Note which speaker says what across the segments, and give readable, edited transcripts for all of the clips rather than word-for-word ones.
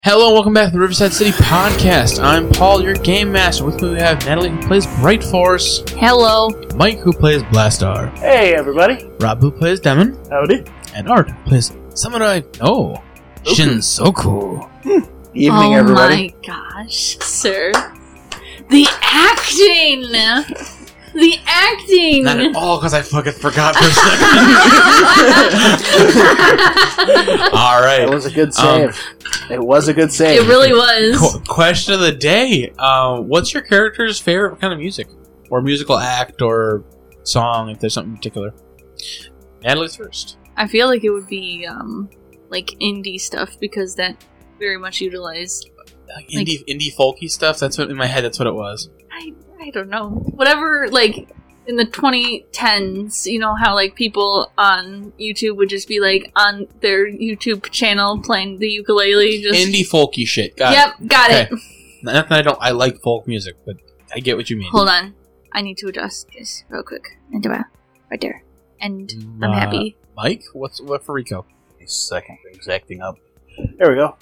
Speaker 1: Hello and welcome back to the Riverside City Podcast. I'm Paul, your game master. With me we have Natalie, who plays Bright Force.
Speaker 2: Hello.
Speaker 1: Mike, who plays Blastar.
Speaker 3: Hey, everybody.
Speaker 1: Rob, who plays Demon.
Speaker 3: Howdy.
Speaker 1: And Art, who plays Samurai Shinsoku.
Speaker 3: Evening, everybody.
Speaker 2: Oh my gosh, sir. The acting! The acting!
Speaker 1: Not at all, because I fucking forgot for a second. Alright.
Speaker 3: That was a good save. It was a good save.
Speaker 2: It really was.
Speaker 1: Question of the day. What's your character's favorite kind of music? Or musical act or song, if there's something in particular? Natalie's first.
Speaker 2: I feel like it would be, like, indie stuff, because that very much utilized...
Speaker 1: Indie folky stuff? That's what, in my head, that's what it was.
Speaker 2: I don't know. Whatever, like, in the 2010s, you know how, like, people on YouTube would just be, like, on their YouTube channel playing the ukulele, just...
Speaker 1: Indie folky shit. Got
Speaker 2: it.
Speaker 1: Not that I like folk music, but I get what you mean.
Speaker 2: Hold on. I need to adjust this real quick. And right there. And I'm happy.
Speaker 1: Mike, what for Rico?
Speaker 3: A second, things acting up. There we go.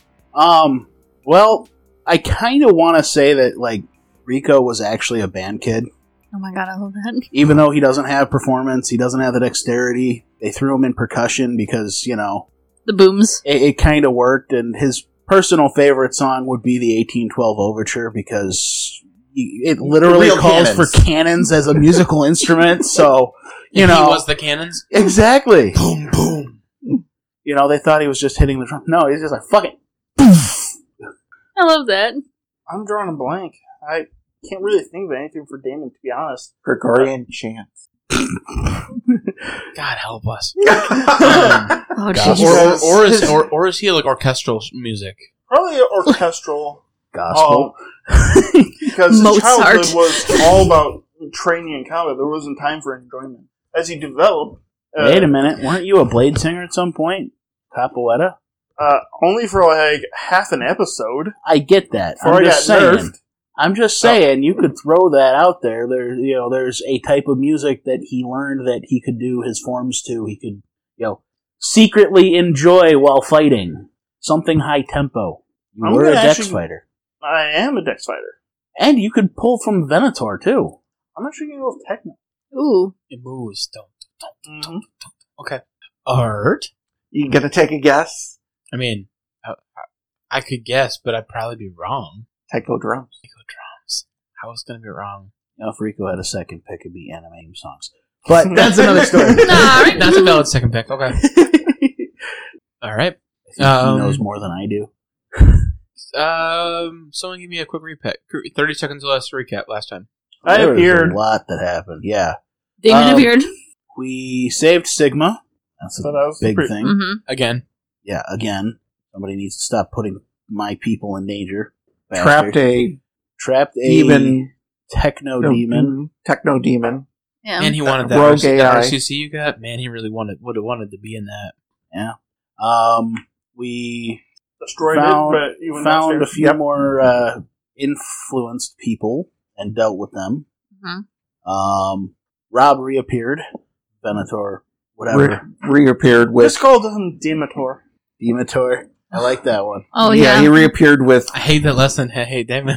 Speaker 3: Well, I kind of want to say that, like, Rico was actually a band kid.
Speaker 2: Oh my god, I love that.
Speaker 3: Even though he doesn't have performance, he doesn't have the dexterity, they threw him in percussion because, you know...
Speaker 2: The booms.
Speaker 3: It kind of worked, and his personal favorite song would be the 1812 Overture because it literally calls for cannons as a musical instrument, so, you know...
Speaker 1: He was the cannons?
Speaker 3: Exactly!
Speaker 1: Boom, boom.
Speaker 3: You know, they thought he was just hitting the drum. No, he's just like, fuck it!
Speaker 2: I love that.
Speaker 4: I'm drawing a blank. I can't really think of anything for Damon, to be honest.
Speaker 5: Gregorian chants.
Speaker 1: God help us.
Speaker 2: Oh, Jesus.
Speaker 1: Or is he like orchestral music?
Speaker 4: Probably orchestral.
Speaker 3: Gospel.
Speaker 4: Because his
Speaker 2: Mozart.
Speaker 4: childhood was all about training and combat. There wasn't time for enjoyment. As he developed...
Speaker 3: Wait a minute, weren't you a blade singer at some point? Capoeira?
Speaker 4: Only for like half an episode.
Speaker 3: I get that.
Speaker 4: Before I got nerfed.
Speaker 3: I'm just saying, you could throw that out there. There's a type of music that he learned that he could do his forms to. He could, secretly enjoy while fighting. Something high tempo. You were a dex fighter.
Speaker 4: I am a dex fighter.
Speaker 3: And you could pull from Venator, too.
Speaker 4: I'm actually going to go with techno.
Speaker 2: Ooh.
Speaker 1: It moves. Don't. Okay. Art?
Speaker 5: You gonna take a guess?
Speaker 1: I mean, I could guess, but I'd probably be wrong.
Speaker 5: Taiko drums.
Speaker 1: How was going to be wrong?
Speaker 3: If Rico had a second pick, it'd be anime songs. But that's another story.
Speaker 1: That's a valid second pick. Okay. All right.
Speaker 3: He knows more than I do.
Speaker 1: Someone give me a quick recap. 30 seconds or less recap last time.
Speaker 3: There
Speaker 4: appeared.
Speaker 3: was a lot that happened, yeah.
Speaker 2: Damon appeared.
Speaker 3: We saved Sigma. That's a
Speaker 4: So that was
Speaker 3: big
Speaker 4: pretty-
Speaker 3: thing.
Speaker 2: Mm-hmm.
Speaker 1: Again.
Speaker 3: Yeah, again. Somebody needs to stop putting my people in danger.
Speaker 5: Trapped a
Speaker 3: Trapped a
Speaker 5: demon.
Speaker 3: techno demon.
Speaker 5: Techno demon.
Speaker 2: Yeah.
Speaker 1: Man, he wanted that
Speaker 5: Rogue AI.
Speaker 1: RCC you got. Man, he really would have wanted to be in that.
Speaker 3: Yeah. We
Speaker 4: Destroyed
Speaker 3: found,
Speaker 4: it, but even
Speaker 3: found a
Speaker 4: downstairs.
Speaker 3: few more influenced people and dealt with them.
Speaker 2: Mm-hmm.
Speaker 3: Rob reappeared. Venator, whatever.
Speaker 5: Reappeared with.
Speaker 4: Just called him Demetor.
Speaker 3: Demetor. I like that one.
Speaker 2: Oh,
Speaker 5: yeah,
Speaker 2: yeah.
Speaker 5: he reappeared with
Speaker 1: I hate that less than hey, Damon.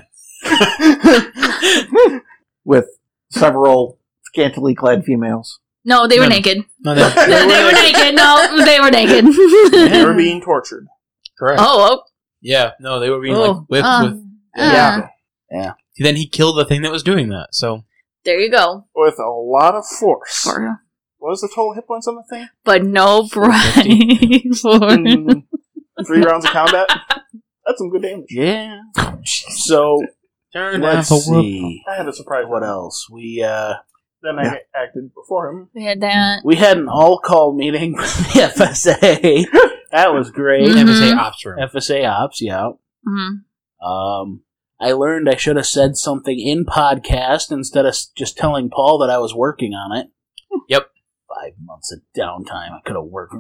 Speaker 5: with several scantily clad females.
Speaker 2: No, they were
Speaker 1: No.
Speaker 2: naked.
Speaker 1: No,
Speaker 2: They were naked. No, they were naked.
Speaker 4: They were being tortured.
Speaker 1: correct.
Speaker 2: Oh.
Speaker 1: Yeah, no, they were being
Speaker 2: Oh.
Speaker 1: like whipped with.
Speaker 3: Yeah.
Speaker 1: Then he killed the thing that was doing that. So
Speaker 2: There you go.
Speaker 4: With a lot of force.
Speaker 2: For-
Speaker 4: What was the total hit points on the thing?
Speaker 2: But no bright.
Speaker 4: In 3 rounds of combat? That's some good damage.
Speaker 3: Yeah. So,
Speaker 1: turn
Speaker 3: let's
Speaker 1: down for whoop.
Speaker 3: see.
Speaker 4: I had a surprise.
Speaker 3: What else? We
Speaker 4: Then I acted before him.
Speaker 2: We had that.
Speaker 3: we had an all-call meeting with the FSA. That was great.
Speaker 2: Mhm.
Speaker 1: FSA Ops Room.
Speaker 3: FSA Ops, yeah.
Speaker 2: Mm-hmm.
Speaker 3: I learned I should have said something in podcast instead of just telling Paul that I was working on it.
Speaker 1: Yep.
Speaker 3: 5 months of downtime. I could have worked.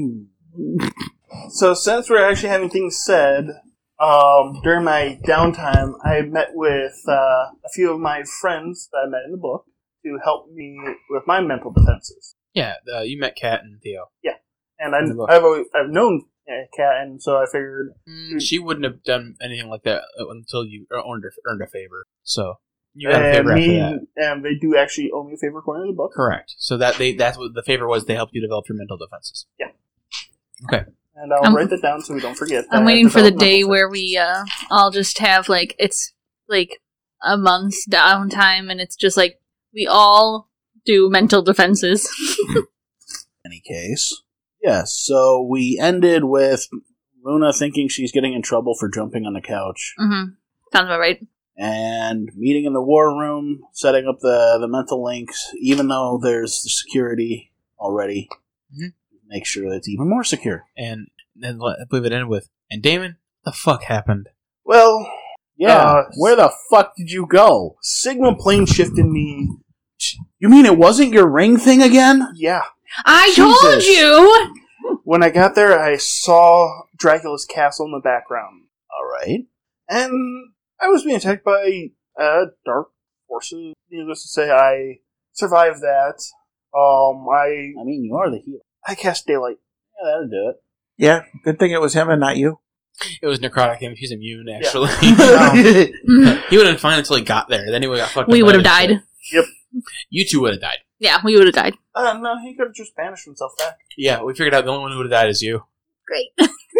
Speaker 4: So since we're actually having things said, during my downtime, I met with a few of my friends that I met in the book to help me with my mental defenses.
Speaker 1: Yeah, you met Kat and Theo.
Speaker 4: And
Speaker 1: In the book.
Speaker 4: I've known cat, and so I figured
Speaker 1: She wouldn't have done anything like that until you earned a favor. So you got a favor after that.
Speaker 4: And they do actually owe me a favor according to the book.
Speaker 1: Correct. So that's what the favor was. They helped you develop your mental defenses.
Speaker 4: Yeah.
Speaker 1: Okay.
Speaker 4: And I'll write that down so we don't forget.
Speaker 2: I'm waiting for the day where we all just have it's a month's downtime, and it's just we all do mental defenses.
Speaker 3: In any case, yes. So we ended with Luna thinking she's getting in trouble for jumping on the couch,
Speaker 2: Mm-hmm. Sounds about right.
Speaker 3: and meeting in the war room, setting up the mental links. Even though there's security already, make sure that it's even more secure.
Speaker 1: And then I believe it ended with, and Damon, what the fuck happened?
Speaker 4: Well,
Speaker 3: Yeah, where the fuck did you go?
Speaker 4: Sigma plane shifted me.
Speaker 3: You mean it wasn't your ring thing again?
Speaker 4: Yeah.
Speaker 2: I told
Speaker 3: Jesus.
Speaker 2: you!
Speaker 4: When I got there, I saw Dracula's castle in the background.
Speaker 3: Alright.
Speaker 4: And I was being attacked by dark forces. Needless to say, I survived that.
Speaker 3: I mean, you are the healer.
Speaker 4: I cast Daylight.
Speaker 3: Yeah, that'll do it.
Speaker 5: Yeah, good thing it was him and not you.
Speaker 1: It was necrotic damage. He's immune, actually.
Speaker 2: Mhm.
Speaker 1: He would have been fine until he got there. Then he would have got fucked up.
Speaker 2: We
Speaker 1: by
Speaker 2: would have
Speaker 1: other
Speaker 2: died.
Speaker 1: shit. You two would have died.
Speaker 2: Yeah, we would have died.
Speaker 4: No, he could have just banished himself back.
Speaker 1: Yeah, we figured out the only one who would have died is you.
Speaker 2: Great.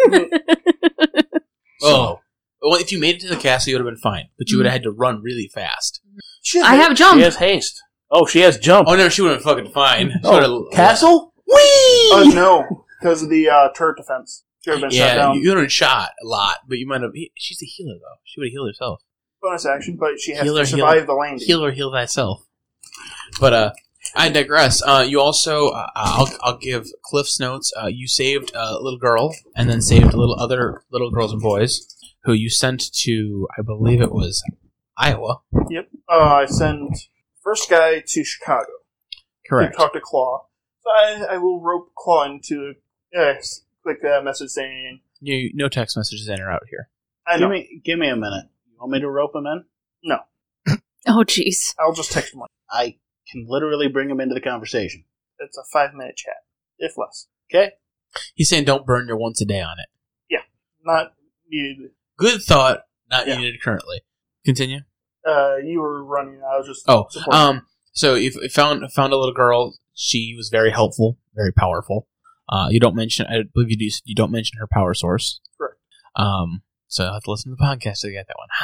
Speaker 1: Oh. Well, if you made it to the castle, you would have been fine. But you would have had to run really fast.
Speaker 4: Shit,
Speaker 2: I have
Speaker 3: She
Speaker 2: jump.
Speaker 3: has haste. Oh, she has jump.
Speaker 1: Oh, no, she would have been fucking fine. She
Speaker 3: Oh,
Speaker 1: would've-
Speaker 3: castle? Whee!
Speaker 4: No, because of the turret defense. She would have been shut
Speaker 1: Yeah,
Speaker 4: down.
Speaker 1: you would have been shot a lot, but you might have... She's a healer, though. She would have healed herself.
Speaker 4: Bonus action, but she has
Speaker 1: Healer,
Speaker 4: to survive the landing.
Speaker 1: Heal thyself. But, I digress. You also... I'll give Cliff's notes. You saved a little girl, and then saved other little girls and boys, who you sent to, I believe it was Iowa.
Speaker 4: Yep. I sent first guy to Chicago.
Speaker 1: Correct.
Speaker 4: To talk to Claw. So I will rope Claw into a quick message saying,
Speaker 1: No text messages in or out here.
Speaker 4: I know.
Speaker 3: Give me a minute. You want me to rope him in?
Speaker 4: No.
Speaker 2: Oh, jeez.
Speaker 4: I'll just text him.
Speaker 3: I can literally bring him into the conversation.
Speaker 4: It's a 5-minute chat, if less.
Speaker 3: Okay?
Speaker 1: He's saying don't burn your once a day on it.
Speaker 4: Not needed.
Speaker 1: Good thought, not
Speaker 4: Yeah.
Speaker 1: needed currently. Continue.
Speaker 4: You were running. I was just supporting.
Speaker 1: So you found a little girl. She was very helpful, very powerful. You don't mention. I believe you don't mention her power source.
Speaker 4: Correct.
Speaker 1: So I have to listen to the podcast to get that one.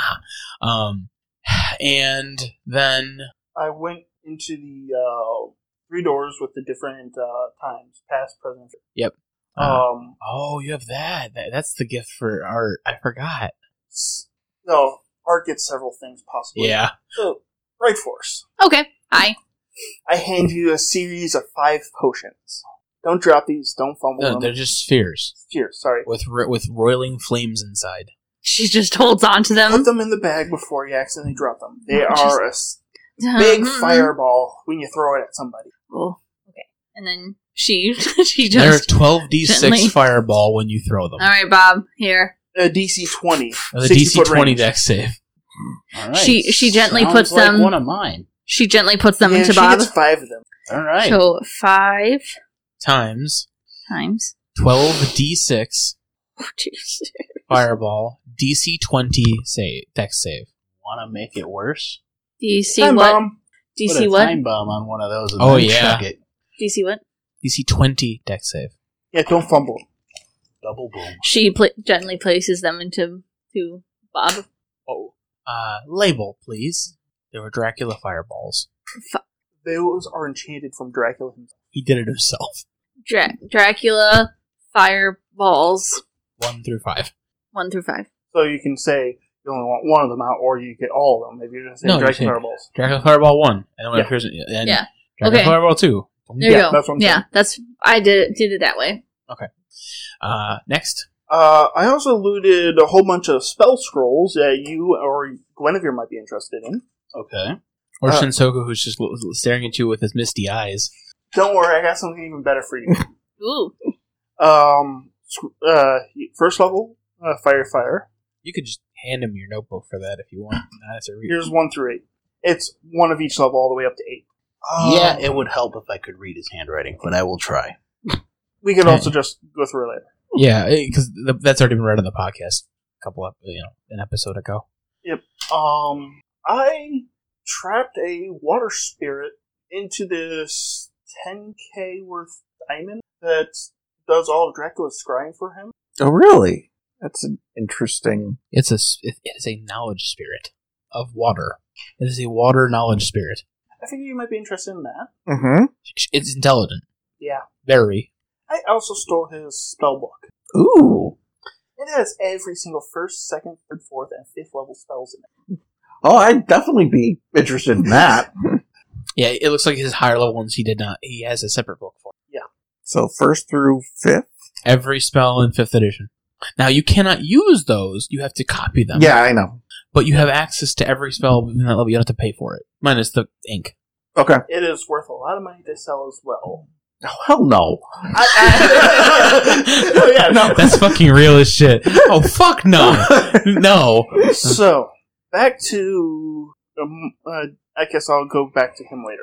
Speaker 1: And then
Speaker 4: I went into the 3 doors with the different times, past, present.
Speaker 1: Yep.
Speaker 4: Um,
Speaker 1: oh, you have that. That's the gift for art. I forgot.
Speaker 4: No, Art gets several things possibly.
Speaker 1: Yeah.
Speaker 4: So, Bright Force.
Speaker 2: Okay. Hi.
Speaker 4: I hand you a series of 5 potions. Don't drop these. Don't fumble
Speaker 1: No,
Speaker 4: them.
Speaker 1: they're just spheres
Speaker 4: Here, sorry.
Speaker 1: with roiling flames inside.
Speaker 2: She just holds on to
Speaker 4: Put
Speaker 2: them.
Speaker 4: them in the bag before you accidentally drop them. They are a big fireball when you throw it at somebody.
Speaker 2: Oh, okay. And then she
Speaker 1: They're
Speaker 2: just...
Speaker 1: 12d6
Speaker 2: gently-
Speaker 1: fireball when you throw them.
Speaker 2: All right, Bob, here.
Speaker 4: A DC 20.
Speaker 1: Or the
Speaker 4: 60
Speaker 1: DC
Speaker 4: foot
Speaker 1: 20
Speaker 4: range.
Speaker 1: dex save.
Speaker 3: All right.
Speaker 2: She gently
Speaker 3: Sounds
Speaker 2: puts
Speaker 3: like
Speaker 2: them-
Speaker 3: one of mine.
Speaker 2: She gently puts them
Speaker 4: Yeah,
Speaker 2: into
Speaker 4: she
Speaker 2: Bob.
Speaker 4: gets 5 of them.
Speaker 3: All right.
Speaker 2: So 5
Speaker 1: Times
Speaker 2: times.
Speaker 1: 12d6
Speaker 2: Oh, jeez.
Speaker 1: fireball DC 20 dex save.
Speaker 3: Want to make it worse?
Speaker 2: DC
Speaker 4: Time
Speaker 2: what?
Speaker 4: bomb.
Speaker 3: Put
Speaker 2: DC
Speaker 3: a
Speaker 2: what?
Speaker 3: time bomb on one of those and
Speaker 1: Oh,
Speaker 3: then
Speaker 1: yeah.
Speaker 3: chuck it.
Speaker 2: DC what?
Speaker 1: DC 20 dex save.
Speaker 4: Yeah, don't fumble.
Speaker 3: Double boom.
Speaker 2: She gently places them into Bob.
Speaker 1: Oh. Label, please. They were Dracula fireballs.
Speaker 4: Those are enchanted from Dracula himself.
Speaker 1: He did it himself.
Speaker 2: Dracula fireballs
Speaker 1: 1 through 5.
Speaker 2: 1 through 5.
Speaker 4: So you can say you only want one of them out, or you get all of them. If you're just saying
Speaker 1: No, you
Speaker 4: Dracula
Speaker 1: say-
Speaker 4: fireballs.
Speaker 1: Dracula fireball 1. And then when it
Speaker 4: Yeah.
Speaker 1: appears, and
Speaker 2: Yeah.
Speaker 1: Dracula
Speaker 2: Okay.
Speaker 1: fireball 2.
Speaker 2: There you
Speaker 4: Yeah,
Speaker 2: go.
Speaker 4: that's what I'm
Speaker 2: yeah, that's I did it that way.
Speaker 1: Next.
Speaker 4: I also looted a whole bunch of spell scrolls that you or Guinevere might be interested in.
Speaker 3: Okay.
Speaker 1: Or
Speaker 4: Uh,
Speaker 1: Shinsoku, who's just staring at you with his misty eyes.
Speaker 4: Don't worry, I got something even better for you.
Speaker 2: Ooh.
Speaker 4: First level, fire.
Speaker 1: You could just hand him your notebook for that if you want. That's a read.
Speaker 4: Here's 1 through 8. It's 1 of each level all the way up to 8.
Speaker 3: Yeah, it would help if I could read his handwriting, but I will try.
Speaker 4: We could also just go through it later.
Speaker 1: Yeah, because that's already been read on the podcast an episode ago.
Speaker 4: Yep. I trapped a water spirit into this 10k worth diamond that does all of Dracula's scrying for him.
Speaker 5: Oh, really? That's an interesting...
Speaker 1: It is a knowledge spirit of water. It is a water knowledge spirit.
Speaker 4: I think you might be interested in that.
Speaker 5: Mm-hmm.
Speaker 1: It's intelligent.
Speaker 4: Yeah.
Speaker 1: Very.
Speaker 4: I also stole his spell book.
Speaker 5: Ooh.
Speaker 4: It has every single first, second, third, fourth, and fifth level spells in it.
Speaker 5: Oh, I'd definitely be interested in that.
Speaker 1: Yeah, it looks like his higher level ones he did not. He has a separate book for.
Speaker 4: Yeah.
Speaker 5: So 1st through 5th?
Speaker 1: Every spell in 5th edition. Now, you cannot use those. You have to copy them.
Speaker 5: Yeah, I know.
Speaker 1: But you have access to every spell in that level. You don't have to pay for it. Minus the ink.
Speaker 5: Okay.
Speaker 4: It is worth a lot of money to sell as well.
Speaker 5: Oh, hell no.
Speaker 4: Oh, yeah, no.
Speaker 1: That's fucking real as shit. Oh, fuck no. No.
Speaker 4: So, back to... I guess I'll go back to him later.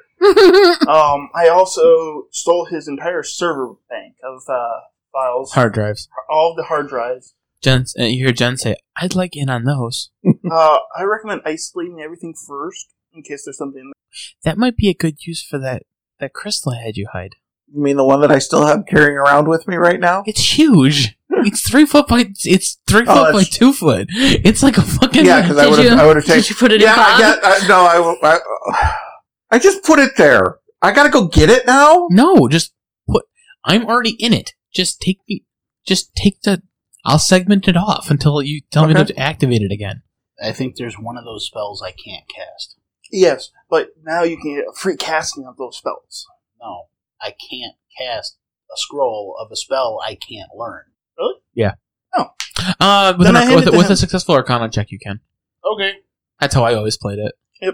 Speaker 4: I also stole his entire server bank of files.
Speaker 1: Hard drives.
Speaker 4: All of the hard drives.
Speaker 1: You hear Jen say, I'd like in on those.
Speaker 4: I recommend isolating everything first, in case there's something in there.
Speaker 1: That might be a good use for that crystal I had you hide.
Speaker 5: You mean the one that I still have carrying around with me right now?
Speaker 1: It's huge. It's 3 foot by 3 foot by 2 foot. It's like a fucking...
Speaker 5: Yeah, because I would have taken...
Speaker 2: Did you put it in
Speaker 5: Bob? I just put it there. I gotta go get it now?
Speaker 1: No, just put... I'm already in it. Just take the... I'll segment it off until you tell me to activate it again.
Speaker 3: I think there's one of those spells I can't cast.
Speaker 4: Yes, but now you can get a free casting of those spells.
Speaker 3: No, I can't cast a scroll of a spell I can't learn.
Speaker 4: Really?
Speaker 1: Yeah.
Speaker 4: Oh.
Speaker 1: With a successful Arcana check, you can.
Speaker 4: Okay.
Speaker 1: That's how I always played it.
Speaker 4: Yep.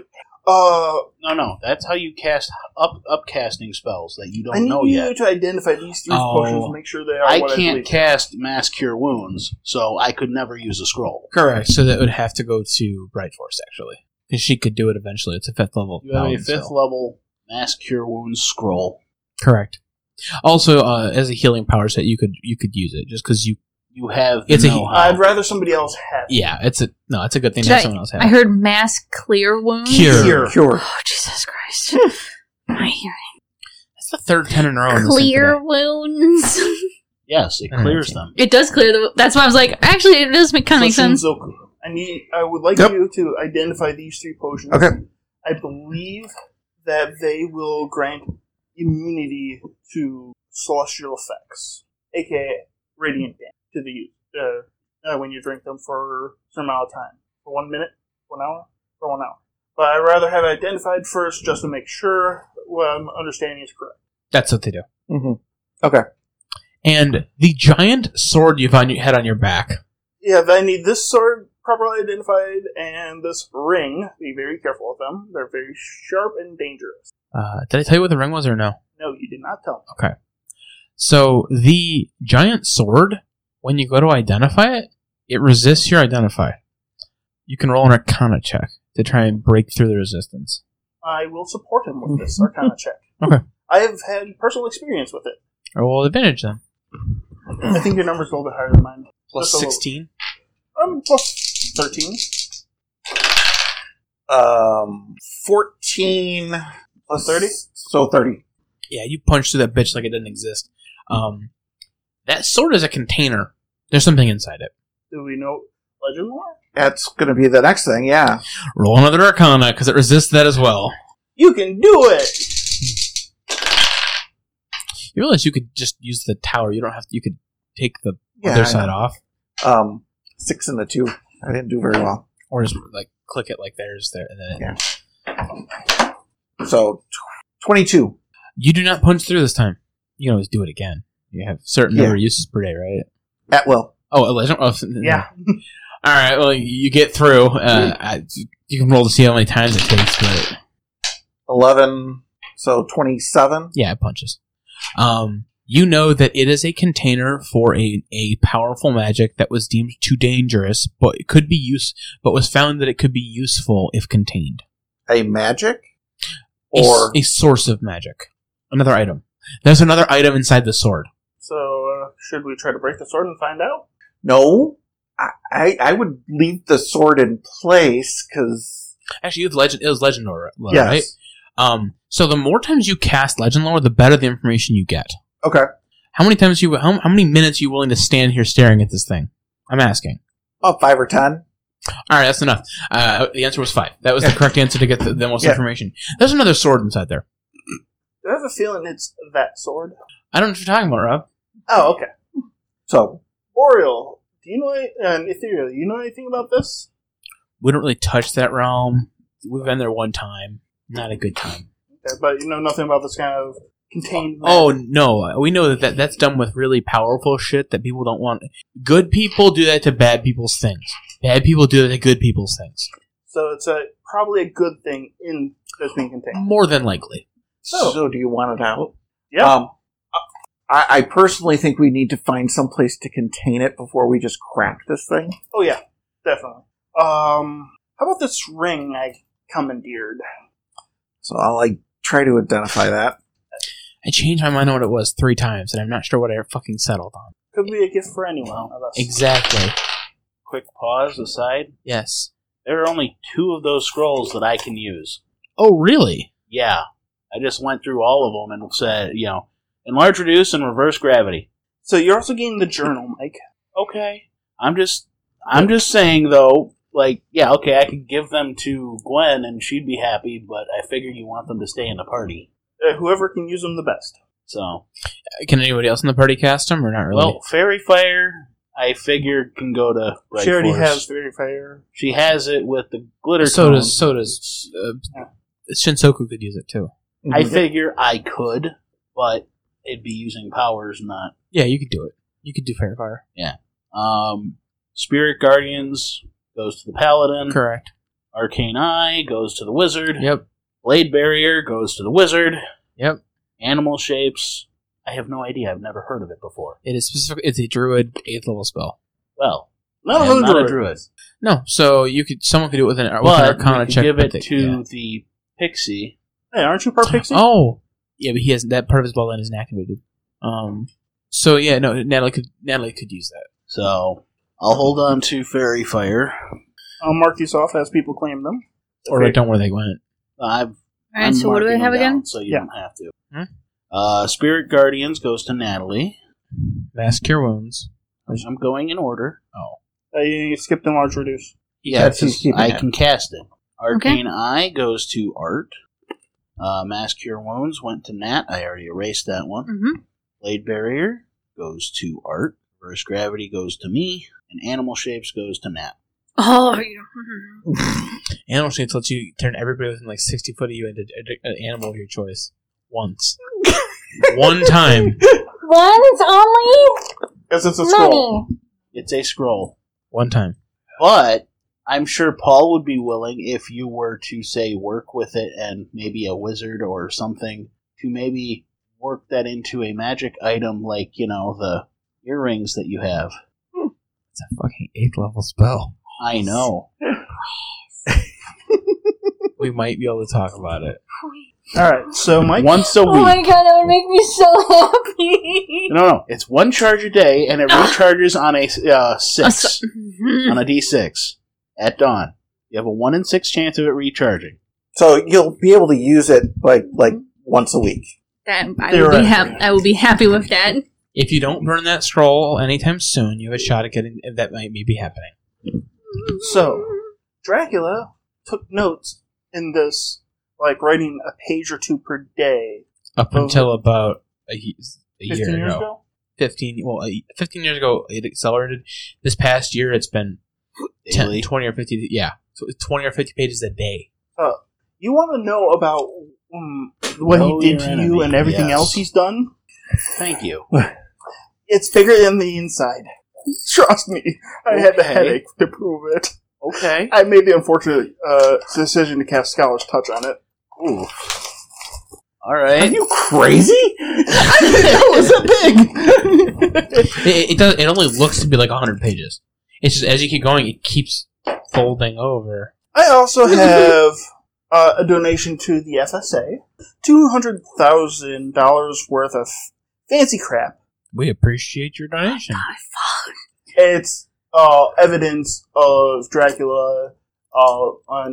Speaker 3: No. That's how you cast upcasting spells that you
Speaker 4: I
Speaker 3: don't
Speaker 4: need
Speaker 3: know
Speaker 4: you
Speaker 3: yet.
Speaker 4: to identify these 3 potions and make sure they are
Speaker 3: I
Speaker 4: what
Speaker 3: can't
Speaker 4: believe.
Speaker 3: cast Mass Cure Wounds, so I could never use a scroll.
Speaker 1: Correct. So that would have to go to Bright Force, actually. Because she could do it eventually. It's a 5th level.
Speaker 3: You have a
Speaker 1: paladin
Speaker 3: 5th
Speaker 1: spell.
Speaker 3: level Mass Cure Wounds scroll.
Speaker 1: Correct. Also, as a healing power set, you could use it just because you
Speaker 3: have.
Speaker 1: It's
Speaker 4: I'd rather somebody else have it.
Speaker 1: Yeah, it's a good thing to have someone else have.
Speaker 2: I heard mass clear wounds.
Speaker 1: Cure.
Speaker 2: Oh, Jesus Christ. My hearing.
Speaker 1: That's the 3rd 10 in a row.
Speaker 2: Clear wounds.
Speaker 3: Yes, it clears them.
Speaker 2: It does clear the... That's why I was like, actually, it does kind of make sense.
Speaker 4: Shinzoku, I would like you to identify these 3 potions.
Speaker 5: Okay.
Speaker 4: I believe that they will grant immunity to celestial effects, aka radiant damage, to the user when you drink them for a certain amount of time. For 1 minute? 1 hour? For 1 hour. But I'd rather have it identified first just to make sure what I'm understanding is correct.
Speaker 1: That's what they do.
Speaker 5: Mm-hmm. Okay.
Speaker 1: And the giant sword you've had on your back.
Speaker 4: Yeah, I need this sword properly identified and this ring. Be very careful with them. They're very sharp and dangerous.
Speaker 1: Did I tell you what the ring was or no?
Speaker 4: No, you did not tell me.
Speaker 1: Okay. So the giant sword, when you go to identify it, it resists your identify. You can roll an Arcana check to try and break through the resistance.
Speaker 4: I will support him with this Arcana check.
Speaker 1: Okay.
Speaker 4: I have had personal experience with it.
Speaker 1: Roll advantage then.
Speaker 4: I think your number's a little bit higher than mine.
Speaker 1: Plus
Speaker 4: Just a
Speaker 1: 16?
Speaker 4: Plus 13.
Speaker 5: 14
Speaker 4: Plus 30?
Speaker 5: So 30.
Speaker 1: Yeah, you punch through that bitch like it didn't exist. That sword is a container. There's something inside it.
Speaker 4: Do we know legend lore?
Speaker 5: That's going to be the next thing, yeah.
Speaker 1: Roll another Arcana, because it resists that as well.
Speaker 4: You can do it!
Speaker 1: You realize you could just use the tower. You don't have to. You could take the
Speaker 5: Yeah,
Speaker 1: other
Speaker 5: I
Speaker 1: side
Speaker 5: know.
Speaker 1: off.
Speaker 5: 6 and a 2. I didn't do very well.
Speaker 1: Or just, like, click it like there's there. And then
Speaker 5: Yeah. So, 22.
Speaker 1: You do not punch through this time. You can always do it again. You have certain number of uses per day, right?
Speaker 5: At will.
Speaker 1: Oh, a legend? Oh,
Speaker 4: Yeah.
Speaker 1: All right, well, you get through. You can roll to see how many times it takes, but
Speaker 5: 11, so 27.
Speaker 1: yeah, it punches. You know that it is a container for a powerful magic that was deemed too dangerous, but it could be but was found that it could be useful if contained.
Speaker 5: A magic?
Speaker 1: A source of magic. Another item. There's another item inside the sword.
Speaker 4: So, should we try to break the sword and find out?
Speaker 5: No. I would leave the sword in place, because...
Speaker 1: Actually, it was legend lore,
Speaker 5: Yes.
Speaker 1: right? So the more times you cast legend lore, the better the information you get.
Speaker 5: Okay.
Speaker 1: How many many minutes are you willing to stand here staring at this thing? I'm asking.
Speaker 5: Oh, 5 or 10.
Speaker 1: All right, that's enough. The answer was 5. That was the correct answer to get the most
Speaker 5: Yeah.
Speaker 1: information. There's another sword inside there.
Speaker 4: Do I have a feeling it's that sword?
Speaker 1: I don't know what you're talking about, Rob.
Speaker 4: Oh, okay.
Speaker 5: So,
Speaker 4: Oriel, do you know, and Ethereal, you know anything about this?
Speaker 1: We don't really touch that realm. We've been there one time. Not a good time.
Speaker 4: Okay, but you know nothing about this kind of contained...
Speaker 1: Oh, no. We know that's done with really powerful shit that people don't want. Good people do that to bad people's things. Bad people do that to good people's things.
Speaker 4: So it's probably a good thing in that's being contained.
Speaker 1: More than likely.
Speaker 5: so do you want it out?
Speaker 4: Yeah.
Speaker 5: I personally think we need to find some place to contain it before we just crack this thing.
Speaker 4: Oh yeah, definitely. How about this ring I commandeered?
Speaker 5: So I'll try to identify that.
Speaker 1: I changed my mind on what it was 3 times, and I'm not sure what I fucking settled on.
Speaker 4: Could be a gift for anyone of us.
Speaker 1: Exactly.
Speaker 6: Quick pause aside.
Speaker 1: Yes.
Speaker 6: There are only 2 of those scrolls that I can use.
Speaker 1: Oh, really?
Speaker 6: Yeah. I just went through all of them and said, enlarge, reduce, and reverse gravity.
Speaker 4: So you're also getting the journal, Mike.
Speaker 6: Okay. I'm just saying, though, I could give them to Gwen and she'd be happy, but I figure you want them to stay in the party.
Speaker 4: Whoever can use them the best.
Speaker 6: So.
Speaker 1: Can anybody else in the party cast them, or not really?
Speaker 6: Well, Fairy Fire, I figure, can go to Bright
Speaker 4: She already
Speaker 6: Force.
Speaker 4: has Fairy Fire.
Speaker 6: She has it with the glitter
Speaker 1: so
Speaker 6: cone.
Speaker 1: does Shinsoku could use it too.
Speaker 6: I figure I could, but it'd be using powers, not...
Speaker 1: Yeah, you could do it. You could do Fairy Fire.
Speaker 6: Spirit Guardians goes to the Paladin.
Speaker 1: Correct.
Speaker 6: Arcane Eye goes to the Wizard.
Speaker 1: Yep.
Speaker 6: Blade Barrier goes to the Wizard.
Speaker 1: Yep.
Speaker 6: Animal Shapes. I have no idea. I've never heard of it before.
Speaker 1: It is specific. It's a Druid 8th level spell.
Speaker 6: Well,
Speaker 4: None
Speaker 6: I
Speaker 4: of
Speaker 6: am
Speaker 4: them
Speaker 6: not
Speaker 4: are
Speaker 6: a druid.
Speaker 1: No, so someone could do it with an
Speaker 6: But
Speaker 1: Arcana
Speaker 6: we could
Speaker 1: check.
Speaker 6: give it
Speaker 1: but
Speaker 6: to the Pixie.
Speaker 4: Hey, aren't you part pixie?
Speaker 1: Oh, yeah, but he has that part of his bloodline isn't activated. So yeah, no, Natalie could use that.
Speaker 6: So, I'll hold on to Fairy Fire.
Speaker 4: I'll mark these off as people claim them.
Speaker 1: Or write down where they went.
Speaker 6: I'm
Speaker 2: Alright, so what do I
Speaker 6: marking
Speaker 2: have
Speaker 6: them down,
Speaker 2: again?
Speaker 6: So you
Speaker 4: Yeah.
Speaker 6: don't have to. Spirit Guardians goes to Natalie.
Speaker 1: Mass Cure Wounds.
Speaker 6: I'm going in order.
Speaker 4: You skipped enlarge reduce.
Speaker 6: Yeah,
Speaker 5: That's who's
Speaker 6: 'cause
Speaker 5: keeping
Speaker 6: I
Speaker 5: it.
Speaker 6: can cast it. Arcane Eye goes to Art. Mass Cure Wounds went to Nat. I already erased that one.
Speaker 2: Mm-hmm.
Speaker 6: Blade Barrier goes to Art. Reverse Gravity goes to me. And Animal Shapes goes to Nat.
Speaker 2: Oh, yeah.
Speaker 1: Animal Shapes lets you turn everybody within 60 foot of you into an animal of your choice. Once. One time.
Speaker 2: Once only?
Speaker 4: Because it's a scroll.
Speaker 6: It's a scroll.
Speaker 1: One time.
Speaker 6: But I'm sure Paul would be willing if you were to, say, work with it and maybe a wizard or something to maybe work that into a magic item like, the earrings that you have.
Speaker 1: It's a fucking 8th level spell.
Speaker 6: I know.
Speaker 1: We might be able to talk about it.
Speaker 4: Alright, so Mike.
Speaker 6: Once a
Speaker 2: Oh my
Speaker 6: week.
Speaker 2: god, that would make me so happy.
Speaker 6: No. It's 1 charge a day, and it recharges on a 6.
Speaker 2: Mhm.
Speaker 6: On a d6 at dawn. You have a 1 in 6 chance of it recharging.
Speaker 5: So you'll be able to use it like once a week.
Speaker 2: I will be happy with that.
Speaker 1: If you don't burn that scroll anytime soon, you have a shot at getting that might be happening.
Speaker 4: So, Dracula took notes in this, writing a page or 2 per day.
Speaker 1: Up until about a
Speaker 4: 15
Speaker 1: year
Speaker 4: years
Speaker 1: ago.
Speaker 4: ago?
Speaker 1: 15 years ago it accelerated. This past year it's been 10,
Speaker 6: Daily.
Speaker 1: 20 or 50, yeah. So it's 20 or 50 pages a day.
Speaker 4: You want to know about what
Speaker 6: Know
Speaker 4: he did
Speaker 6: your
Speaker 4: to
Speaker 6: enemy,
Speaker 4: you and everything
Speaker 6: yes.
Speaker 4: else he's done?
Speaker 6: Thank you.
Speaker 4: It's bigger than the inside. Trust me, I had the
Speaker 6: Okay.
Speaker 4: headache to prove it.
Speaker 6: Okay.
Speaker 4: I made the unfortunate decision to cast Scholar's Touch on it.
Speaker 6: Ooh. All
Speaker 5: Are
Speaker 6: right.
Speaker 5: you crazy?
Speaker 4: That was a big.
Speaker 1: It only looks to be 100 pages. It's just as you keep going, it keeps folding over.
Speaker 4: I also have a donation to the FSA, $200,000 worth of fancy crap
Speaker 1: We appreciate your donation.
Speaker 4: It's evidence of Dracula on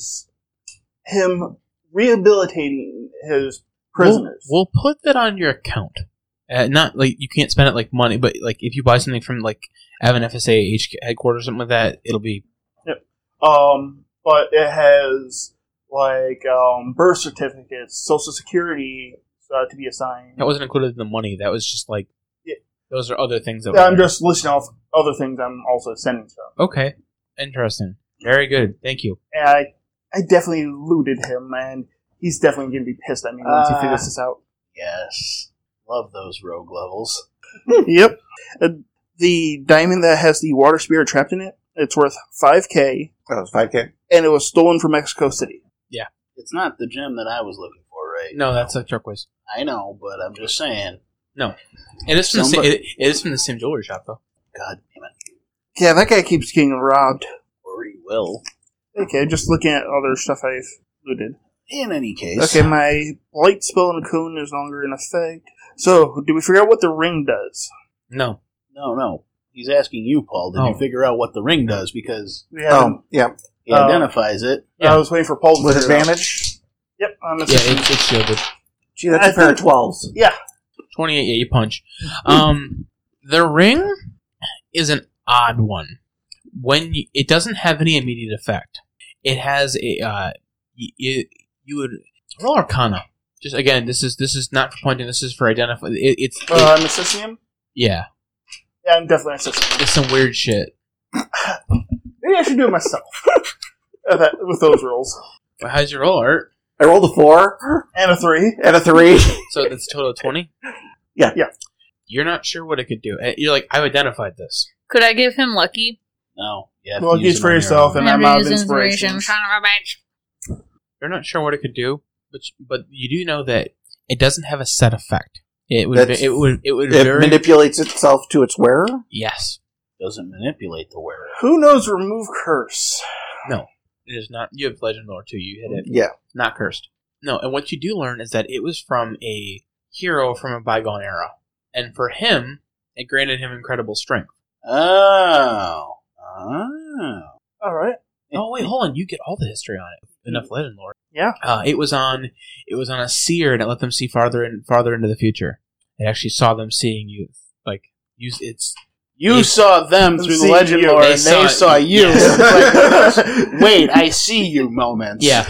Speaker 4: him rehabilitating his prisoners.
Speaker 1: We'll put that on your account. Not like you can't spend it like money, but like if you buy something from like Evan FSA HQ headquarters or something like that, it'll be.
Speaker 4: Yep. But it has like birth certificates, Social Security to be assigned.
Speaker 1: That wasn't included in the money. That was just like.
Speaker 4: Yeah.
Speaker 1: Those are other things that.
Speaker 4: Yeah, I'm just listing off other things I'm also sending stuff.
Speaker 1: Okay, interesting. Very good. Thank you.
Speaker 4: And I definitely looted him, and he's definitely going to be pissed at me once he figures this out.
Speaker 6: Yes. Love those rogue levels.
Speaker 4: Yep. The diamond that has the water spirit trapped in it, it's worth $5,000,
Speaker 5: That was 5K.
Speaker 4: and it was stolen from Mexico City.
Speaker 6: It's not the gem that I was looking for, right?
Speaker 1: No, that's a turquoise.
Speaker 6: I know, but I'm just saying.
Speaker 1: No, it is from
Speaker 6: Somebody-
Speaker 1: it is from the same jewelry shop though.
Speaker 6: God damn it.
Speaker 4: Yeah, that guy keeps getting robbed.
Speaker 6: Or he will.
Speaker 4: Okay, just looking at other stuff I've looted.
Speaker 6: In any case.
Speaker 4: Okay, my blight spell on Coon is no longer in effect. So, did we figure out what the ring does?
Speaker 1: No.
Speaker 6: No. He's asking you, Paul. Did you figure out what the ring does? Because
Speaker 4: We haven't.
Speaker 5: Yeah.
Speaker 6: he identifies it.
Speaker 1: Yeah.
Speaker 4: I was waiting for Paul to
Speaker 5: With
Speaker 4: figure it out.
Speaker 5: advantage?
Speaker 4: Yep, I'm
Speaker 1: Yeah,
Speaker 4: assuming.
Speaker 1: it's shielded.
Speaker 5: Gee, that's
Speaker 4: I
Speaker 5: a pair of
Speaker 4: think-
Speaker 5: 12s.
Speaker 4: Yeah.
Speaker 1: 28. Yeah, you punch. The ring is an odd one. It doesn't have any immediate effect. It has a you would roll Arcana. Just again, this is not for punching. This is for identifying.
Speaker 4: I'm assisting him?
Speaker 1: Yeah,
Speaker 4: Yeah, I'm definitely assisting him.
Speaker 1: it's some weird shit.
Speaker 4: Maybe I should do it myself. With those rolls.
Speaker 1: How's your roll, Art?
Speaker 5: I rolled a 4
Speaker 4: And a 3.
Speaker 5: and a 3.
Speaker 1: So that's a total of 20?
Speaker 5: Yeah.
Speaker 4: Yeah.
Speaker 1: You're not sure what it could do. You're like, I've identified this.
Speaker 2: Could I give him lucky?
Speaker 6: No. You have
Speaker 4: Well,
Speaker 6: to use
Speaker 4: use
Speaker 6: it
Speaker 4: for
Speaker 6: on your
Speaker 4: yourself,
Speaker 6: own.
Speaker 4: and
Speaker 2: Never
Speaker 4: I'm out of
Speaker 2: use
Speaker 4: inspiration.
Speaker 2: Son of a bitch.
Speaker 1: You're not sure what it could do, but you do know that it doesn't have a set effect. It would
Speaker 5: That's-
Speaker 1: it would
Speaker 5: It
Speaker 1: very
Speaker 5: manipulates itself to its wearer?
Speaker 1: yes.
Speaker 6: Doesn't manipulate the wearer.
Speaker 4: Who knows remove curse?
Speaker 1: No, it is not. You have Legend Lore too. You hit it.
Speaker 5: Yeah.
Speaker 1: Not cursed. No, and what you do learn is that it was from a hero from a bygone era, and for him, it granted him incredible strength.
Speaker 6: Oh.
Speaker 4: Alright.
Speaker 1: Oh wait, hold on. You get all the history on it. Enough Legend Lore.
Speaker 4: Yeah.
Speaker 1: It was on a seer that let them see farther into the future. It actually saw them seeing you, like use its.
Speaker 6: You
Speaker 1: They-
Speaker 6: saw them through the
Speaker 4: See
Speaker 6: legend
Speaker 4: you.
Speaker 6: lore,
Speaker 1: They
Speaker 6: and they
Speaker 1: saw-
Speaker 6: saw you.
Speaker 1: Yes.
Speaker 6: It's like, wait, I see you moments.
Speaker 1: Yeah.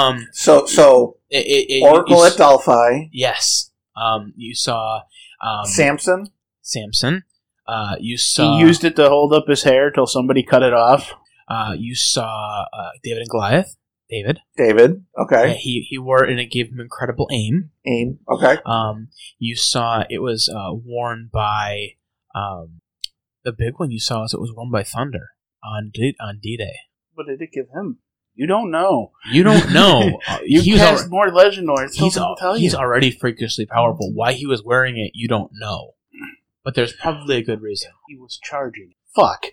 Speaker 5: So Oracle
Speaker 1: you
Speaker 5: at Delphi,
Speaker 1: yes. You saw
Speaker 5: Samson.
Speaker 1: Samson. You saw.
Speaker 6: He used it to hold up his hair till somebody cut it off.
Speaker 1: You saw David and Goliath. David.
Speaker 5: Okay.
Speaker 1: He wore it and it gave him incredible aim.
Speaker 5: Aim. Okay.
Speaker 1: You saw it was worn by the big one you saw is it was worn by Thunder on D-Day.
Speaker 4: What did it give him?
Speaker 6: You don't know.
Speaker 1: You don't know.
Speaker 6: You
Speaker 1: He was
Speaker 6: cast more legend lore. It's
Speaker 1: he's
Speaker 6: supposed to tell
Speaker 1: he's
Speaker 6: you.
Speaker 1: already freakishly powerful. Why he was wearing it, you don't know. But there's probably a good reason.
Speaker 6: He was charging. Fuck.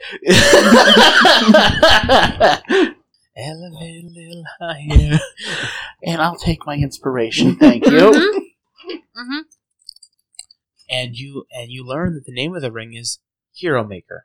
Speaker 1: Elevate a little higher.
Speaker 6: And I'll take my inspiration. Thank you.
Speaker 2: Mm-hmm.
Speaker 1: And you learn that the name of the ring is Hero Maker.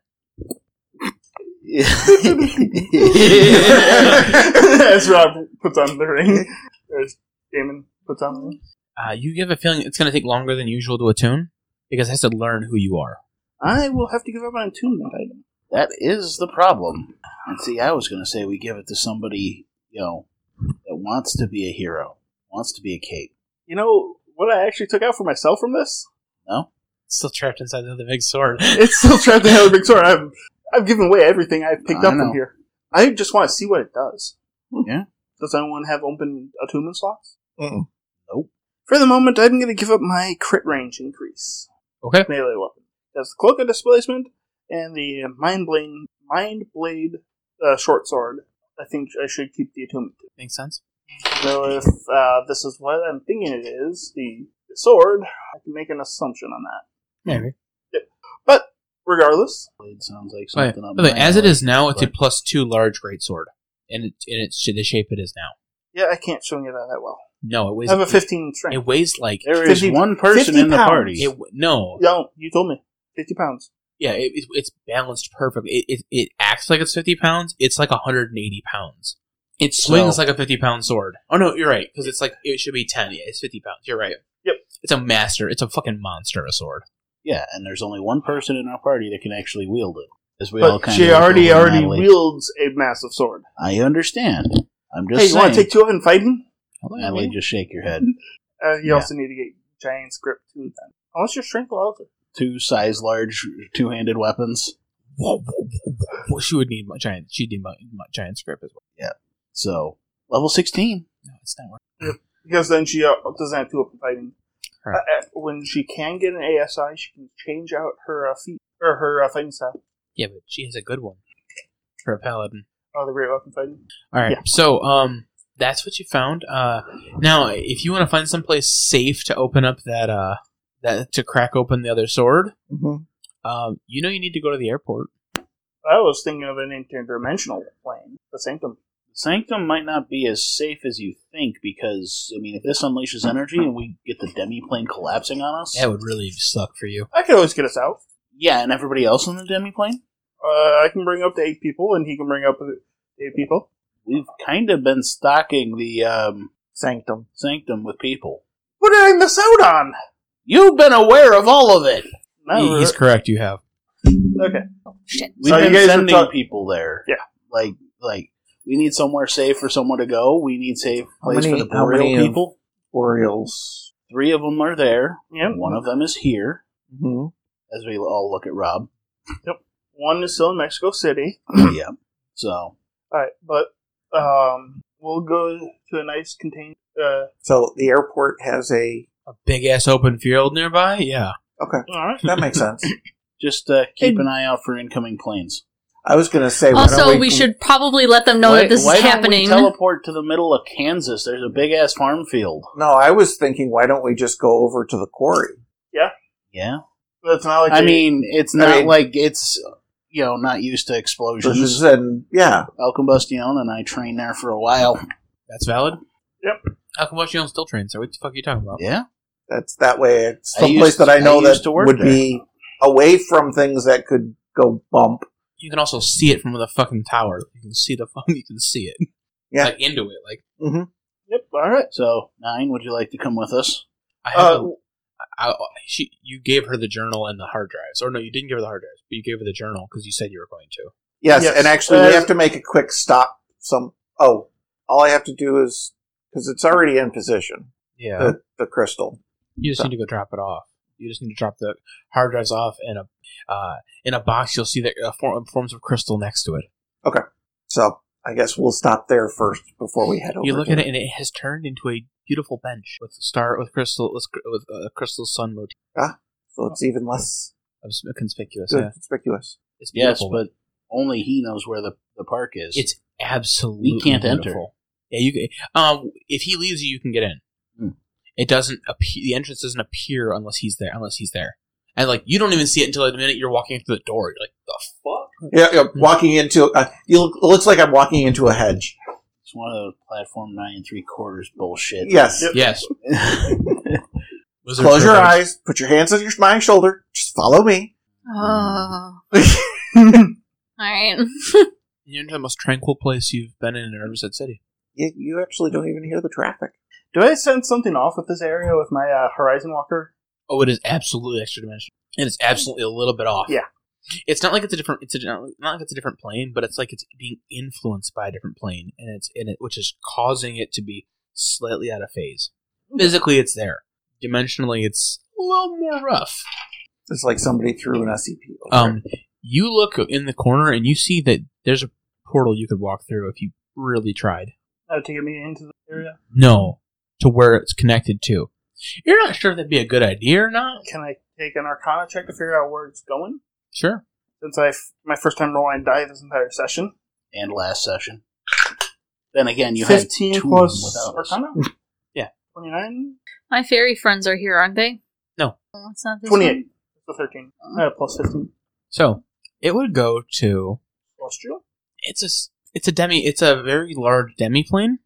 Speaker 4: As Rob puts on the ring. As Damon puts on the ring.
Speaker 1: You have a feeling it's going to take longer than usual to attune because it has to learn who you are.
Speaker 4: I will have to give up my attunement item.
Speaker 6: That is the problem. And see, I was going to say we give it to somebody, that wants to be a hero, wants to be a cape.
Speaker 4: You know what I actually took out for myself from this?
Speaker 6: No?
Speaker 1: Still trapped inside the big sword.
Speaker 4: It's still trapped in the big sword. I've given away everything I've picked
Speaker 6: I
Speaker 4: up
Speaker 6: know.
Speaker 4: from here. I just want to see what it does.
Speaker 6: Yeah.
Speaker 4: Does anyone have open attunement slots?
Speaker 5: Mm-mm.
Speaker 6: Nope.
Speaker 4: For the moment, I'm going to give up my crit range increase.
Speaker 1: Okay.
Speaker 4: Melee weapon. That's the Cloak of Displacement and the Mind Blade short sword. I think I should keep the attunement to.
Speaker 1: Makes sense.
Speaker 4: So if this is what I'm thinking it is, the sword, I can make an assumption on that.
Speaker 1: Maybe.
Speaker 4: But regardless,
Speaker 6: Blade sounds like
Speaker 1: By
Speaker 6: something
Speaker 1: the way, as it is now, it's a
Speaker 6: but-
Speaker 1: +2 large greatsword, and it's the shape it is now.
Speaker 4: yeah, I can't swing it that well.
Speaker 1: No, it weighs.
Speaker 4: I have a 15 strength.
Speaker 1: It weighs like
Speaker 6: There is
Speaker 4: 50
Speaker 6: one person
Speaker 4: 50
Speaker 6: in the
Speaker 4: pounds.
Speaker 6: party.
Speaker 1: no.
Speaker 4: No, you told me. 50 pounds.
Speaker 1: Yeah, it's balanced perfectly. It acts like it's 50 pounds. It's like 180 pounds. It swings like a 50-pound sword. Oh no, you're right, because it's like it should be 10. Yeah, it's 50 pounds. You're right.
Speaker 4: Yep.
Speaker 1: It's a master. It's a fucking monster of a sword.
Speaker 6: Yeah, and there's only one person in our party that can actually wield it. As we all
Speaker 4: But
Speaker 6: kind
Speaker 4: she
Speaker 6: of
Speaker 4: already
Speaker 6: Natalie.
Speaker 4: wields a massive sword.
Speaker 6: I understand. I'm just
Speaker 4: Hey, you
Speaker 6: saying.
Speaker 4: want to take two of them fighting?
Speaker 6: Natalie, just shake your head.
Speaker 4: You also need to get Giant's Grip too then. Unless your strength allows it.
Speaker 6: 2 size large two-handed weapons.
Speaker 1: Whoa. She would need my giant. She'd need my giant script as well.
Speaker 6: Yeah. So, level 16.
Speaker 1: No, it's not working.
Speaker 4: Because then she doesn't have two of them fighting.
Speaker 1: Right.
Speaker 4: When she can get an ASI, she can change out her feet or her fighting style.
Speaker 1: Yeah, but she has a good one for a paladin.
Speaker 4: Oh, the great weapon fighting.
Speaker 1: All right.
Speaker 4: Yeah.
Speaker 1: So, that's what you found. Now, if you want to find someplace safe to open up that to crack open the other sword, you need to go to the airport.
Speaker 4: I was thinking of an interdimensional plane, the Sanctum.
Speaker 6: Sanctum might not be as safe as you think because, I mean, if this unleashes energy and we get the demi-plane collapsing on us...
Speaker 1: That would really suck for you.
Speaker 4: I could always get us out.
Speaker 6: Yeah, and everybody else on the demi-plane?
Speaker 4: I can bring up to 8 people, and he can bring up to 8 people.
Speaker 6: We've kind of been stocking the
Speaker 5: Sanctum.
Speaker 6: Sanctum with people.
Speaker 4: What did I miss out on?
Speaker 6: You've been aware of all of it!
Speaker 4: No,
Speaker 1: He's correct. You have.
Speaker 4: okay.
Speaker 2: Shit.
Speaker 6: We've
Speaker 4: So you
Speaker 6: been
Speaker 4: guys are
Speaker 6: sending people there.
Speaker 4: Yeah.
Speaker 6: Like, we need somewhere safe for someone to go. We need safe place for the
Speaker 5: how
Speaker 6: Boreal
Speaker 5: many of-
Speaker 6: people.
Speaker 5: Boreals.
Speaker 6: 3 of them are there.
Speaker 4: Yep.
Speaker 6: One of them is here,
Speaker 5: Mm-hmm.
Speaker 6: as we all look at Rob.
Speaker 4: One is still in Mexico City.
Speaker 6: Yeah. So,
Speaker 4: Alright, but we'll go to a nice contained...
Speaker 5: So the airport has a...
Speaker 1: A big ass open field nearby. Yeah.
Speaker 5: Okay,
Speaker 4: Alright.
Speaker 5: that makes sense.
Speaker 6: just keep an eye out for incoming planes.
Speaker 5: I was going to say... why don't
Speaker 2: Also, we should probably let them know that this
Speaker 6: why
Speaker 2: is
Speaker 6: don't
Speaker 2: happening.
Speaker 6: we teleport to the middle of Kansas? There's a big-ass farm field.
Speaker 5: No, I was thinking, why don't we just go over to the quarry?
Speaker 6: Yeah.
Speaker 4: But it's not like
Speaker 6: I
Speaker 4: they-
Speaker 6: mean, it's
Speaker 5: I
Speaker 6: not
Speaker 5: mean-
Speaker 6: like it's, not used to explosions.
Speaker 5: And yeah,
Speaker 6: El Combustión and I trained there for a while.
Speaker 1: That's valid.
Speaker 4: Yep.
Speaker 1: How come you don't still train? So what the fuck are you talking about?
Speaker 6: Yeah.
Speaker 5: that's that way. It's
Speaker 6: I
Speaker 5: someplace
Speaker 6: used-
Speaker 5: that I know
Speaker 6: I used
Speaker 5: that
Speaker 6: to work
Speaker 5: would
Speaker 6: there.
Speaker 5: be away from things that could go bump.
Speaker 1: You can also see it from the fucking tower. You can see the you can see it.
Speaker 5: Yeah.
Speaker 1: Like into it. Like
Speaker 4: Yep, alright.
Speaker 6: So, 9, would you like to come with us?
Speaker 1: I have. You gave her the journal and the hard drives, or no, you didn't give her the hard drives, but you gave her the journal because you said you were going to.
Speaker 5: Yes,
Speaker 4: Yes.
Speaker 5: and actually, we have to make a quick stop. All I have to do is because it's already in position.
Speaker 1: Yeah.
Speaker 5: The crystal.
Speaker 1: You just need to go drop it off. You just need to drop the hard drives off in a box. You'll see that forms of crystal next to it.
Speaker 5: So I guess we'll stop there first before we head over.
Speaker 1: You look
Speaker 5: to
Speaker 1: at it, and it has turned into a beautiful bench with crystal sun motif.
Speaker 5: So it's even less
Speaker 1: Conspicuous.
Speaker 5: good,
Speaker 1: Yeah,
Speaker 5: conspicuous.
Speaker 1: it's
Speaker 6: Yes,
Speaker 1: beautiful.
Speaker 6: but only he knows where the park is.
Speaker 1: It's absolutely
Speaker 6: We can't enter.
Speaker 1: beautiful. Yeah, you can. If he leaves you can get in.
Speaker 6: Hmm.
Speaker 1: It doesn't appear. The entrance doesn't appear unless he's there. And you don't even see it until the minute you're walking through the door. You're like, the fuck?
Speaker 5: Yeah, walking into it looks like I'm walking into a hedge.
Speaker 6: It's one of the platform 9 3/4 bullshit.
Speaker 5: Yes.
Speaker 4: Yep.
Speaker 1: Yes.
Speaker 5: Close your eyes. Put your hands on my shoulder. Just follow me.
Speaker 2: Oh. Alright.
Speaker 1: You're in the most tranquil place you've been in Riverside City.
Speaker 5: You actually don't even hear the traffic.
Speaker 4: Do I send something off with this area with my Horizon Walker?
Speaker 1: Oh, it is absolutely extra dimensional, and it's absolutely a little bit off.
Speaker 4: Yeah.
Speaker 1: It's not like it's a different. Not like it's a different plane, but it's like it's being influenced by a different plane, and it's in it, which is causing it to be slightly out of phase. Physically, it's there. Dimensionally, it's a little more rough.
Speaker 5: It's like somebody threw an SCP over it.
Speaker 1: You look in the corner and you see that there's a portal you could walk through if you really tried.
Speaker 4: To get me into the area?
Speaker 1: No, to where it's connected to. You're not sure if that'd be a good idea or not.
Speaker 4: Can I take an Arcana check to figure out where it's going?
Speaker 1: Sure.
Speaker 4: Since my first time rolling die this entire session.
Speaker 6: And last session. Then again, you
Speaker 4: 15
Speaker 6: had 2
Speaker 4: plus
Speaker 6: without us.
Speaker 4: Arcana?
Speaker 1: Yeah.
Speaker 4: 29?
Speaker 2: My fairy friends are here, aren't they?
Speaker 1: No.
Speaker 2: Oh, it's not this
Speaker 4: 28. So 13. Plus 15.
Speaker 1: So it would go to.
Speaker 4: Celestial?
Speaker 1: It's a very large demiplane.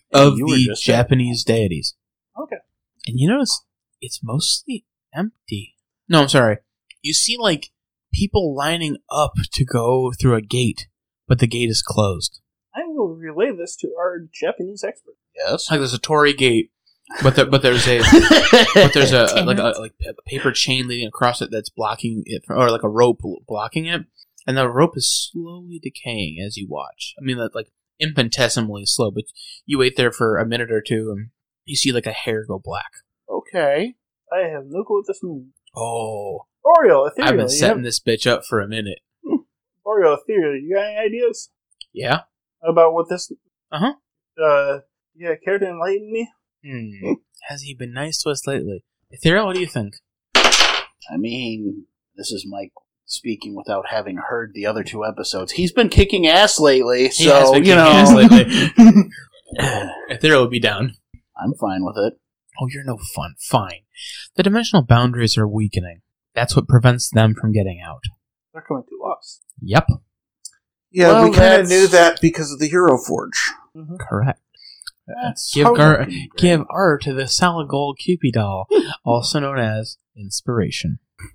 Speaker 1: of
Speaker 6: You were
Speaker 1: the
Speaker 6: just there.
Speaker 1: Japanese deities.
Speaker 4: Okay.
Speaker 1: And you notice it's mostly empty. No, I'm sorry. You see, like, people lining up to go through a gate, but the gate is closed.
Speaker 4: I will relay this to our Japanese expert.
Speaker 6: Yes.
Speaker 1: Like, there's a torii gate, but there's a
Speaker 2: Damn
Speaker 1: like a paper chain leading across it that's blocking it, or like a rope blocking it, and the rope is slowly decaying as you watch. I mean, that's like infinitesimally slow, but you wait there for a minute or two, and you see like a hair go black.
Speaker 6: Okay.
Speaker 4: I have no clue what this means.
Speaker 1: Oh,
Speaker 4: Oreo, Ethereal.
Speaker 1: I've been setting this bitch up for a minute.
Speaker 4: Oreo, Ethereal, you got any ideas
Speaker 1: Yeah.
Speaker 4: about what this...
Speaker 1: Uh-huh.
Speaker 4: Yeah, care to enlighten me?
Speaker 1: Has he been nice to us lately? Ethereal, what do you think?
Speaker 6: I mean, this is Mike speaking without having heard the other 2 episodes. He's been kicking ass lately,
Speaker 1: He has
Speaker 6: so,
Speaker 1: been
Speaker 6: you
Speaker 1: kicking
Speaker 6: know.
Speaker 1: ass lately. Ethereal would be down.
Speaker 6: I'm fine with it.
Speaker 1: Oh, you're no fun. Fine. The dimensional boundaries are weakening. That's what prevents them from getting out.
Speaker 4: They're coming to us.
Speaker 1: Yep.
Speaker 5: Yeah,
Speaker 6: Well,
Speaker 5: we kind
Speaker 6: that's-
Speaker 5: of knew that because of the Euroforge.
Speaker 4: Mm-hmm.
Speaker 1: Correct.
Speaker 6: That's
Speaker 1: Give
Speaker 6: heartbreaking, Greg.
Speaker 1: give art to the solid gold Cupid doll, also known as inspiration.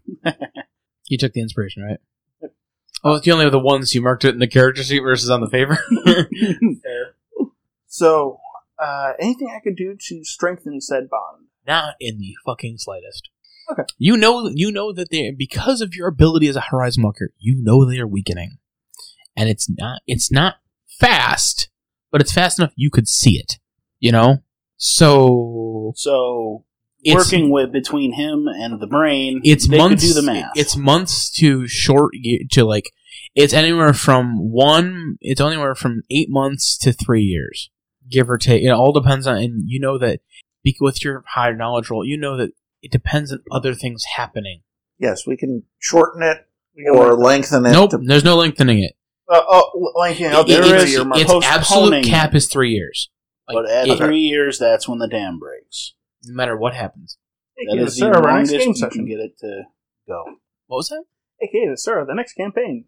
Speaker 1: You took the inspiration, right? Oh, you only have the ones you marked it in the character sheet versus on the paper.
Speaker 4: Fair. So, anything I could do to strengthen said bond?
Speaker 1: Not in the fucking slightest.
Speaker 4: Okay.
Speaker 1: You know that they, because of your ability as a Horizon Walker, you know they are weakening, and it's not fast, but it's fast enough you could see it. You know, so
Speaker 6: So, working with between him and the brain,
Speaker 1: it's
Speaker 6: they
Speaker 1: months.
Speaker 6: could do the math.
Speaker 1: It's months to short to like. It's anywhere from 8 months to 3 years, give or take. It all depends on, and you know that with your high knowledge roll, you know that it depends on other things happening.
Speaker 5: Yes, we can shorten it
Speaker 4: We can
Speaker 5: or lengthen it.
Speaker 1: Nope,
Speaker 5: to-
Speaker 1: there's no lengthening it.
Speaker 4: Lengthening out
Speaker 1: It-
Speaker 4: there
Speaker 1: it's
Speaker 4: your
Speaker 1: its absolute
Speaker 6: postponing.
Speaker 1: cap is 3 years. Like,
Speaker 6: but at
Speaker 1: it-
Speaker 6: 3 years, that's when the dam breaks.
Speaker 1: no matter what happens.
Speaker 6: That is the
Speaker 4: Sarah, our next
Speaker 6: longest
Speaker 4: game
Speaker 6: you
Speaker 4: session.
Speaker 6: can get it to go.
Speaker 1: What was that?
Speaker 4: AKA the Sarah, the next campaign.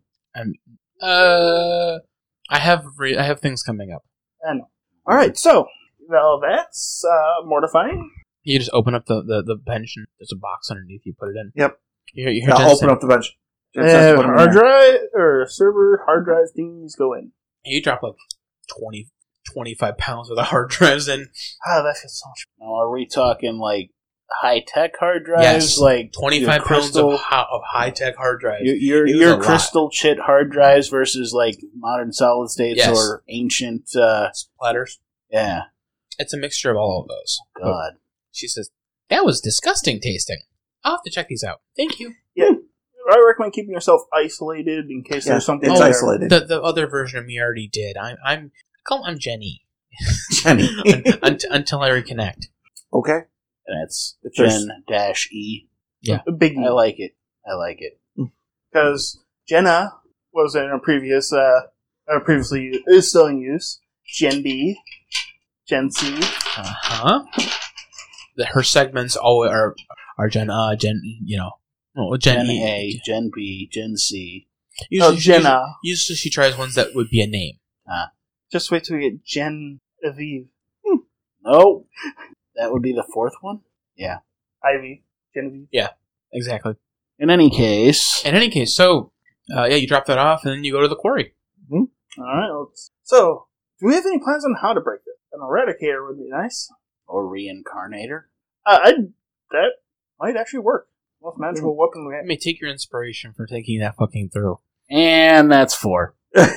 Speaker 1: I have things coming up.
Speaker 4: I know. Alright, so, well, that's mortifying.
Speaker 1: You just open up the bench and there's a box underneath. You put it in.
Speaker 5: Yep.
Speaker 1: You hear
Speaker 5: I'll
Speaker 1: Jen
Speaker 5: open
Speaker 1: say-
Speaker 5: up the bench. Jen says to put 'em in
Speaker 4: Hard
Speaker 5: there.
Speaker 4: drive, or server hard drive things go in.
Speaker 1: You drop like 20, 25 pounds worth of hard drives in.
Speaker 4: Ah, that feels so much.
Speaker 6: Now, are we talking like high-tech hard drives?
Speaker 1: Yes.
Speaker 6: Like
Speaker 1: 25
Speaker 6: your
Speaker 1: pounds
Speaker 6: crystal,
Speaker 1: of high-tech hard drives.
Speaker 6: your
Speaker 1: It was a lot.
Speaker 6: crystal chit hard drives versus like modern solid states
Speaker 1: Yes.
Speaker 6: or ancient.
Speaker 1: Platters.
Speaker 6: Yeah.
Speaker 1: It's a mixture of all of those.
Speaker 6: God.
Speaker 1: She says, that was disgusting tasting. I'll have to check these out. Thank you.
Speaker 4: I recommend keeping yourself isolated in case
Speaker 5: Yeah,
Speaker 4: there's something
Speaker 5: it's
Speaker 4: there.
Speaker 5: isolated.
Speaker 1: The other version of me already did. I'm Jenny.
Speaker 5: Jenny.
Speaker 1: Until I reconnect.
Speaker 5: Okay.
Speaker 6: And it's
Speaker 5: If there's-
Speaker 6: Gen-E.
Speaker 4: A big
Speaker 6: I like it. I like it.
Speaker 4: because Jenna was in a previous, previously is still in use. Gen B, Gen C.
Speaker 1: Uh-huh. Her segments all are Gen, Gen
Speaker 6: Gen
Speaker 1: E.
Speaker 6: A, Gen B, Gen C.
Speaker 4: Jenna.
Speaker 1: Usually she tries ones that would be a name.
Speaker 4: Just wait till we get Gen Aviv,
Speaker 6: No. That would be the 4th one?
Speaker 4: Ivy, Genevieve.
Speaker 1: Exactly.
Speaker 6: In any case,
Speaker 1: In any case, so, you drop that off and then you go to the quarry.
Speaker 4: All right. So, do we have any plans on how to break this? An eradicator would be nice.
Speaker 6: or reincarnator.
Speaker 4: That might actually work. Most magical weapon we
Speaker 1: Let
Speaker 4: have.
Speaker 1: me take your inspiration for taking that fucking through.
Speaker 6: And that's 4.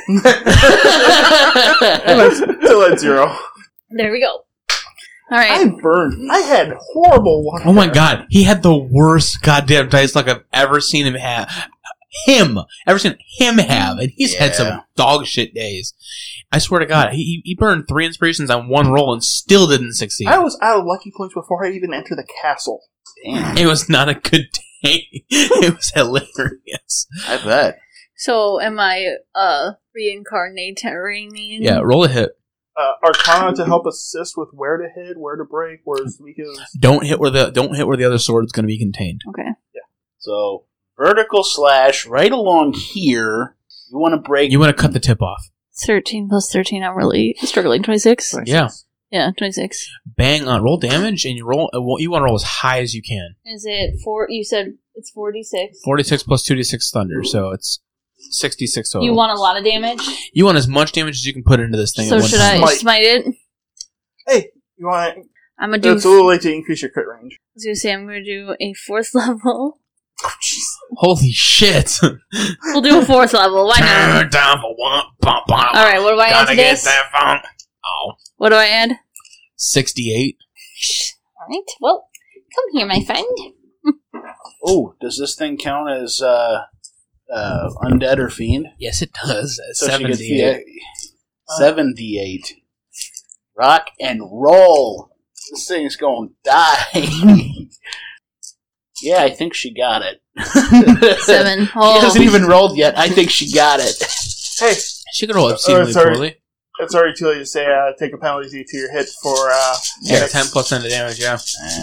Speaker 4: Still at 0.
Speaker 2: There we go. All right.
Speaker 4: I burned. I had horrible luck.
Speaker 1: Oh my
Speaker 4: there.
Speaker 1: god, he had the worst goddamn dice luck I've ever seen him have. Ever seen him have, and he's had some
Speaker 6: Yeah.
Speaker 1: dog shit days. I swear to God, he burned 3 inspirations on one roll and still didn't succeed.
Speaker 4: I was out of lucky points before I even entered the castle.
Speaker 6: Damn.
Speaker 1: It was not a good day. It was hilarious.
Speaker 6: I bet.
Speaker 2: So, am I reincarnating?
Speaker 1: Yeah, roll a hit.
Speaker 4: Arcana to help assist with where to hit, where to break, where's weakest.
Speaker 1: Don't hit where the other sword's going to be contained.
Speaker 2: Okay.
Speaker 6: So, vertical slash right along here. You want to break.
Speaker 1: You want to cut the tip off.
Speaker 2: 13 plus 13. I'm really struggling. 26.
Speaker 1: Yeah.
Speaker 2: Yeah, 26.
Speaker 1: Bang on. Roll damage, and you want to roll as high as you can.
Speaker 2: Is it 4? You said it's 46.
Speaker 1: 46 plus 2d6 thunder, so it's 66 total.
Speaker 2: You want a lot of damage?
Speaker 1: You want as much damage as you can put into this thing
Speaker 2: So
Speaker 1: at one
Speaker 2: should
Speaker 1: time.
Speaker 2: I smite it?
Speaker 4: Hey, you want to...
Speaker 2: I'm going to do...
Speaker 4: It's a little late to increase your crit range.
Speaker 2: I was going to say I'm going to do a 4th level.
Speaker 1: Holy shit!
Speaker 2: We'll do a 4th level. Why
Speaker 1: Turn
Speaker 2: not?
Speaker 1: it down for one.
Speaker 2: Alright, what do I add
Speaker 1: Gotta
Speaker 2: to
Speaker 1: get
Speaker 2: this?
Speaker 1: that phone. Oh.
Speaker 2: What do I add?
Speaker 1: 68.
Speaker 2: Alright, well, come here, my friend.
Speaker 6: Oh, does this thing count as undead or fiend?
Speaker 1: Yes, it does.
Speaker 6: So she gets
Speaker 1: 78.
Speaker 6: 78. Rock and roll. This thing's going to die. Yeah, I think she got it.
Speaker 2: 7.
Speaker 6: She
Speaker 2: Oh,
Speaker 6: hasn't even rolled yet. I think she got it.
Speaker 4: Hey,
Speaker 1: She could roll exceedingly
Speaker 4: sorry.
Speaker 1: poorly.
Speaker 4: it's already too late to say take a penalty to your hit for...
Speaker 1: Yeah, 10 plus 10 to damage, yeah.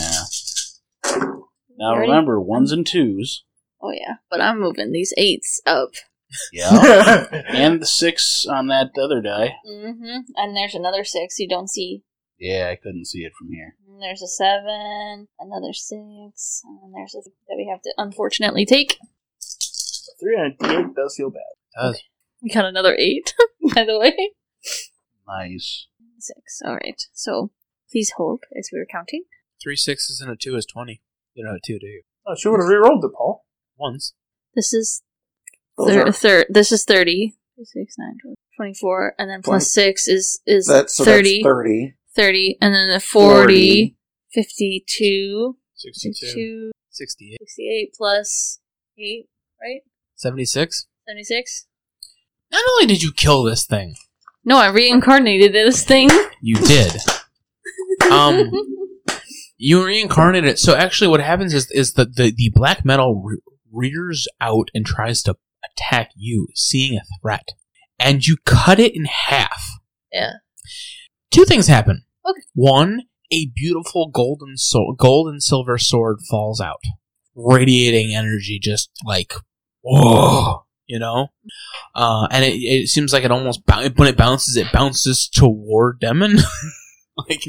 Speaker 6: Now
Speaker 2: Ready?
Speaker 6: remember, 1s and 2s.
Speaker 2: oh yeah, but I'm moving these 8s up.
Speaker 6: Yeah. And the 6 on that other die.
Speaker 2: Mm-hmm. And there's another 6 you don't see.
Speaker 6: Yeah, I couldn't see it from here.
Speaker 2: And there's a 7, another 6, and there's a that we have to unfortunately take.
Speaker 4: 3 on a D8 does feel bad.
Speaker 1: It does.
Speaker 2: We got another 8, by the way.
Speaker 6: Nice.
Speaker 2: 6. Alright, so please hold as we were counting.
Speaker 1: 3 6s and a 2 is 20. You don't have a 2, do you?
Speaker 4: Oh, she would have re-rolled it, Paul.
Speaker 1: Once.
Speaker 2: This is
Speaker 5: Those are-
Speaker 2: this is 30. 6, 9, 24, and then plus 6 is
Speaker 5: That's
Speaker 2: 30.
Speaker 5: 30.
Speaker 2: 30, and then the 40, 52,
Speaker 1: 62. 68.
Speaker 2: 68 plus 8, right?
Speaker 1: 76.
Speaker 2: 76?
Speaker 1: Not only did you kill this thing,
Speaker 2: No, I reincarnated this thing.
Speaker 1: you did. You reincarnated it. So actually what happens is that the black metal rears out and tries to attack you, seeing a threat. And you cut it in half.
Speaker 2: Yeah.
Speaker 1: 2 things happen.
Speaker 2: Okay.
Speaker 1: 1, a beautiful gold and silver sword falls out, radiating energy, just like whoa, you know. And it seems like it almost when it bounces toward Demon, like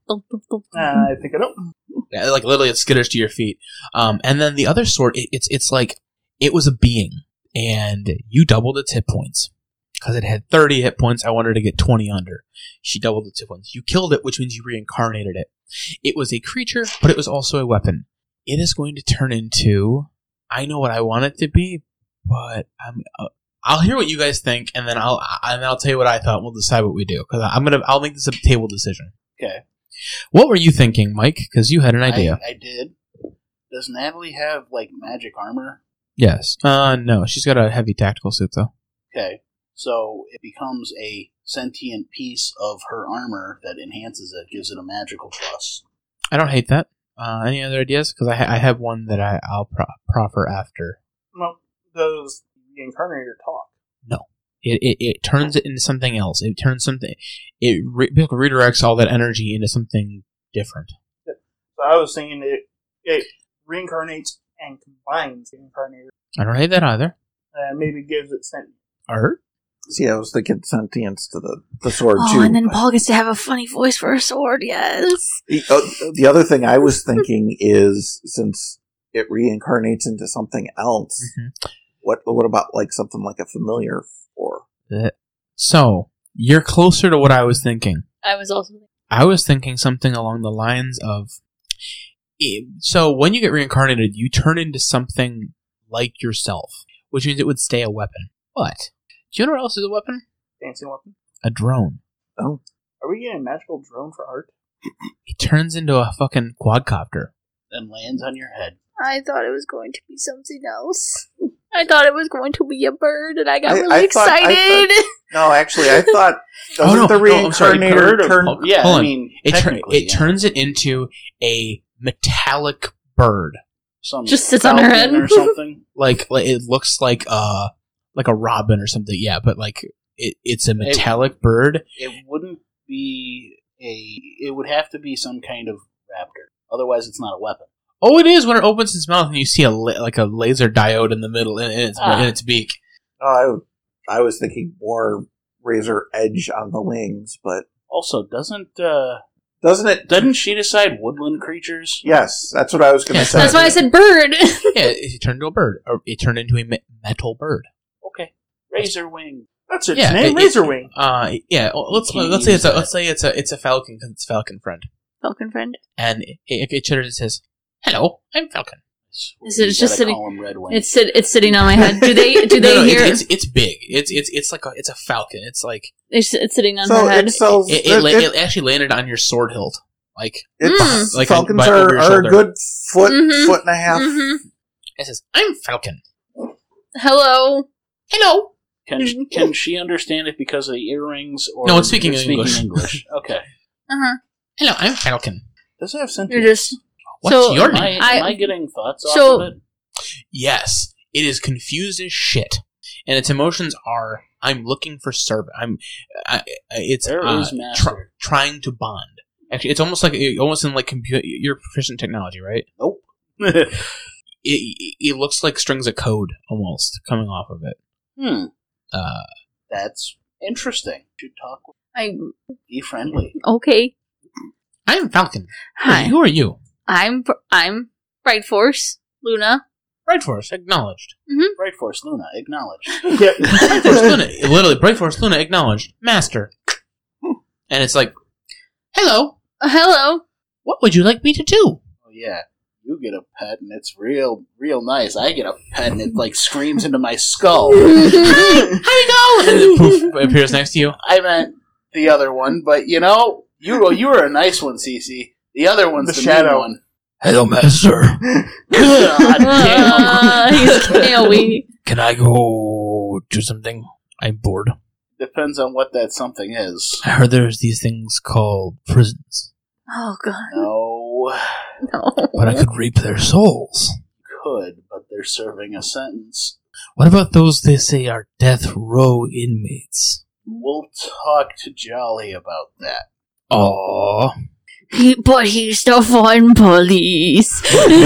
Speaker 4: I pick it up.
Speaker 1: yeah, like literally it skitters to your feet. And then the other sword, it's like it was a being, and you doubled its hit points. Because it had 30 hit points, I wanted to get 20 under. She doubled its hit points. You killed it, which means you reincarnated it. It was a creature, but it was also a weapon. It is going to turn into... I know what I want it to be, but I'll hear what you guys think, and then I'll tell you what I thought. We'll decide what we do. Because I'll make this a table decision.
Speaker 6: Okay.
Speaker 1: What were you thinking, Mike? Because you had an idea.
Speaker 6: I did. Does Natalie have, like, magic armor?
Speaker 1: Yes. No. She's got a heavy tactical suit, though.
Speaker 6: Okay. So it becomes a sentient piece of her armor that enhances it, gives it a magical plus.
Speaker 1: I don't hate that. Any other ideas? Because I have one that I'll proffer after.
Speaker 4: Well, does the Incarnator talk?
Speaker 1: No. It turns it into something else. It turns something... It redirects all that energy into something different.
Speaker 4: So I was thinking it reincarnates and combines the Incarnator.
Speaker 1: I don't hate that either.
Speaker 4: And maybe gives it sentient.
Speaker 1: Art?
Speaker 5: See, I was thinking sentience to the sword,
Speaker 2: Oh,
Speaker 5: too.
Speaker 2: and then
Speaker 5: but-
Speaker 2: Paul gets to have a funny voice for a sword, yes.
Speaker 5: The other thing I was thinking is, since it reincarnates into something else, what about like something like a familiar or...
Speaker 1: So, you're closer to what I was thinking.
Speaker 2: I was also...
Speaker 1: I was thinking something along the lines of... So, when you get reincarnated, you turn into something like yourself, which means it would stay a weapon. But, do you know what else is a weapon?
Speaker 4: Dancing weapon.
Speaker 1: A drone.
Speaker 5: Oh,
Speaker 4: Are we getting a magical drone for art?
Speaker 1: It turns into a fucking quadcopter.
Speaker 6: Then lands on your head.
Speaker 2: I thought it was going to be something else. I thought it was going to be a bird, and I got
Speaker 5: I
Speaker 2: really
Speaker 5: thought-
Speaker 2: excited.
Speaker 5: no, actually, I thought... Doesn't the
Speaker 1: I'm sorry,
Speaker 5: reincarnator
Speaker 1: bird or-
Speaker 5: turn...
Speaker 1: oh,
Speaker 6: Yeah,
Speaker 1: hold
Speaker 6: I
Speaker 1: on.
Speaker 6: mean,
Speaker 1: It
Speaker 6: technically, yeah.
Speaker 1: turns it into a metallic bird.
Speaker 6: Some
Speaker 2: Just sits on her
Speaker 6: falcon
Speaker 2: head.
Speaker 6: or something.
Speaker 1: Like it looks like a robin or something. Yeah, but like it's a metallic bird.
Speaker 6: It wouldn't be it would have to be some kind of raptor. Otherwise, it's not a weapon.
Speaker 1: Oh, it is when it opens its mouth and you see a laser diode in the middle in its beak.
Speaker 5: Oh, I was thinking more razor edge on the wings, but...
Speaker 6: Also, doesn't
Speaker 5: Doesn't it?
Speaker 6: Doesn't she decide woodland creatures?
Speaker 5: Yes, that's what I was going to
Speaker 1: Yes.
Speaker 5: say.
Speaker 2: That's why I said bird.
Speaker 1: Yeah, it turned into a bird. Or it turned into a metal bird.
Speaker 6: Okay. Razorwing.
Speaker 4: That's its
Speaker 1: Yeah,
Speaker 4: name,
Speaker 1: it-
Speaker 4: Razorwing.
Speaker 1: Yeah. Let's
Speaker 6: can't
Speaker 1: say
Speaker 6: use
Speaker 1: it's a falcon because it's Falcon Friend,
Speaker 2: Falcon friend.
Speaker 1: and it chitters and says, "Hello, I'm Falcon."
Speaker 2: Is it
Speaker 6: You
Speaker 2: just
Speaker 6: gotta
Speaker 2: sitting-
Speaker 6: call him Redwing.
Speaker 2: It's sitting on my head. Do they
Speaker 1: No,
Speaker 2: hear?
Speaker 1: it's big. It's like it's a falcon. It's like
Speaker 2: It's sitting on
Speaker 5: So
Speaker 2: my head.
Speaker 5: it sells.
Speaker 1: it actually landed on your sword hilt. Like like
Speaker 5: Falcons
Speaker 1: by over your
Speaker 5: are a
Speaker 1: shoulder.
Speaker 5: good foot,
Speaker 2: Mhm.
Speaker 5: foot and a half.
Speaker 2: Mhm.
Speaker 1: It says, "I'm Falcon."
Speaker 2: Hello.
Speaker 1: Hello.
Speaker 6: Can she understand it because of the earrings? Or
Speaker 1: No, it's speaking
Speaker 6: it's
Speaker 1: English.
Speaker 6: Okay.
Speaker 1: Hello, I'm Falcon.
Speaker 4: Does it have
Speaker 2: You're
Speaker 4: sentience?
Speaker 2: just
Speaker 1: What's
Speaker 2: So,
Speaker 1: your
Speaker 6: Am
Speaker 1: name?
Speaker 6: I getting thoughts
Speaker 2: So-
Speaker 6: off of it?
Speaker 1: Yes, it is confused as shit, and its emotions are: I'm looking for service. It's
Speaker 6: There is master.
Speaker 1: trying to bond. Actually, it's almost in like computer. You're proficient in technology, right?
Speaker 6: Nope.
Speaker 1: It looks like strings of code almost coming off of it.
Speaker 6: That's interesting. Should talk with
Speaker 2: I
Speaker 6: be friendly.
Speaker 2: okay.
Speaker 1: I'm Falcon.
Speaker 2: Hi.
Speaker 1: Who are you?
Speaker 2: I'm Bright Force Luna.
Speaker 1: Bright Force, acknowledged.
Speaker 6: Bright Force Luna, acknowledge.
Speaker 4: Yeah.
Speaker 1: Bright Force Luna, literally, Bright Force Luna, acknowledged. Master. And it's like, hello,
Speaker 2: Hello.
Speaker 1: what would you like me to do?
Speaker 6: Oh yeah, you get a pet and it's real nice. I get a pet and it like screams into my skull.
Speaker 1: How you go? And then poof, appears next to you.
Speaker 6: I meant the other one, but you know, you were a nice one, Cece. The other one's
Speaker 4: The
Speaker 6: the
Speaker 4: shadow.
Speaker 6: mean one.
Speaker 1: Hello, Master.
Speaker 6: God damn.
Speaker 2: He's AOE.
Speaker 1: Can I go do something? I'm bored.
Speaker 6: Depends on what that something is.
Speaker 1: I heard there's these things called prisons,
Speaker 2: Oh god.
Speaker 6: No,
Speaker 2: No.
Speaker 1: but I could reap their souls.
Speaker 6: could, but they're serving a sentence.
Speaker 1: What about those they say are death row inmates?
Speaker 6: We'll talk to Jolly about that.
Speaker 1: Aww.
Speaker 2: But he's the fun police.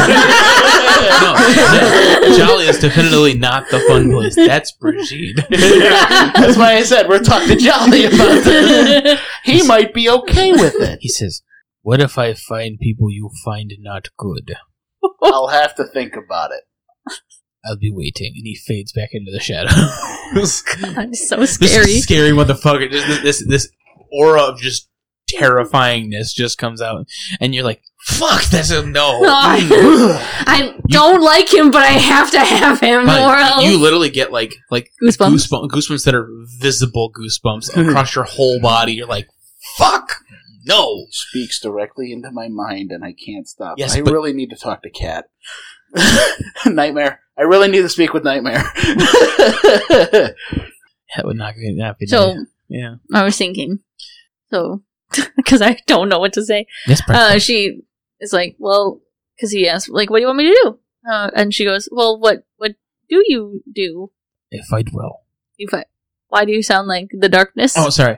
Speaker 1: No, Jolly is definitively not the fun place. That's Brigitte.
Speaker 6: That's why I said we're talking to Jolly about this. He might be okay with it.
Speaker 1: He says, what if I find people you find not good?
Speaker 6: I'll have to think about it.
Speaker 1: I'll be waiting. And he fades back into the shadows.
Speaker 2: God, so
Speaker 1: This
Speaker 2: scary.
Speaker 1: scary motherfucker. Just this aura of just terrifyingness just comes out. And you're like, fuck, that's a no.
Speaker 2: I don't like him, but I have to have him, or else.
Speaker 1: You literally get like
Speaker 2: Goosebumps.
Speaker 1: goosebumps that are visible goosebumps across your whole body. You're like, fuck, no.
Speaker 6: Speaks directly into my mind, and I can't stop.
Speaker 1: Yes,
Speaker 6: I
Speaker 1: but-
Speaker 6: really need to talk to Kat. Nightmare. I really need to speak with Nightmare.
Speaker 1: That would not be
Speaker 2: So
Speaker 1: yeah.
Speaker 2: I was thinking, because I don't know what to say.
Speaker 1: Yes,
Speaker 2: She is like, well, because he asked, like, what do you want me to do? And she goes, well, what do you do?
Speaker 1: I fight well.
Speaker 2: You fight. Why do you sound like the darkness?
Speaker 1: Oh, sorry.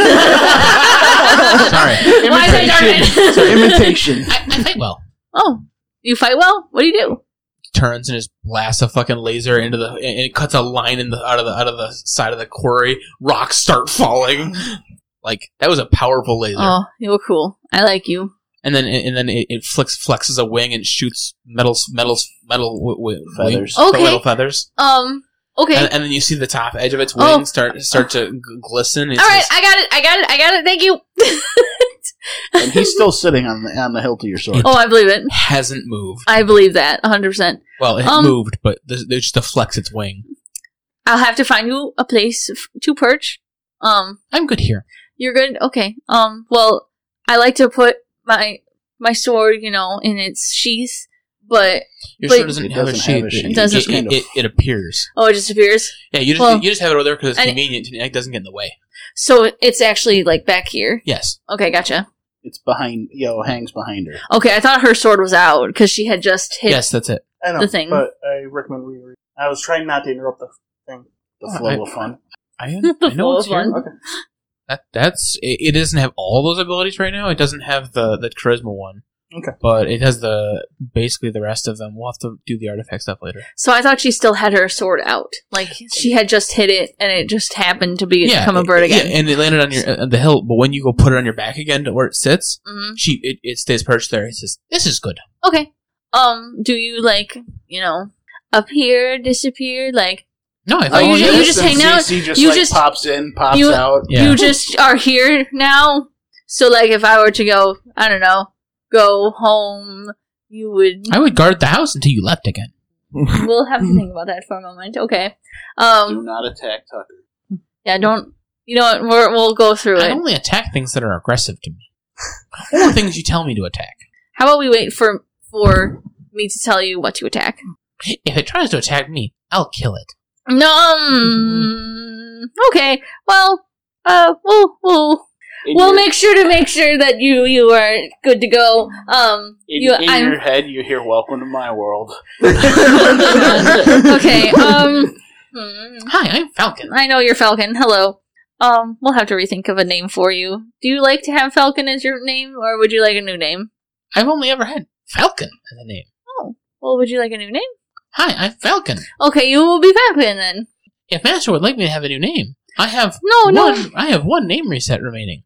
Speaker 2: Sorry. Why is it darkness?
Speaker 6: Imitation.
Speaker 1: I fight well.
Speaker 2: Oh, you fight well? What do you do?
Speaker 1: Turns and just blasts a fucking laser into the, and it cuts a line out of the side of the quarry. Rocks start falling. Like that was a powerful laser.
Speaker 2: Oh, you were cool. I like you.
Speaker 1: And then it flexes a wing and shoots metal
Speaker 6: Feathers.
Speaker 2: Okay.
Speaker 1: metal feathers.
Speaker 2: Okay.
Speaker 1: And then you see the top edge of its wing start to glisten.
Speaker 2: All right, I got it. Thank you.
Speaker 6: And he's still sitting on the hilt of your sword.
Speaker 2: Oh, I believe it.
Speaker 1: hasn't moved.
Speaker 2: I believe that 100%.
Speaker 1: Well, it moved, but there's just to flex its wing.
Speaker 2: I'll have to find you a place to perch.
Speaker 1: I'm good here.
Speaker 2: You're good. Okay. Well, I like to put my sword, in its sheath, but
Speaker 1: Your
Speaker 2: Wait.
Speaker 1: sword doesn't
Speaker 6: It
Speaker 1: have a
Speaker 6: doesn't have
Speaker 1: sheath.
Speaker 6: a sheath.
Speaker 2: It doesn't.
Speaker 1: It appears.
Speaker 2: it just appears.
Speaker 1: Yeah, you just have it over there because it's
Speaker 2: and
Speaker 1: convenient. It doesn't get in the way.
Speaker 2: So it's actually like back here.
Speaker 1: Yes.
Speaker 2: Okay, gotcha.
Speaker 6: It's behind, hangs behind her.
Speaker 2: Okay, I thought her sword was out because she had just hit.
Speaker 1: Yes, that's it.
Speaker 4: I know,
Speaker 2: The thing.
Speaker 4: but I recommend rereading. I was trying not to interrupt the thing.
Speaker 6: The flow of fun.
Speaker 1: I
Speaker 2: The
Speaker 1: know
Speaker 2: flow
Speaker 1: it's
Speaker 2: of fun.
Speaker 1: here.
Speaker 4: Okay.
Speaker 1: It doesn't have all those abilities right now. It doesn't have the charisma one.
Speaker 4: Okay.
Speaker 1: But it has basically the rest of them. We'll have to do the artifact stuff later.
Speaker 2: So I thought she still had her sword out. Like, she had just hit it, and it just happened to become a bird again.
Speaker 1: Yeah, and it landed on the hill, but when you go put it on your back again to where it sits,
Speaker 2: Mhm.
Speaker 1: it stays perched there. It says, "This is good."
Speaker 2: Okay. Do you, like, appear, disappear, like...
Speaker 1: No, I
Speaker 2: Oh,
Speaker 1: thought
Speaker 2: you just hang out?
Speaker 6: CC just
Speaker 2: You
Speaker 6: like
Speaker 2: just-
Speaker 6: pops in, pops
Speaker 2: you-
Speaker 6: out.
Speaker 1: Yeah.
Speaker 2: You just are here now? So, like, if I were to go, I don't know, go home, you would...
Speaker 1: I would guard the house until you left again.
Speaker 2: We'll have to think about that for a moment. Okay.
Speaker 6: Do not attack Tucker.
Speaker 2: Yeah, don't... You know what? We'll go through
Speaker 1: I
Speaker 2: it.
Speaker 1: only attack things that are aggressive to me, or things you tell me to attack.
Speaker 2: How about we wait for me to tell you what to attack?
Speaker 1: If it tries to attack me, I'll kill it.
Speaker 2: No. Okay. Well, we'll make sure that you are good to go.
Speaker 6: In your head, you hear "Welcome to my world."
Speaker 2: Okay.
Speaker 1: Hi, I'm Falcon.
Speaker 2: I know you're Falcon. Hello. We'll have to rethink of a name for you. Do you like to have Falcon as your name, or would you like a new name?
Speaker 1: I've only ever had Falcon as a name.
Speaker 2: Oh, well, would you like a new name?
Speaker 1: Hi, I'm Falcon.
Speaker 2: Okay, you will be Falcon then.
Speaker 1: If Master would like me to have a new name, I have I have one name reset remaining.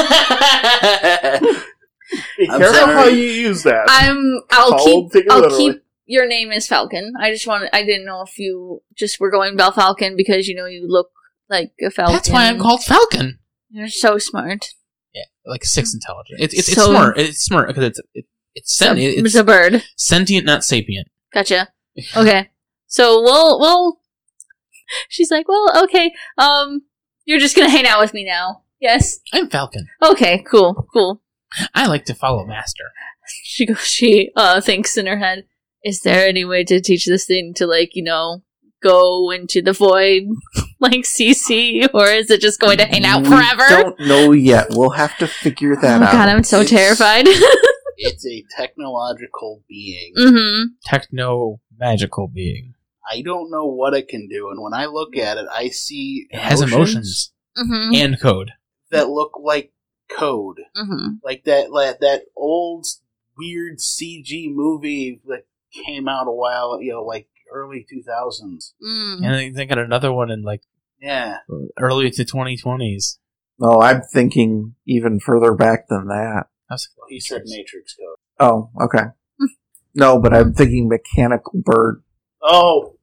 Speaker 4: Be
Speaker 6: I'm
Speaker 4: careful
Speaker 6: sorry.
Speaker 4: how you use that. Take it
Speaker 2: I'll
Speaker 4: literally.
Speaker 2: keep your name is Falcon. I didn't know if you just were going Bell Falcon because you look like a Falcon.
Speaker 1: That's why I'm called Falcon.
Speaker 2: You're so smart.
Speaker 1: Yeah, like 6 intelligent. It's
Speaker 2: So-
Speaker 1: smart. It's smart because
Speaker 2: It's a bird.
Speaker 1: sentient, not sapient.
Speaker 2: Gotcha. Okay. So we'll she's like, well, okay, you're just gonna hang out with me now. Yes?
Speaker 1: I'm Falcon.
Speaker 2: Okay, cool.
Speaker 1: I like to follow Master.
Speaker 2: She thinks in her head, is there any way to teach this thing to, like, go into the void like CC, or is it just going to hang out forever?
Speaker 5: We don't know yet. We'll have to figure that
Speaker 2: Oh
Speaker 5: out.
Speaker 2: god, I'm so
Speaker 6: It's-
Speaker 2: terrified.
Speaker 6: It's a technological being.
Speaker 2: Mm-hmm.
Speaker 1: Techno magical being.
Speaker 6: I don't know what it can do, and when I look at it, I see
Speaker 1: It has emotions
Speaker 2: Mm-hmm.
Speaker 1: and code.
Speaker 6: that look like code,
Speaker 2: Mm-hmm.
Speaker 6: like that old weird CG movie that came out a while, like early 2000s.
Speaker 2: Mm.
Speaker 1: And they got another one in like
Speaker 6: Yeah,
Speaker 1: early to 2020s.
Speaker 5: No, I'm thinking even further back than that.
Speaker 6: well, he said Matrix code.
Speaker 5: Oh, okay. No, but I'm thinking Mechanical Bird.
Speaker 6: Oh,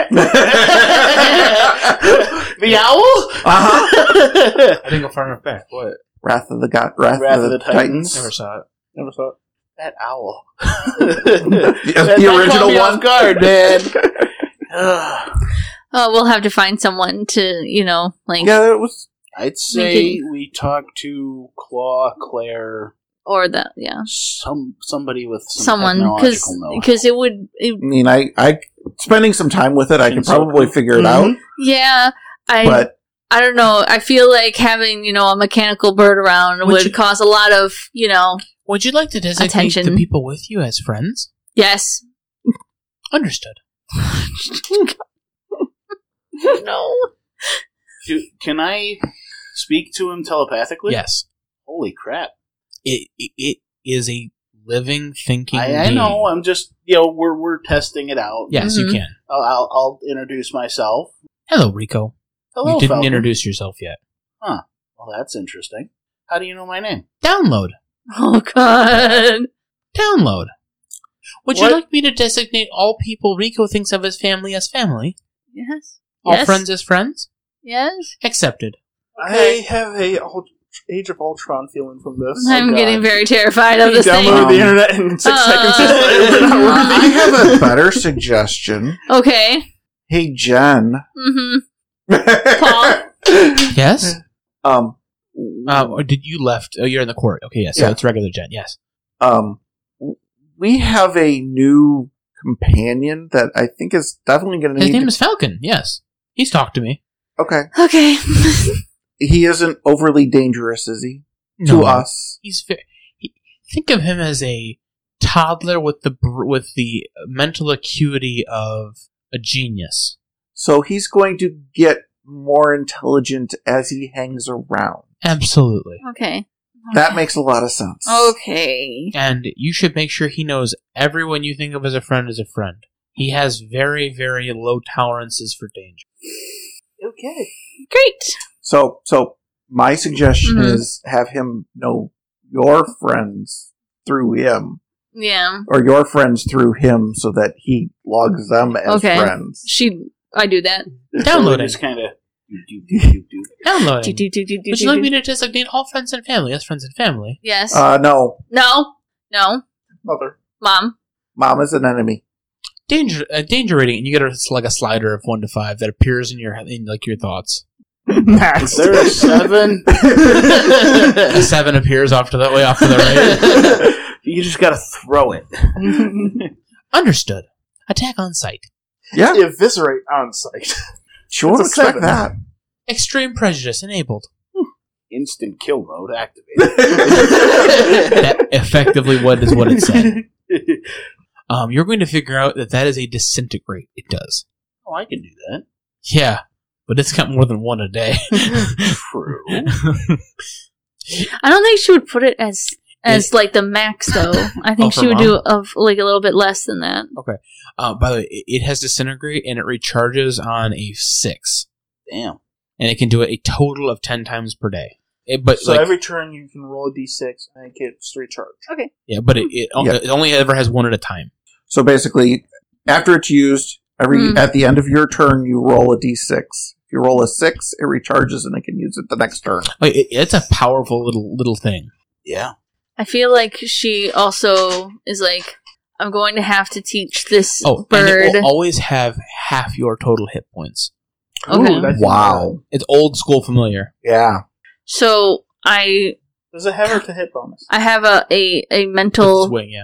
Speaker 6: the owl.
Speaker 5: Uh-huh.
Speaker 1: I didn't go far enough back. What?
Speaker 5: Wrath of the
Speaker 6: Titans.
Speaker 1: Never saw it.
Speaker 4: Never saw it.
Speaker 6: That owl.
Speaker 5: The original
Speaker 6: caught me
Speaker 5: one?
Speaker 6: off guard, man. Ugh.
Speaker 2: We'll have to find someone to, like,
Speaker 5: Yeah, it was.
Speaker 6: I'd say we talk to Claire,
Speaker 2: or that, yeah,
Speaker 6: somebody with some
Speaker 2: someone,
Speaker 6: technological know-how.
Speaker 2: because it would,
Speaker 5: I mean, I spending some time with it, I could
Speaker 6: So-
Speaker 5: probably figure it out.
Speaker 2: yeah,
Speaker 5: But
Speaker 2: I don't know. I feel like having, a mechanical bird around would cause a lot of,
Speaker 1: Would you like to designate
Speaker 2: Attention.
Speaker 1: the people with you as friends?
Speaker 2: yes.
Speaker 1: Understood.
Speaker 2: No.
Speaker 6: Can I speak to him telepathically?
Speaker 1: Yes.
Speaker 6: Holy crap!
Speaker 1: It is a living, thinking
Speaker 6: I
Speaker 1: being.
Speaker 6: know. I'm just we're testing it out.
Speaker 1: Yes, you
Speaker 2: Mhm.
Speaker 1: can.
Speaker 6: I'll introduce myself.
Speaker 1: Hello, Rico.
Speaker 6: Hello,
Speaker 1: you didn't
Speaker 6: Falcon.
Speaker 1: introduce yourself yet.
Speaker 6: Well, that's interesting. How do you know my name?
Speaker 1: Download.
Speaker 2: Oh, God.
Speaker 1: Download. Would
Speaker 6: What?
Speaker 1: you like me to designate all people Rico thinks of as family?
Speaker 2: Yes.
Speaker 1: All
Speaker 2: Yes.
Speaker 1: friends as friends?
Speaker 2: Yes.
Speaker 1: Accepted.
Speaker 4: I have a Age of Ultron feeling from this.
Speaker 2: I'm
Speaker 6: God.
Speaker 2: getting very terrified of
Speaker 4: He
Speaker 2: this
Speaker 4: downloaded
Speaker 2: thing.
Speaker 4: the internet in 6 seconds. It's not worthy.
Speaker 5: I have a better suggestion.
Speaker 2: Okay.
Speaker 5: Hey, Jen.
Speaker 2: Mm-hmm. Paul?
Speaker 1: Yes?
Speaker 5: Um,
Speaker 1: Did you left? Oh, you're in the court. Okay, yeah, so
Speaker 5: Yeah.
Speaker 1: it's regular Jen, yes.
Speaker 5: We have a new companion that I think is definitely going to
Speaker 1: His
Speaker 5: need.
Speaker 1: name is Falcon, yes. He's talked to me.
Speaker 5: Okay,
Speaker 2: Okay.
Speaker 5: he isn't overly dangerous, is he?
Speaker 1: No.
Speaker 5: To us.
Speaker 1: He's think of him as a toddler with the mental acuity of a genius.
Speaker 5: So he's going to get more intelligent as he hangs around.
Speaker 1: Absolutely.
Speaker 2: Okay.
Speaker 5: That makes a lot of sense.
Speaker 2: Okay.
Speaker 1: And you should make sure he knows everyone you think of as a friend is a friend. He has very, very low tolerances for danger.
Speaker 4: Okay.
Speaker 2: Great.
Speaker 5: So my suggestion
Speaker 2: Mhm.
Speaker 5: is have him know your friends through him,
Speaker 2: Yeah.
Speaker 5: or your friends through him, so that he logs them as
Speaker 2: Okay.
Speaker 5: friends.
Speaker 2: I do that.
Speaker 1: Downloading.
Speaker 6: Just kind of.
Speaker 1: Downloading.
Speaker 2: Do.
Speaker 1: Would you like me to designate all friends and family as friends and family?
Speaker 2: Yes.
Speaker 5: No,
Speaker 2: No.
Speaker 4: Mother.
Speaker 2: Mom.
Speaker 5: Mom is an enemy.
Speaker 1: Danger rating, and you get a slider of 1 to 5 that appears in your thoughts.
Speaker 6: Is there a 7?
Speaker 1: A 7 appears off to the right.
Speaker 6: You just gotta throw it.
Speaker 1: Understood. Attack on sight.
Speaker 5: Yeah,
Speaker 4: Eviscerate on sight.
Speaker 5: sure,
Speaker 4: It's a
Speaker 5: expect
Speaker 4: 7.
Speaker 5: that.
Speaker 1: Extreme prejudice enabled.
Speaker 6: Instant kill mode activated.
Speaker 1: That effectively what it said. You're going to figure out that is a disintegrate. It does.
Speaker 6: Oh, I can do that.
Speaker 1: Yeah, but it's got more than one a day.
Speaker 6: True.
Speaker 2: I don't think she would put it as like the max though. I think
Speaker 1: for
Speaker 2: she would
Speaker 1: Mom?
Speaker 2: do of like a little bit less than that.
Speaker 1: By the way, it has disintegrate and it recharges on a 6,
Speaker 6: Damn.
Speaker 1: and it can do it a total of 10 times per day. But
Speaker 4: So
Speaker 1: like,
Speaker 4: every turn you can roll a d6 and it gets recharged.
Speaker 1: yeah, but it only ever has one at a time.
Speaker 5: So basically, after it's used, at the end of your turn, you roll a d6. If you roll a 6, it recharges and it can use it the next turn.
Speaker 1: Like, it's a powerful little thing.
Speaker 6: Yeah.
Speaker 2: I feel like she also is like, I'm going to have to teach this
Speaker 1: Oh, and
Speaker 2: bird.
Speaker 1: it will always have half your total hit points.
Speaker 2: Okay.
Speaker 4: Ooh, that's
Speaker 5: Wow.
Speaker 1: It's old school familiar.
Speaker 5: Yeah.
Speaker 2: So I
Speaker 4: Does it have her to hit bonus?
Speaker 2: have a
Speaker 1: With
Speaker 2: mental
Speaker 1: swing, yeah.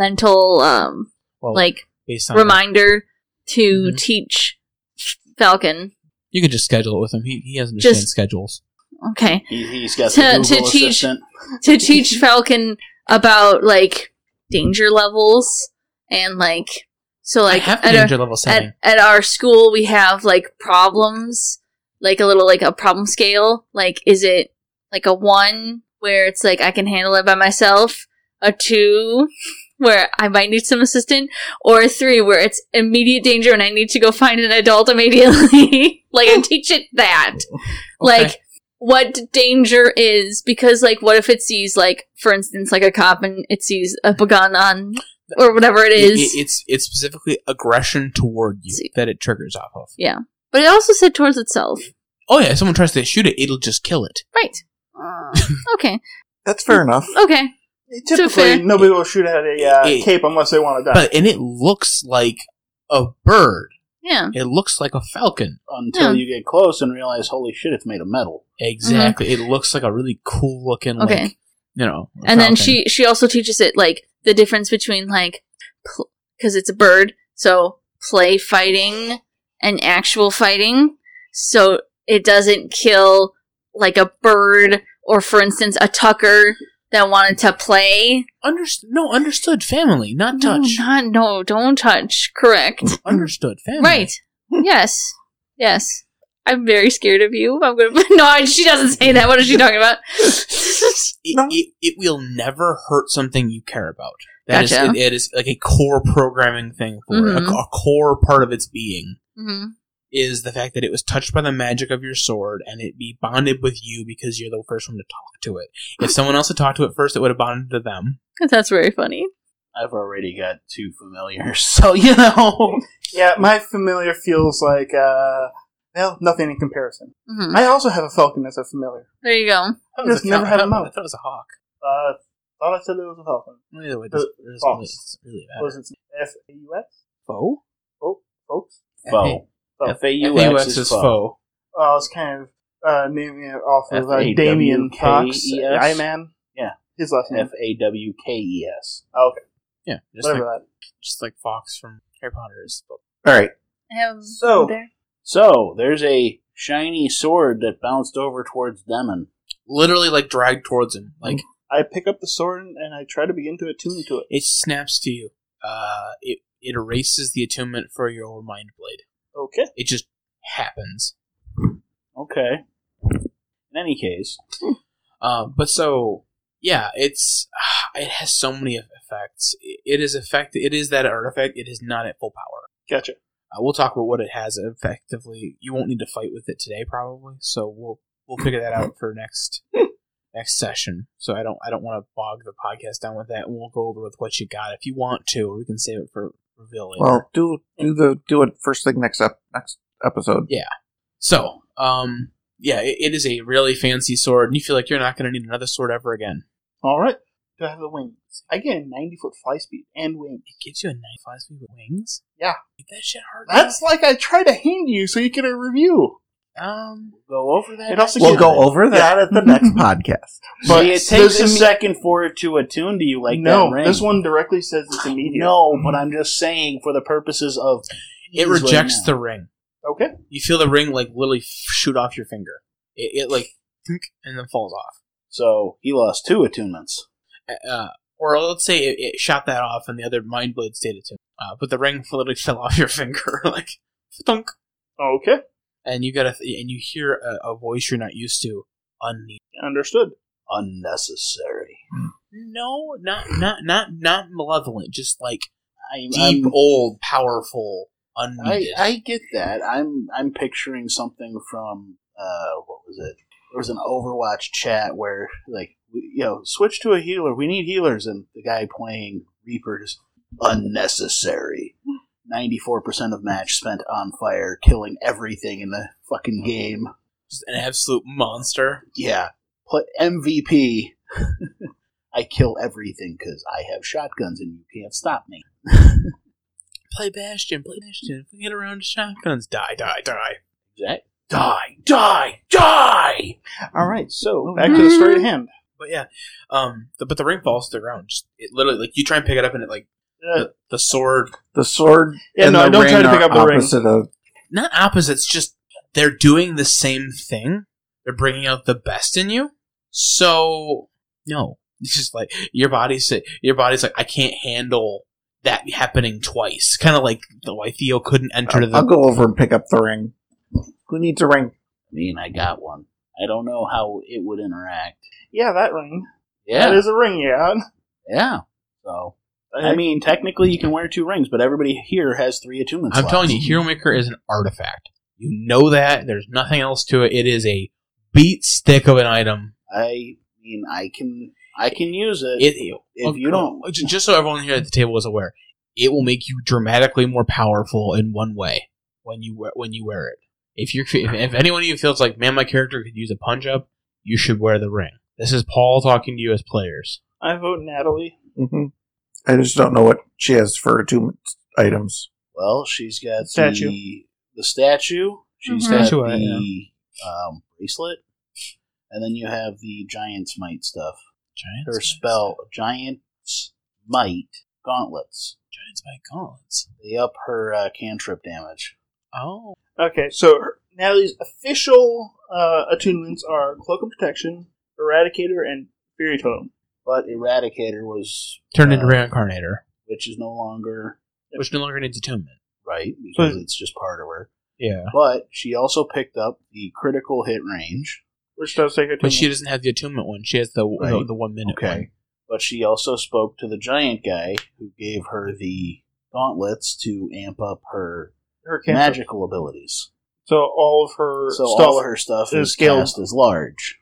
Speaker 1: Well,
Speaker 2: like
Speaker 1: based on
Speaker 2: reminder to
Speaker 1: Mhm.
Speaker 2: teach Falcon.
Speaker 1: you can just schedule it with him. He doesn't understand
Speaker 2: Just-
Speaker 1: schedules.
Speaker 2: Okay.
Speaker 6: He's got
Speaker 2: To-
Speaker 6: the
Speaker 2: to
Speaker 6: Google
Speaker 2: teach-
Speaker 6: assistant.
Speaker 2: To teach Falcon about like danger levels and like so like
Speaker 1: I have the
Speaker 2: at our-
Speaker 1: danger level setting.
Speaker 2: at our school we have like problems, like a little like a problem scale. Like is it like a 1 where it's like I can handle it by myself, a 2 where I might need some assistance, or a 3 where it's immediate danger and I need to go find an adult immediately. Like I teach it that. Like what danger is, because like what if it sees like for instance like a cop and it sees a gun on or whatever it is.
Speaker 1: It's specifically aggression toward you that it triggers off of.
Speaker 2: Yeah. But it also said towards itself.
Speaker 1: Oh yeah, if someone tries to shoot it, it'll just kill it.
Speaker 2: Right. Okay.
Speaker 5: That's fair enough.
Speaker 2: Okay.
Speaker 4: Typically,
Speaker 2: fair.
Speaker 4: nobody will shoot at a cape unless they want to die.
Speaker 1: And it looks like a bird.
Speaker 2: Yeah.
Speaker 1: It looks like a falcon.
Speaker 6: Until you get close and realize, holy shit, it's made of metal.
Speaker 1: Exactly. It looks like a really cool looking,
Speaker 2: Okay.
Speaker 1: like,
Speaker 2: And then
Speaker 1: falcon.
Speaker 2: she also teaches it like the difference between like because it's a bird, so play fighting and actual fighting. So it doesn't kill like a bird or for instance a tucker that wanted to play.
Speaker 1: Understood. Family, not touch.
Speaker 2: Don't touch. Correct.
Speaker 1: Understood. Family.
Speaker 2: Right. Yes. Yes. I'm very scared of you. I'm gonna. No, she doesn't say that. What is she talking about?
Speaker 1: It will never hurt something you care about. That
Speaker 2: Gotcha.
Speaker 1: it is like a core programming thing for it.
Speaker 2: Mhm.
Speaker 1: A core part of its being
Speaker 2: hmm
Speaker 1: is the fact that it was touched by the magic of your sword and it be bonded with you because you're the first one to talk to it. If someone else had talked to it first, it would have bonded to them.
Speaker 2: That's very funny.
Speaker 6: I've already got 2 familiars, so you know.
Speaker 4: Yeah, my familiar feels like, well, nothing in comparison.
Speaker 2: hmm
Speaker 4: I also have a falcon as a familiar.
Speaker 2: There you go.
Speaker 4: Just never had a
Speaker 1: I
Speaker 4: mouth.
Speaker 1: thought it was a hawk.
Speaker 4: Thought I said it was a falcon.
Speaker 1: Either way, it
Speaker 4: The
Speaker 1: doesn't
Speaker 4: fox.
Speaker 1: really
Speaker 4: Was
Speaker 1: matter.
Speaker 4: it F-A-U-S?
Speaker 1: Foe?
Speaker 4: Oh, folks?
Speaker 6: Foe.
Speaker 4: Oh.
Speaker 6: F-A-U-X is foe.
Speaker 4: I was kind of naming it off of
Speaker 6: F-A-W-K-E-S.
Speaker 4: Damien Fox, I-Man.
Speaker 6: Yeah.
Speaker 4: His last name.
Speaker 6: F-A-W-K-E-S.
Speaker 4: Oh, okay,
Speaker 1: Yeah, just like,
Speaker 4: whatever
Speaker 1: just like Fox from Harry Potter is.
Speaker 5: All right.
Speaker 2: I have
Speaker 4: So-
Speaker 2: there.
Speaker 6: So, there's a shiny sword that bounced over towards Demon.
Speaker 1: Literally, like, dragged towards him. Like,
Speaker 4: that. I pick up the sword and I try to begin to attune to it.
Speaker 1: it snaps to you. It erases the attunement for your mind blade.
Speaker 4: Okay.
Speaker 1: It just happens.
Speaker 6: Okay. In any case,
Speaker 1: But so, Yeah, it has so many effects. It is that artifact. It is not at full power.
Speaker 4: Gotcha.
Speaker 1: We'll talk about what it has effectively. You won't need to fight with it today, probably. So we'll figure that out for next session. So I don't want to bog the podcast down with that. And we'll go over with what you got if you want to, or we can save it for reveal later.
Speaker 5: Well, do it first thing next episode.
Speaker 1: Yeah. So it is a really fancy sword, and you feel like you're not going to need another sword ever again.
Speaker 4: All right. Do I have the wings? I get a 90-foot fly speed and wings.
Speaker 1: It gives you a 95 speed with wings?
Speaker 4: Yeah.
Speaker 1: Make that shit hard.
Speaker 4: That's like I tried to hand you so you get a review.
Speaker 6: Go over that.
Speaker 4: It also
Speaker 5: We'll
Speaker 4: gives-
Speaker 5: go over that at the next podcast.
Speaker 6: But
Speaker 4: But
Speaker 6: it takes
Speaker 4: there's
Speaker 6: a
Speaker 4: imme-
Speaker 6: second for it to attune to you, like
Speaker 4: no,
Speaker 6: that ring.
Speaker 4: this one directly says it's immediate.
Speaker 6: No, but I'm just saying for the purposes of
Speaker 1: It
Speaker 6: ease
Speaker 1: rejects
Speaker 6: right
Speaker 1: the
Speaker 6: now.
Speaker 1: ring.
Speaker 4: Okay.
Speaker 1: You feel the ring like literally shoot off your finger. It like thunk, and then falls off.
Speaker 6: So he lost 2 attunements.
Speaker 1: Or let's say it shot that off, and the other mind blade stayed attuned. But the ring literally fell off your finger, like thunk.
Speaker 4: Okay.
Speaker 1: And you you hear a voice you're not used to. Unneeded.
Speaker 4: Understood.
Speaker 6: Unnecessary.
Speaker 1: No, not malevolent. Just like deep,
Speaker 6: I'm
Speaker 1: old, powerful, unneeded.
Speaker 6: I get that. I'm picturing something from what was it? There was an Overwatch chat where like switch to a healer. We need healers, and the guy playing Reapers unnecessary. 94% of match spent on fire, killing everything in the fucking game.
Speaker 1: Just an absolute monster.
Speaker 6: Yeah, MVP. I kill everything because I have shotguns and you can't stop me.
Speaker 1: Play Bastion. If we get around to shotguns, die.
Speaker 6: Exactly.
Speaker 1: Die!
Speaker 4: All right. So back to the story at hand.
Speaker 1: But yeah, but the ring falls to the ground. Just it literally like you try and pick it up and it like the sword.
Speaker 5: The sword
Speaker 4: Yeah,
Speaker 5: and
Speaker 4: no,
Speaker 5: the
Speaker 4: don't
Speaker 5: ring
Speaker 4: try to pick
Speaker 5: are
Speaker 4: up the ring.
Speaker 5: opposite of.
Speaker 1: Not opposites, just they're doing the same thing. They're bringing out the best in you. So no, it's just like your body's like I can't handle that happening twice. Kind of like the why Theo couldn't enter the.
Speaker 5: I'll go over and pick up the ring. Who needs a ring?
Speaker 6: I mean, I got one. I don't know how it would interact.
Speaker 4: Yeah, that ring.
Speaker 6: Yeah,
Speaker 4: That is a ring, yeah.
Speaker 6: yeah. So, I mean, technically you can wear 2 rings, but everybody here has 3 attunements.
Speaker 1: I'm telling you, Hero Maker is an artifact. You know that. There's nothing else to it. It is a beat stick of an item.
Speaker 6: I mean, I can use it. If you don't,
Speaker 1: just so everyone here at the table is aware, it will make you dramatically more powerful in one way when you wear it. If anyone of you feels like, man, my character could use a punch up, you should wear the ring. This is Paul talking to you as players.
Speaker 4: I vote Natalie.
Speaker 5: Mm-hmm. I just don't know what she has for attunement items.
Speaker 6: well, she's got
Speaker 4: Statue.
Speaker 6: the statue. She's
Speaker 2: Mhm.
Speaker 6: got
Speaker 1: Statuette,
Speaker 6: the bracelet, and then you have the Giant's Might stuff. Her spell, Giant's Might gauntlets.
Speaker 1: Giant's Might gauntlets.
Speaker 6: They up her cantrip damage.
Speaker 1: Oh.
Speaker 4: Okay, so Natalie's official attunements are Cloak of Protection, Eradicator, and Fury Totem.
Speaker 6: But Eradicator was
Speaker 1: Turned into Reincarnator,
Speaker 6: which is no longer
Speaker 1: which no longer needs attunement.
Speaker 6: right because
Speaker 4: So-
Speaker 6: it's just part of her.
Speaker 1: Yeah.
Speaker 6: But she also picked up the critical hit range.
Speaker 4: Which does take attunement.
Speaker 1: But she doesn't have the attunement one. She has the
Speaker 6: Right.
Speaker 1: the 1 minute
Speaker 6: Okay.
Speaker 1: one.
Speaker 6: But she also spoke to the giant guy who gave her the gauntlets to amp up her
Speaker 4: her cantrip.
Speaker 6: magical abilities.
Speaker 4: So all of her
Speaker 6: So
Speaker 4: stuff.
Speaker 6: all of her stuff
Speaker 4: is
Speaker 6: is
Speaker 4: scaled.
Speaker 6: cast as large.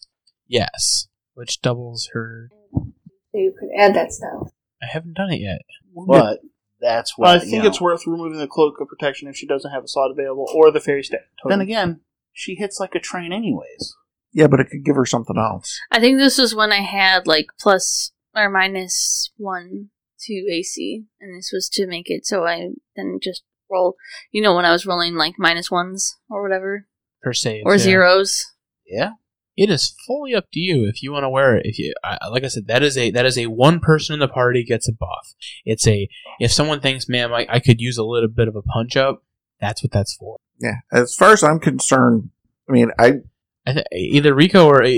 Speaker 1: Yes. Which doubles her.
Speaker 2: So you could add that stuff.
Speaker 1: I haven't done it yet.
Speaker 6: But that's what
Speaker 4: I think it's worth removing the Cloak of Protection if she doesn't have a slot available, or the Fairy Totem.
Speaker 6: Then again, she hits like a train anyways.
Speaker 5: Yeah, but it could give her something else.
Speaker 2: I think this was when I had like plus or minus 1 to AC, and this was to make it so I then just roll. You know, when I was rolling like minus 1s or whatever,
Speaker 1: Per se.
Speaker 2: or zeros.
Speaker 6: Yeah.
Speaker 1: It is fully up to you if you want to wear it. If you, like I said, that is a one person in the party gets a buff. It's a if someone thinks, man, I could use a little bit of a punch up. That's what that's for.
Speaker 5: Yeah, as far as I'm concerned, I mean,
Speaker 1: Either Rico or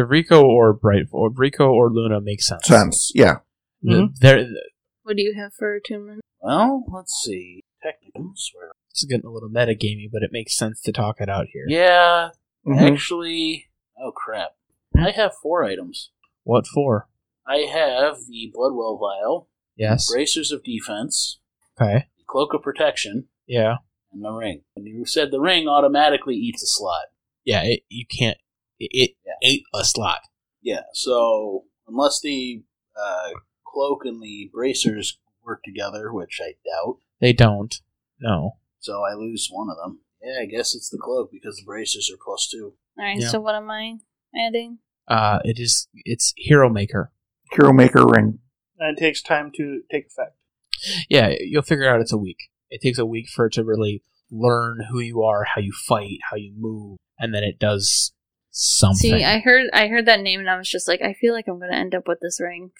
Speaker 1: Bright or Rico or Luna makes sense.
Speaker 5: Yeah.
Speaker 4: Mhm.
Speaker 2: What do you have for attunement?
Speaker 6: Well, let's see. Technically, swear.
Speaker 1: This is getting a little metagamey, but it makes sense to talk it out here.
Speaker 6: Yeah.
Speaker 5: Mhm.
Speaker 6: Actually, oh crap. I have 4 items.
Speaker 1: What for?
Speaker 6: I have the Bloodwell Vial,
Speaker 1: Yes.
Speaker 6: Bracers of Defense,
Speaker 1: Okay.
Speaker 6: Cloak of Protection,
Speaker 1: Yeah.
Speaker 6: and the ring. And you said the ring automatically eats a slot.
Speaker 1: Yeah, you can't. It ate a slot.
Speaker 6: Yeah, so unless the cloak and the bracers work together, which I doubt,
Speaker 1: They don't. No.
Speaker 6: so I lose one of them. Yeah, I guess it's the cloak because the bracers are +2.
Speaker 2: Alright,
Speaker 1: Yeah.
Speaker 2: so what am I adding?
Speaker 1: It's Hero Maker.
Speaker 5: Hero Maker ring.
Speaker 4: And it takes time to take effect.
Speaker 1: Yeah, you'll figure out it's a week. It takes a week for it to really learn who you are, how you fight, how you move, and then it does something.
Speaker 2: See, I heard that name and I was just like, I feel like I'm gonna end up with this ring.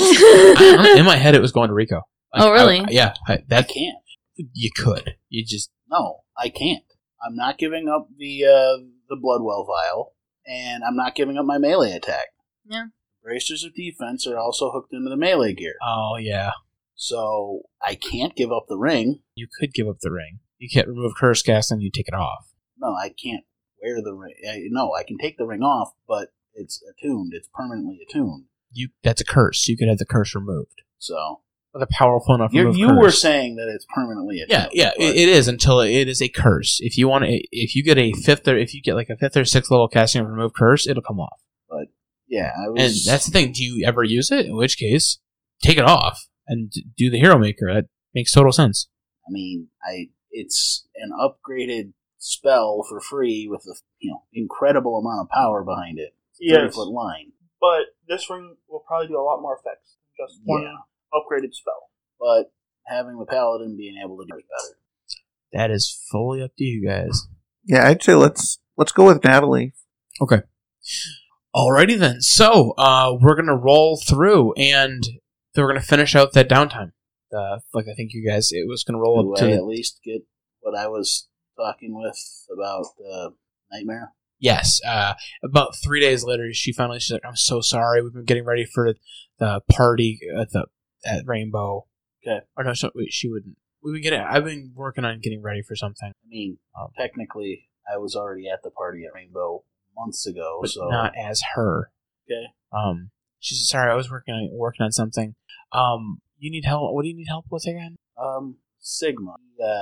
Speaker 1: In my head, it was going to Rico.
Speaker 2: Oh, really?
Speaker 6: I
Speaker 1: That
Speaker 6: can't.
Speaker 1: you could. You just
Speaker 6: No, I can't. I'm not giving up the Bloodwell Vial, and I'm not giving up my melee attack.
Speaker 2: Yeah.
Speaker 6: Bracers of Defense are also hooked into the melee gear.
Speaker 1: oh yeah.
Speaker 6: So I can't give up the ring.
Speaker 1: You could give up the ring. You can't remove curse cast and you take it off.
Speaker 6: No, I can't wear the ring. No, I can take the ring off, but it's attuned. It's permanently attuned.
Speaker 1: That's a curse. You could have the curse removed.
Speaker 6: So
Speaker 1: With a powerful enough
Speaker 6: you
Speaker 1: remove
Speaker 6: you
Speaker 1: curse.
Speaker 6: were saying that it's permanently attuned.
Speaker 1: Yeah,
Speaker 6: but
Speaker 1: it is until it is a curse. If you want, if you get a fifth or sixth level casting of remove curse, it'll come off.
Speaker 6: yeah, I was.
Speaker 1: And that's the thing. Do you ever use it? In which case, take it off and do the Hero Maker. That makes total sense.
Speaker 6: I mean, it's an upgraded spell for free with a incredible amount of power behind it.
Speaker 4: Yes.
Speaker 6: 30-foot line.
Speaker 4: But this ring will probably do a lot more effects than just one upgraded spell.
Speaker 6: But having the paladin being able to do it better.
Speaker 1: That is fully up to you guys.
Speaker 5: Yeah, I'd say let's go with Natalie.
Speaker 1: Okay. Alrighty then. So we're gonna roll through, and then we're gonna finish out that downtime. Like I think you guys, it was gonna roll
Speaker 6: Do
Speaker 1: up to
Speaker 6: I
Speaker 1: the
Speaker 6: at least get what I was talking with about the nightmare?
Speaker 1: Yes. About 3 days later, she's like, "I'm so sorry. We've been getting ready for the party at Rainbow."
Speaker 6: Okay.
Speaker 1: Or no, she wouldn't. I've been working on getting ready for something,
Speaker 6: I mean, technically, I was already at the party at Rainbow months ago,
Speaker 1: but
Speaker 6: so
Speaker 1: not as her.
Speaker 6: okay.
Speaker 1: She said, "Sorry, I was working on something." You need help. What do you need help with again?
Speaker 6: Sigma.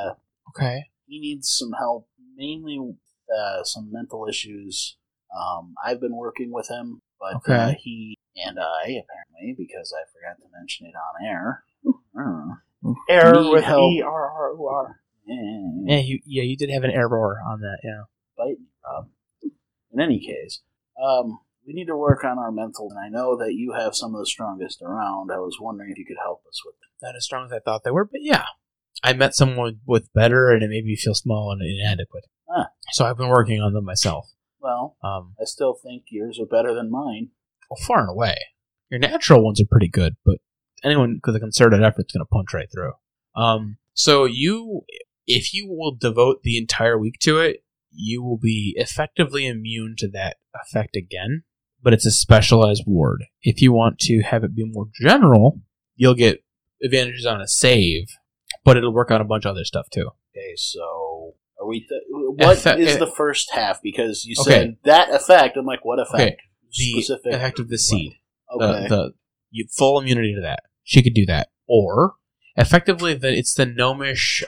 Speaker 1: Okay.
Speaker 6: He needs some help, mainly some mental issues. I've been working with him, but
Speaker 1: Okay.
Speaker 6: he and I, apparently, because I forgot to mention it on air.
Speaker 4: Error
Speaker 6: Need
Speaker 4: with
Speaker 6: help.
Speaker 4: ERROR.
Speaker 1: Yeah, you did have an error on that. Yeah.
Speaker 6: Bite me, Rob. In any case, we need to work on our mental, and I know that you have some of the strongest around. I was wondering if you could help us with it.
Speaker 1: Not as strong as I thought they were, but yeah. I met someone with better, and it made me feel small and inadequate. So I've been working on them myself.
Speaker 6: Well, I still think yours are better than mine.
Speaker 1: Well, far and away. Your natural ones are pretty good, but anyone with a concerted effort's going to punch right through. So if you will devote the entire week to it, you will be effectively immune to that effect again, but it's a specialized ward. If you want to have it be more general, you'll get advantages on a save, but it'll work on a bunch of other stuff too.
Speaker 6: Okay, so are we? What is
Speaker 1: Effe-
Speaker 6: the first half? Because you
Speaker 1: Okay.
Speaker 6: said that effect. I'm like, what effect?
Speaker 1: Okay, the
Speaker 6: Specific
Speaker 1: effect of the seed.
Speaker 6: Okay.
Speaker 1: You full immunity to that. She could do that. Or, effectively, it's the gnomish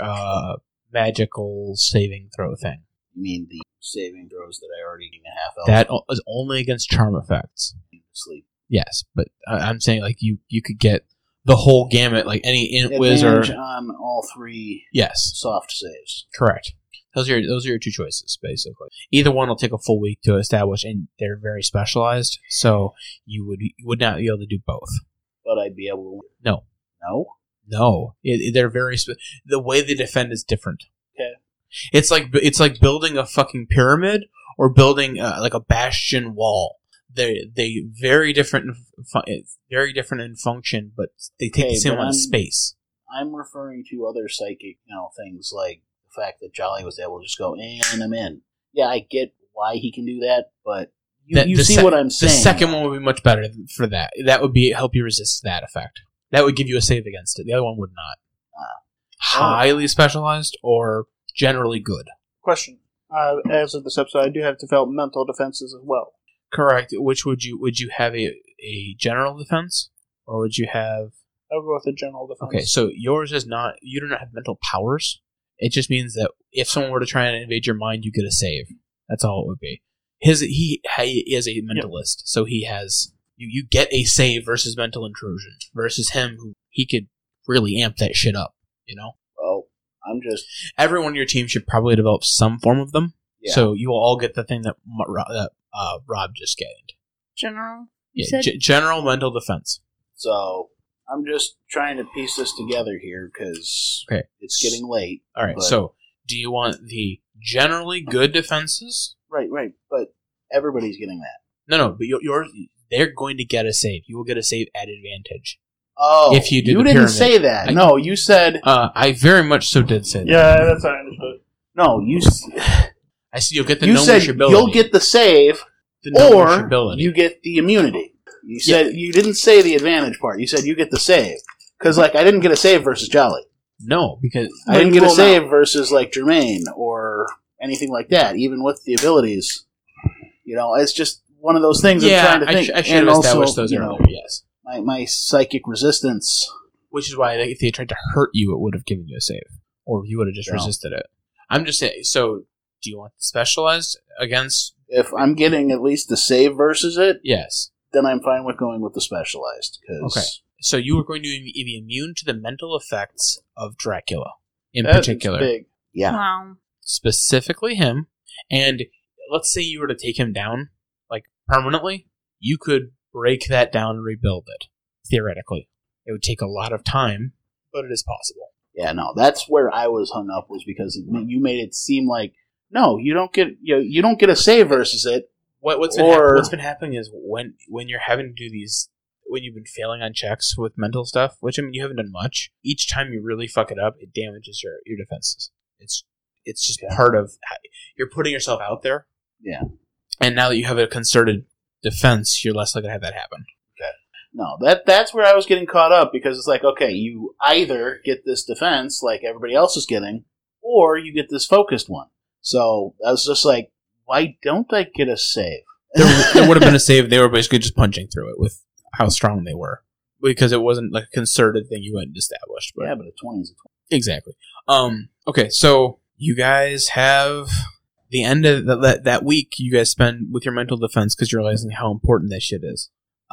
Speaker 1: magical saving throw thing.
Speaker 6: You mean the saving throws that I already need a half elf
Speaker 1: That is only against charm effects.
Speaker 6: to sleep.
Speaker 1: Yes, but I'm saying like you could get the whole gamut, like any int whiz or
Speaker 6: Advantage on all three
Speaker 1: yes,
Speaker 6: soft saves.
Speaker 1: correct. Those are your two choices, basically. Either one will take a full week to establish, and they're very specialized, so you would not be able to do both.
Speaker 6: But I'd be able to.
Speaker 1: No.
Speaker 6: No.
Speaker 1: No, they're very. The way they defend is different.
Speaker 6: Okay.
Speaker 1: It's like building a fucking pyramid or building like a bastion wall. They very different, very different in function, but they take the same amount of space.
Speaker 6: I'm referring to other psychic, things like the fact that Jolly was able to just go, and I'm in. Yeah, I get why he can do that, but you see what I'm saying.
Speaker 1: The second one would be much better for that. That would help you resist that effect. That would give you a save against it. The other one would not. Highly specialized or generally good.
Speaker 4: Question. As of this episode, I do have developmental defenses as well.
Speaker 1: Correct. Which would you have a a general defense, or would you have?
Speaker 4: I'll go with the general defense.
Speaker 1: Okay, so yours is not. You do not have mental powers. It just means that if someone were to try and invade your mind, you get a save. That's all it would be. He is a mentalist, so he has you get a save versus mental intrusion versus him who he could really amp that shit up. You know.
Speaker 6: Well, I'm just
Speaker 1: Everyone on your team should probably develop some form of them.
Speaker 6: Yeah.
Speaker 1: So you will all get the thing that Rob just gained.
Speaker 2: General.
Speaker 1: Yeah,
Speaker 2: You said?
Speaker 1: general mental defense.
Speaker 6: so I'm just trying to piece this together here because
Speaker 1: Okay.
Speaker 6: it's getting late.
Speaker 1: All right.
Speaker 6: But-
Speaker 1: So do you want the generally good defenses?
Speaker 6: Right, but everybody's getting that.
Speaker 1: No. But yours, they're going to get a save. You will get a save at advantage.
Speaker 6: Oh,
Speaker 1: If you did the
Speaker 6: didn't
Speaker 1: pyramid.
Speaker 6: say that. No, you said
Speaker 1: I very much so did say that.
Speaker 4: Yeah, that's what I understood.
Speaker 6: no.
Speaker 1: I see. You'll get the
Speaker 6: You said
Speaker 1: nourishability.
Speaker 6: you'll get the save,
Speaker 1: the
Speaker 6: or
Speaker 1: nourishability.
Speaker 6: you get the immunity. You said you didn't say the advantage part. You said you get the save because, like, I didn't get a save versus Jolly.
Speaker 1: No, because
Speaker 6: I didn't
Speaker 4: you
Speaker 6: get a
Speaker 4: will
Speaker 6: save versus like Jermaine or anything like that. Even with the abilities, it's just one of those things. I'm trying to think.
Speaker 1: I should
Speaker 6: And
Speaker 1: have
Speaker 6: also,
Speaker 1: established those
Speaker 6: you
Speaker 1: earlier.
Speaker 6: know,
Speaker 1: Yes.
Speaker 6: my psychic resistance.
Speaker 1: Which is why if they tried to hurt you, it would have given you a save. Or you would have just
Speaker 6: No.
Speaker 1: resisted it. I'm just saying, so do you want the specialized against?
Speaker 6: If I'm getting at least the save versus it,
Speaker 1: Yes.
Speaker 6: then I'm fine with going with the specialized. Cause
Speaker 1: Okay. So you are going to be immune to the mental effects of Dracula, in
Speaker 4: That's
Speaker 1: particular.
Speaker 4: big.
Speaker 6: Yeah.
Speaker 2: Wow.
Speaker 1: Specifically him. And let's say you were to take him down, like, permanently, you could break that down and rebuild it, theoretically. It would take a lot of time, but it is possible.
Speaker 6: Yeah, no, that's where I was hung up, was because you made it seem like no, you don't get you don't get a save versus it.
Speaker 1: What's been happening is when you're having to do these, when you've been failing on checks with mental stuff, which I mean you haven't done much. Each time you really fuck it up, it damages your defenses. It's just part of you're putting yourself out there.
Speaker 6: Yeah.
Speaker 1: And now that you have a concerted defense, you're less likely to have that happen.
Speaker 6: No, that's where I was getting caught up, because it's like, okay, you either get this defense like everybody else is getting, or you get this focused one. So I was just like, why don't I get a save?
Speaker 1: There would have been a save. They were basically just punching through it with how strong they were, because it wasn't like a concerted thing you went and established. But
Speaker 6: Yeah, but a 20 is a 20.
Speaker 1: exactly. Okay, so you guys have the end of that week. You guys spend with your mental defense because you're realizing how important that shit is.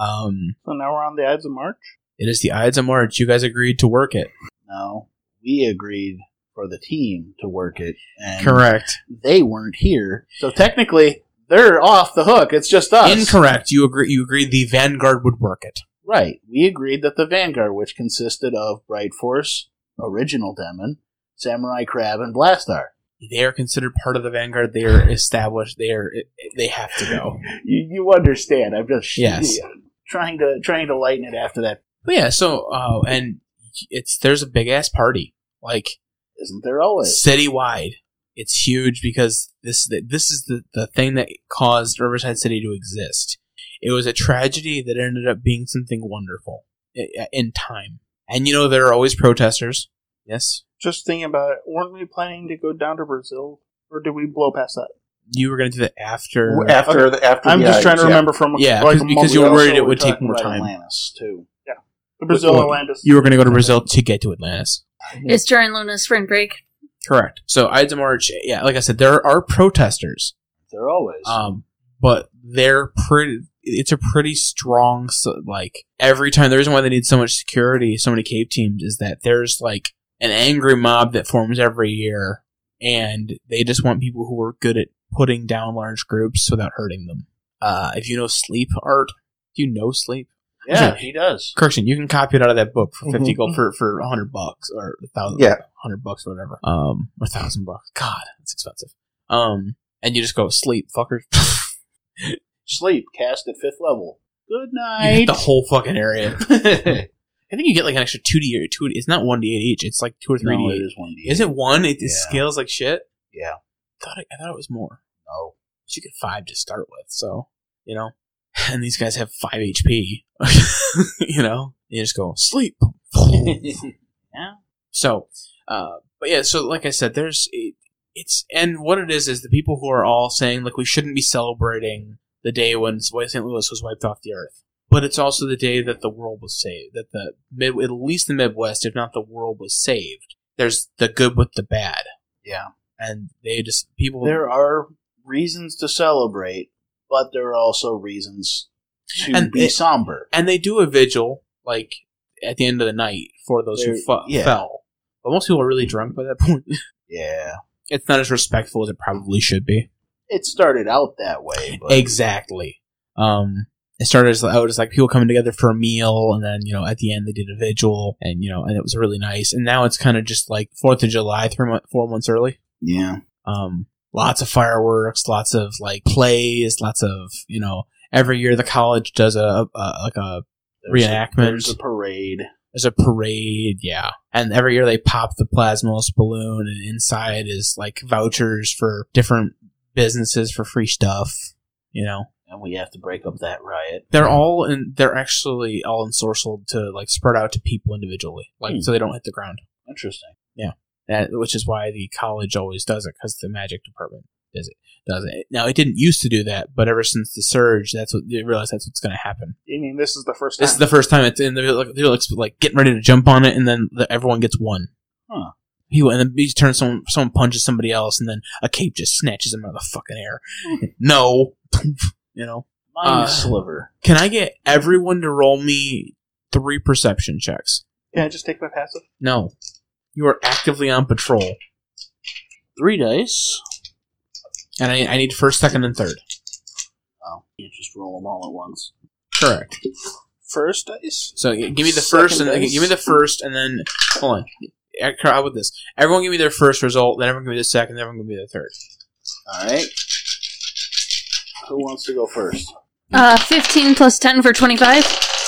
Speaker 4: So now we're on the Ides of March.
Speaker 1: It is the Ides of March. You guys agreed to work it.
Speaker 6: No, we agreed for the team to work it, and
Speaker 1: Correct.
Speaker 6: they weren't here. So technically, they're off the hook. It's just us.
Speaker 1: Incorrect. You agreed the Vanguard would work it.
Speaker 6: Right. We agreed that the Vanguard, which consisted of Bright Force, Original Demon, Samurai Crab, and Blastar.
Speaker 1: They are considered part of the Vanguard. They are established. They have to go.
Speaker 6: You understand? I'm just
Speaker 1: Yes.
Speaker 6: trying to lighten it after that.
Speaker 1: But yeah. So and there's a big ass party, like
Speaker 6: Isn't there always?
Speaker 1: citywide. It's huge because this is the thing that caused Riverside City to exist. It was a tragedy that ended up being something wonderful in time. And there are always protesters. Yes.
Speaker 4: Just thinking about it, weren't we planning to go down to Brazil, or did we blow past that?
Speaker 1: You were going to do that after.
Speaker 5: After
Speaker 4: I'm
Speaker 5: the
Speaker 4: just trying to
Speaker 5: Ides,
Speaker 4: remember from
Speaker 1: Yeah,
Speaker 4: like a
Speaker 1: because
Speaker 4: month
Speaker 1: you were
Speaker 4: ago.
Speaker 1: worried it
Speaker 6: Also,
Speaker 1: would
Speaker 6: we're
Speaker 1: take
Speaker 6: talking
Speaker 1: more
Speaker 6: about
Speaker 1: time.
Speaker 6: Atlantis too.
Speaker 4: The Brazil
Speaker 1: Well,
Speaker 4: Atlantis.
Speaker 1: You were going to go to Brazil to get to Atlantis.
Speaker 2: It's during Luna's spring break.
Speaker 1: Correct. So Ides of March. Yeah, like I said, there are protesters.
Speaker 6: They're always.
Speaker 1: But they're pretty. It's a pretty strong. Like every time, the reason why they need so much security, so many cave teams, is that there's like an angry mob that forms every year, and they just want people who are good at putting down large groups without hurting them. If you know sleep art, do you know sleep?
Speaker 6: yeah, he does.
Speaker 1: Kirsten, you can copy it out of that book for 50
Speaker 5: Mhm.
Speaker 1: gold for $100 or $1,000.
Speaker 5: Yeah.
Speaker 1: $100 or whatever. Or $1,000. God, that's expensive. And you just go sleep, fuckers.
Speaker 6: Sleep cast at 5th level. Good
Speaker 1: You
Speaker 6: night.
Speaker 1: hit the whole fucking area. I think you get like an extra 2d or 2. It's not 1d8 each. It's like 2 or 3d8.
Speaker 6: No, it is 1d8.
Speaker 1: Is it 1? It
Speaker 6: Yeah.
Speaker 1: scales like shit.
Speaker 6: Yeah.
Speaker 1: I thought it was more.
Speaker 6: No.
Speaker 1: But you get 5 to start with, so And these guys have 5 HP. You just go sleep.
Speaker 6: Yeah.
Speaker 1: So, but yeah. So, like I said, and what it is the people who are all saying like we shouldn't be celebrating the day when St. Louis was wiped off the earth. But it's also the day that the world was saved. That at least the Midwest, if not the world, was saved. There's the good with the bad.
Speaker 6: Yeah.
Speaker 1: And people.
Speaker 6: There are reasons to celebrate, but there are also reasons to be somber.
Speaker 1: And they do a vigil, like, at the end of the night for those who fell. But most people are really drunk by that point.
Speaker 6: Yeah.
Speaker 1: It's not as respectful as it probably should be.
Speaker 6: It started out that way. But
Speaker 1: Exactly. It started as like people coming together for a meal, and then, at the end they did a vigil, and, and it was really nice. And now it's kind of just like 4th of July, 4 months early.
Speaker 6: Yeah.
Speaker 1: Lots of fireworks, lots of, like, plays, lots of, every year the college does a reenactment.
Speaker 6: There's a parade.
Speaker 1: There's a parade, yeah. And every year they pop the Plasmos balloon, and inside is, like, vouchers for different businesses for free stuff,
Speaker 6: And we have to break up that riot.
Speaker 1: They're actually all ensorcelled to, like, spread out to people individually, like, so they don't hit the ground.
Speaker 6: Interesting.
Speaker 1: Yeah. Which is why the college always does it, because the magic department does it. Now, it didn't used to do that, but ever since the surge, they realized that's what's going to happen.
Speaker 4: You mean this is the first time?
Speaker 1: This is the first time they're like getting ready to jump on it, and then everyone gets one.
Speaker 6: Huh.
Speaker 1: And then he turns someone punches somebody else, and then a cape just snatches him out of the fucking air. No.
Speaker 6: Mind sliver.
Speaker 1: Can I get everyone to roll me 3 perception checks?
Speaker 4: Can I just take my passive?
Speaker 1: No. You are actively on patrol.
Speaker 6: 3 dice.
Speaker 1: And I need first, second, and third.
Speaker 6: Oh, you just roll them all at once.
Speaker 1: Correct.
Speaker 4: First dice?
Speaker 1: So give me the first,
Speaker 4: Second
Speaker 1: and
Speaker 4: dice?
Speaker 1: give me the first, and then hold on. How about this? Everyone give me their first result, then everyone give me the second, then everyone give me the third.
Speaker 6: Alright. Who wants to go first?
Speaker 2: 15 plus 10 for 25.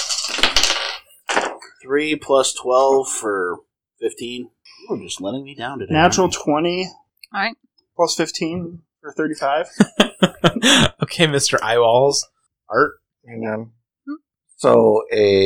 Speaker 6: 3 plus 12 for 15. You're just letting me down today.
Speaker 4: Natural 20.
Speaker 2: Alright.
Speaker 4: Plus 15 for 35.
Speaker 1: Okay, Mr. Eyeballs. Art.
Speaker 5: Hang on. So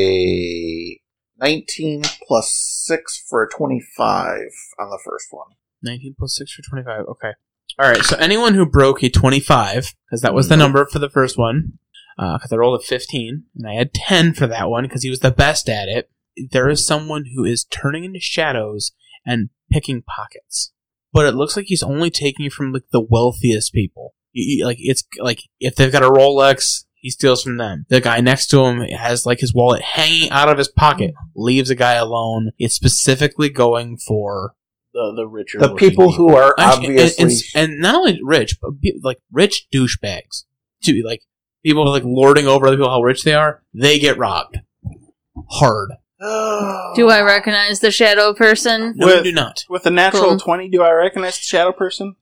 Speaker 5: a 19 plus 6 for a 25 on the first one.
Speaker 1: 19 plus 6 for 25. Okay. Alright, so anyone who broke a 25, because that was the number for the first one, because I rolled a 15, and I had 10 for that one, because he was the best at it, there is someone who is turning into shadows and picking pockets. But it looks like he's only taking from, like, the wealthiest people. It's like, if they've got a Rolex, he steals from them. The guy next to him has, like, his wallet hanging out of his pocket, leaves a guy alone. It's specifically going for
Speaker 6: the richer,
Speaker 5: the people who are obviously,
Speaker 1: and not only rich, but like rich douchebags too. Like people like lording over other people how rich they are. They get robbed hard.
Speaker 2: Do I recognize the shadow person?
Speaker 1: No, you do not.
Speaker 4: With a natural
Speaker 2: Cool.
Speaker 4: 20, do I recognize the shadow person?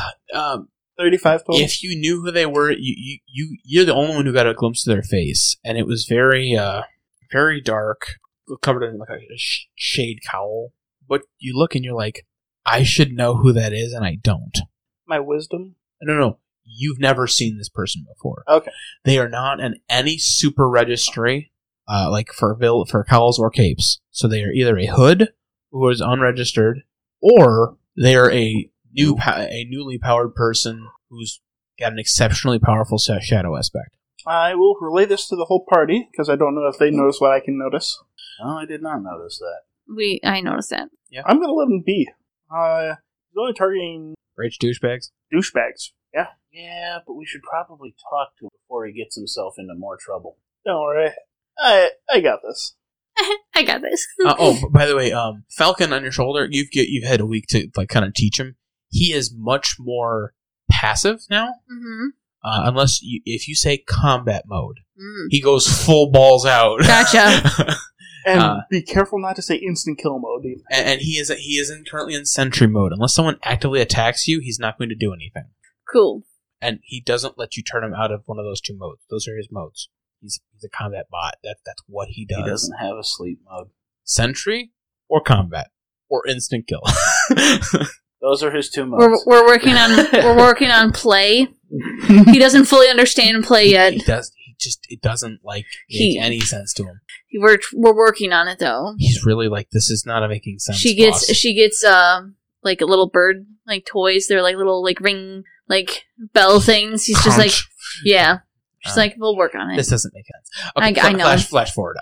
Speaker 4: 35 total.
Speaker 1: If you knew who they were, you're the only one who got a glimpse of their face, and it was very very dark, covered in like a shade cowl. But you look and you're like, I should know who that is, and I don't.
Speaker 4: My wisdom?
Speaker 1: No. You've never seen this person before.
Speaker 4: Okay.
Speaker 1: They are not in any super registry, like for cowls or capes. So they are either a hood who is unregistered, or they are a newly powered person who's got an exceptionally powerful shadow aspect.
Speaker 4: I will relay this to the whole party, because I don't know if they notice what I can notice.
Speaker 6: Oh, I did not notice that.
Speaker 2: I noticed that.
Speaker 4: I'm going to let him be. He's only targeting
Speaker 1: Rich douchebags.
Speaker 4: douchebags. Yeah.
Speaker 6: Yeah, but we should probably talk to him before he gets himself into more trouble.
Speaker 4: Don't worry. I got this.
Speaker 2: I got this.
Speaker 1: By the way, Falcon on your shoulder. You've had a week to like kind of teach him. He is much more passive now.
Speaker 2: Mm-hmm.
Speaker 1: If you say combat mode, he goes full balls out.
Speaker 2: Gotcha.
Speaker 4: And be careful not to say instant kill mode either.
Speaker 1: And he is currently in sentry mode. Unless someone actively attacks you, he's not going to do anything.
Speaker 2: Cool.
Speaker 1: And he doesn't let you turn him out of one of those 2 modes. Those are his modes. He's a combat bot. That's what he does.
Speaker 6: He doesn't have a sleep mode.
Speaker 1: Sentry or combat or instant kill.
Speaker 6: Those are his 2 modes.
Speaker 2: We're working on play. He doesn't fully understand play yet.
Speaker 1: It doesn't like make any sense to him.
Speaker 2: We're working on it though.
Speaker 1: He's really like, this is not making sense.
Speaker 2: She gets like a little bird like toys. They're like little like ring like bell things. He's just like, yeah. She's like, we'll work on it.
Speaker 1: This doesn't make sense.
Speaker 2: I know.
Speaker 1: Flash forward.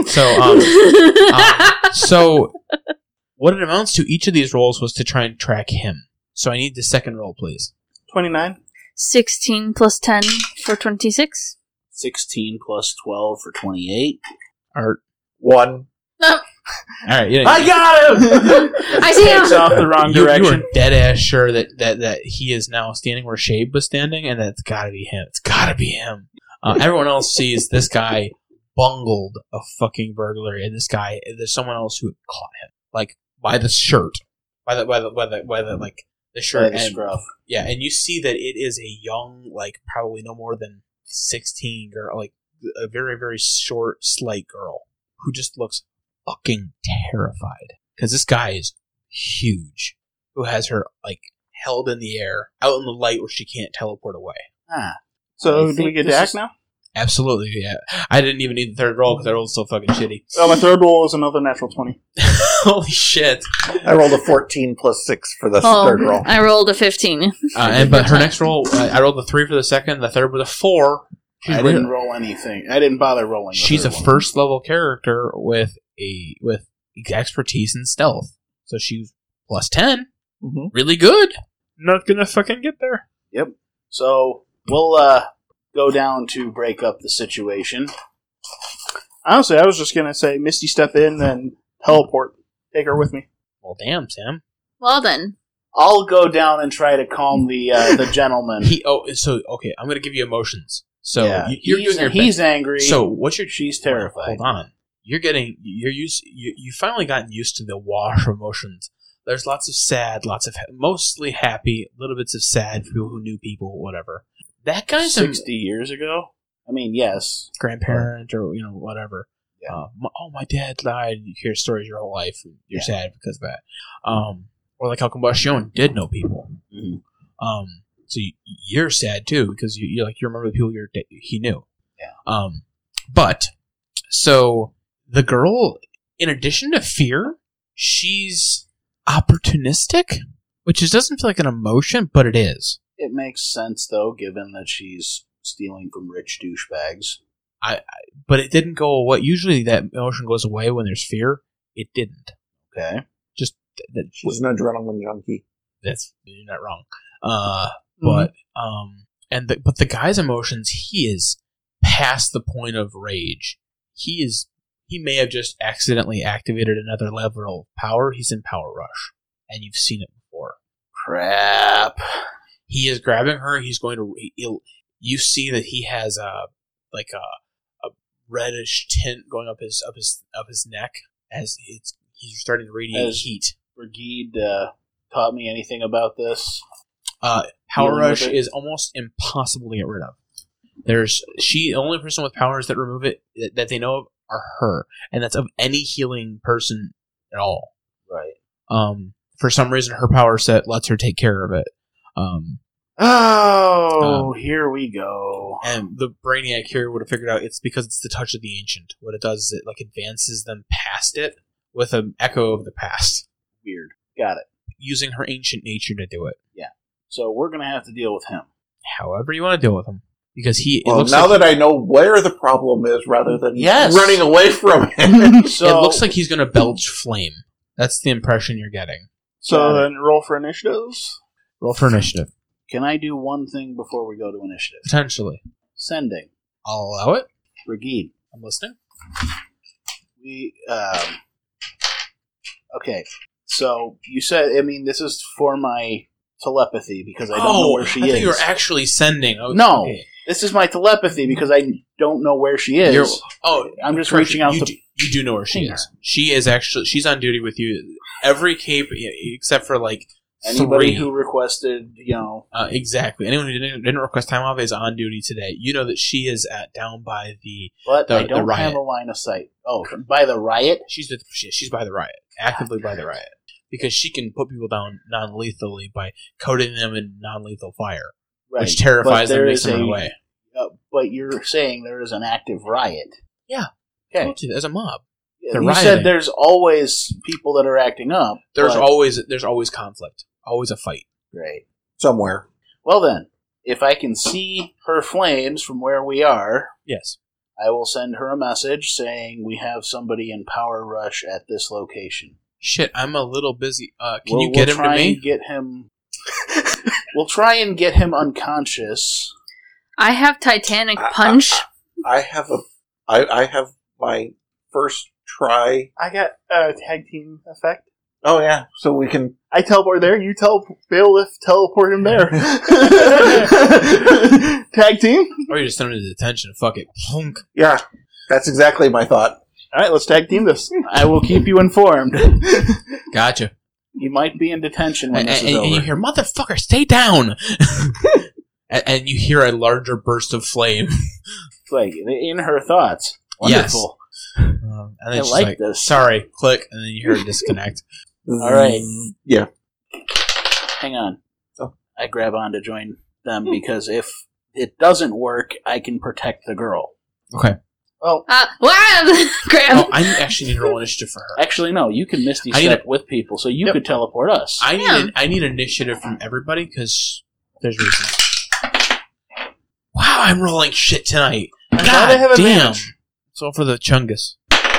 Speaker 1: So what it amounts to each of these rolls was to try and track him. So I need the second roll, please.
Speaker 4: 29.
Speaker 2: 16 plus 10 for 26.
Speaker 6: 16 plus 12 for 28.
Speaker 1: Art.
Speaker 5: 1.
Speaker 1: All right. Yeah,
Speaker 3: I got him!
Speaker 2: I see him!
Speaker 3: Takes off the wrong
Speaker 1: you
Speaker 3: direction.
Speaker 1: are dead ass sure that he is now standing where Shabe was standing, and that's got to be him. It's got to be him. Everyone else sees this guy bungled a fucking burglary, and there's someone else who had caught him, like by the shirt, by the like the shirt,
Speaker 6: By the
Speaker 1: and,
Speaker 6: scruff.
Speaker 1: yeah, and you see that it is a young, like probably no more than 16 girl, like a very very short, slight girl who just looks fucking terrified because this guy is huge, who has her like held in the air, out in the light where she can't teleport away.
Speaker 4: So,
Speaker 6: I
Speaker 4: do we
Speaker 6: think
Speaker 4: get
Speaker 6: this
Speaker 4: to
Speaker 6: is-
Speaker 4: act now?
Speaker 1: Absolutely, yeah. I didn't even need the third roll because I rolled so fucking shitty.
Speaker 4: Oh, my third roll is another natural 20.
Speaker 1: Holy shit!
Speaker 5: I rolled a 14 plus 6 for the
Speaker 2: Oh,
Speaker 5: third roll.
Speaker 2: I rolled a 15.
Speaker 1: But her next roll, I rolled a 3 for the second. The third was a 4.
Speaker 6: I didn't roll anything. I didn't bother rolling. the
Speaker 1: She's a
Speaker 6: third one.
Speaker 1: first level character with expertise in stealth, so she's plus 10.
Speaker 5: Mm-hmm.
Speaker 1: Really good. Not gonna fucking get there.
Speaker 6: So we'll go down to break up the situation.
Speaker 4: Honestly, I was just going to say Misty step in, then teleport. Take her with me.
Speaker 1: Well, damn, Sam.
Speaker 2: Well then.
Speaker 6: I'll go down and try to calm the gentleman.
Speaker 1: Okay. I'm gonna give you emotions. So
Speaker 6: Yeah,
Speaker 1: you're
Speaker 6: he's,
Speaker 1: doing your
Speaker 6: he's
Speaker 1: best.
Speaker 6: angry.
Speaker 1: So what's your?
Speaker 6: She's terrified.
Speaker 1: Hold on. You finally gotten used to the wash of emotions. There's lots of sad, mostly happy, little bits of sad for people who knew people, whatever. That guy's
Speaker 6: 60 years ago? I mean, yes.
Speaker 1: grandparent or whatever.
Speaker 6: Yeah.
Speaker 1: My dad died. You hear stories your whole life. And you're
Speaker 6: Yeah.
Speaker 1: sad because of that. Or like how Combustion did know people.
Speaker 6: Mhm.
Speaker 1: So you're sad too because you remember the people he knew.
Speaker 6: Yeah.
Speaker 1: But so the girl, in addition to fear, she's opportunistic, which doesn't feel like an emotion, but it is.
Speaker 6: It makes sense, though, given that she's stealing from rich douchebags.
Speaker 1: But it didn't go away. Usually that emotion goes away when there's fear. It didn't.
Speaker 6: Okay.
Speaker 1: Just
Speaker 5: She's an adrenaline junkie.
Speaker 1: you're not wrong. But the guy's emotions, he is past the point of rage. He may have just accidentally activated another level of power. He's in Power Rush, and you've seen it before.
Speaker 6: Crap.
Speaker 1: He is grabbing her. He's going to. You see that he has a reddish tint going up his neck as he's starting to radiate
Speaker 6: As-
Speaker 1: heat.
Speaker 6: Brigid taught me anything about this.
Speaker 1: Power
Speaker 6: Dealing with
Speaker 1: Rush
Speaker 6: it?
Speaker 1: is almost impossible to get rid of. The only person with powers that remove it that they know of are her, and that's of any healing person at all.
Speaker 6: Right.
Speaker 1: For some reason, her power set lets her take care of it.
Speaker 6: Here we go.
Speaker 1: And the Brainiac here would have figured out it's because it's the touch of the ancient. What it does is it advances them past it with an echo of the past,
Speaker 6: Weird. Got it.
Speaker 1: using her ancient nature to do it.
Speaker 6: So we're going to have to deal with him.
Speaker 1: However you want to deal with him, because it
Speaker 5: Well,
Speaker 1: looks
Speaker 5: now
Speaker 1: like
Speaker 5: that I know where the problem is, rather than
Speaker 6: Yes.
Speaker 5: running away from it.
Speaker 6: So
Speaker 1: it looks like he's going to belch flame. That's the impression you're getting.
Speaker 4: So
Speaker 6: Got it.
Speaker 4: then roll for initiatives.
Speaker 1: Roll for initiative.
Speaker 6: Can I do one thing before we go to initiative?
Speaker 1: Potentially.
Speaker 6: Sending.
Speaker 1: I'll allow it.
Speaker 6: Brigid.
Speaker 1: I'm listening.
Speaker 6: We, okay. So you said, this is for my telepathy because I don't know where she
Speaker 1: I
Speaker 6: is.
Speaker 1: thought you were actually sending. Oh,
Speaker 6: No.
Speaker 1: okay.
Speaker 6: This is my telepathy because I don't know where she is. I'm just
Speaker 1: correct.
Speaker 6: reaching out
Speaker 1: You
Speaker 6: to...
Speaker 1: do, you do know where she
Speaker 6: Ping her.
Speaker 1: is. She's on duty with you. Every cape, except for
Speaker 6: Anybody
Speaker 1: 3.
Speaker 6: who requested,
Speaker 1: Exactly. Anyone who didn't request time off is on duty today. You know that she is down by
Speaker 6: but
Speaker 1: The-
Speaker 6: I
Speaker 1: the
Speaker 6: don't
Speaker 1: riot.
Speaker 6: have a line of sight. Oh, by the riot?
Speaker 1: she's by the riot, actively by the riot, because she can put people down non-lethally by coating them in non-lethal fire,
Speaker 6: Right.
Speaker 1: which terrifies
Speaker 6: But
Speaker 1: them,
Speaker 6: there
Speaker 1: makes
Speaker 6: is
Speaker 1: them run
Speaker 6: a-
Speaker 1: away.
Speaker 6: But you're saying there is an active riot.
Speaker 1: Yeah.
Speaker 6: Okay.
Speaker 1: Told you, there's a mob.
Speaker 6: You
Speaker 1: They're
Speaker 6: said
Speaker 1: rioting.
Speaker 6: there's always people that are acting up.
Speaker 1: There's
Speaker 6: but-
Speaker 1: always conflict, always a fight.
Speaker 6: Great.
Speaker 5: Somewhere.
Speaker 6: Well then, if I can see her flames from where we are,
Speaker 1: Yes.
Speaker 6: I will send her a message saying we have somebody in Power Rush at this location.
Speaker 1: Shit, I'm a little busy. Can you get him to me?
Speaker 6: We'll try and get him unconscious.
Speaker 2: I have Titanic Punch.
Speaker 5: I have my first try.
Speaker 4: I got a tag team effect.
Speaker 5: Oh yeah, so we can.
Speaker 4: I teleport there, you bailiff teleport him there. Tag team?
Speaker 1: Or you just send him to detention. Fuck it. Plunk.
Speaker 5: Yeah, that's exactly my thought.
Speaker 4: Alright, let's tag team this.
Speaker 6: I will keep you informed.
Speaker 1: Gotcha.
Speaker 6: You might be in detention when this is over.
Speaker 1: And you hear, motherfucker, stay down! and you hear a larger burst of flame.
Speaker 6: It's like, in her thoughts. Wonderful.
Speaker 1: And then
Speaker 6: I
Speaker 1: she's
Speaker 6: like this.
Speaker 1: Sorry, click, and then you hear a disconnect.
Speaker 6: All right.
Speaker 5: Yeah.
Speaker 6: Hang on.
Speaker 5: Oh.
Speaker 6: I grab on to join them because if it doesn't work, I can protect the girl.
Speaker 1: Okay.
Speaker 4: Oh,
Speaker 2: Wow! Grab.
Speaker 1: Oh, I actually need to roll initiative for her.
Speaker 6: Actually, no. You can Misty
Speaker 1: I need
Speaker 6: Step with people, so you
Speaker 1: Yep.
Speaker 6: could teleport us.
Speaker 1: I need initiative from everybody because there's reasons. Wow, I'm rolling shit tonight.
Speaker 4: thought
Speaker 1: God
Speaker 4: I have
Speaker 1: damn.
Speaker 4: advantage.
Speaker 1: It's all for the Chungus.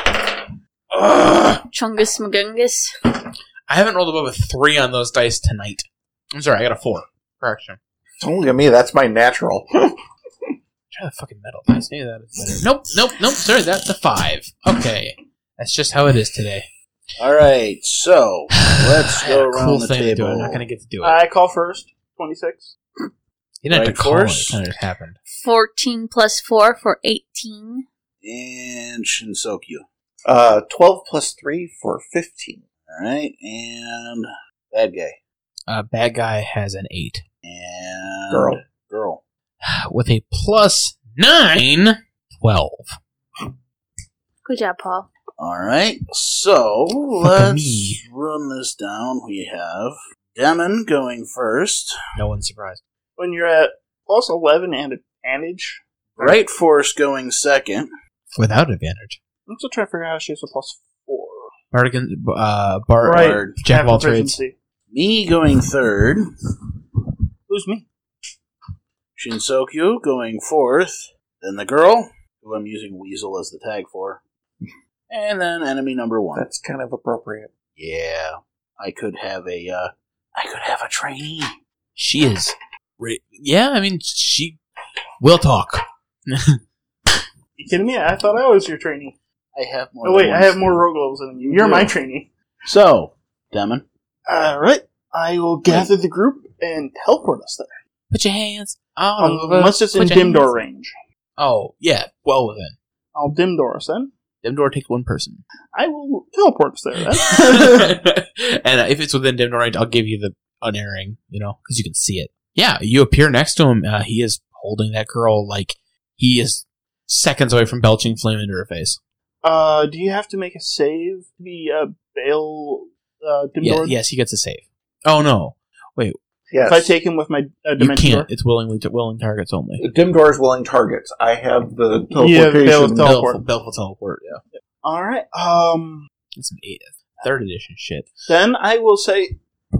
Speaker 2: Chungus Magungus.
Speaker 1: I haven't rolled above a 3 on those dice tonight. I'm sorry, I got a 4. Correction.
Speaker 5: Don't look at me. That's my natural.
Speaker 1: Try the fucking metal dice. Maybe that is better. Nope. Sorry, that's a 5. Okay. That's just how it is today.
Speaker 6: All right, so let's
Speaker 1: I had
Speaker 6: go
Speaker 1: a
Speaker 6: around
Speaker 1: cool
Speaker 6: the
Speaker 1: thing to do.
Speaker 6: table.
Speaker 1: I'm not going to get to do it.
Speaker 4: I call first. 26.
Speaker 1: You didn't have
Speaker 6: right,
Speaker 1: to call it.
Speaker 6: course.
Speaker 1: It kind of just happened.
Speaker 2: 14 plus 4 for 18.
Speaker 6: And Shinsokyu.
Speaker 5: 12 plus 3 for 15.
Speaker 6: All right, and bad guy.
Speaker 1: Bad guy has an 8.
Speaker 6: And girl.
Speaker 1: With a plus 9, 12.
Speaker 2: Good job, Paul.
Speaker 6: All right, so
Speaker 1: at
Speaker 6: let's
Speaker 1: me.
Speaker 6: run this down. We have Demon going first.
Speaker 1: No one's surprised.
Speaker 4: When you're at plus 11 and advantage,
Speaker 6: Right Force going second.
Speaker 1: Without advantage.
Speaker 4: I'm still trying to figure out how she has a plus 4.
Speaker 1: Bardigan, Bard,
Speaker 4: Right.
Speaker 1: Jack of all
Speaker 4: Have
Speaker 1: trades.
Speaker 4: proficiency.
Speaker 6: Me going third.
Speaker 4: Who's me?
Speaker 6: Shinsokyu going fourth. Then the girl, who I'm using Weasel as the tag for. And then enemy number 1.
Speaker 5: That's kind of appropriate.
Speaker 6: Yeah, I could have a trainee.
Speaker 1: She is. Yeah, I mean, she will talk.
Speaker 4: You kidding me? I thought I was your trainee.
Speaker 6: I have more.
Speaker 4: Oh
Speaker 6: than
Speaker 4: wait,
Speaker 6: one
Speaker 4: I have
Speaker 6: skill.
Speaker 4: more rogue levels than you. You're my trainee.
Speaker 6: So, Demon.
Speaker 4: Alright. I will gather the group and teleport us there.
Speaker 1: Put your hands all over.
Speaker 4: Unless it's in
Speaker 1: Put your
Speaker 4: dim
Speaker 1: hands-
Speaker 4: door range.
Speaker 1: Oh, yeah, well within.
Speaker 4: I'll dim door us then.
Speaker 1: Dim door takes one person.
Speaker 4: I will teleport us there then.
Speaker 1: And if it's within dim door range, I'll give you the unerring, because you can see it. Yeah, you appear next to him. He is holding that girl like he is seconds away from belching flame into her face.
Speaker 4: Do you have to make a save to be bail dim door?
Speaker 1: Yes, he gets a save. Oh, no. Wait,
Speaker 5: Yes.
Speaker 4: If I take him with my
Speaker 1: you
Speaker 4: dimension
Speaker 1: can't.
Speaker 4: door?
Speaker 1: It's willing targets only.
Speaker 5: Dim doors willing targets. I have the
Speaker 4: Yeah, Veil of
Speaker 5: teleportation.
Speaker 4: Teleport.
Speaker 1: Belful teleport, yeah.
Speaker 4: Alright.
Speaker 1: It's some 3rd edition shit.
Speaker 4: Then I will say,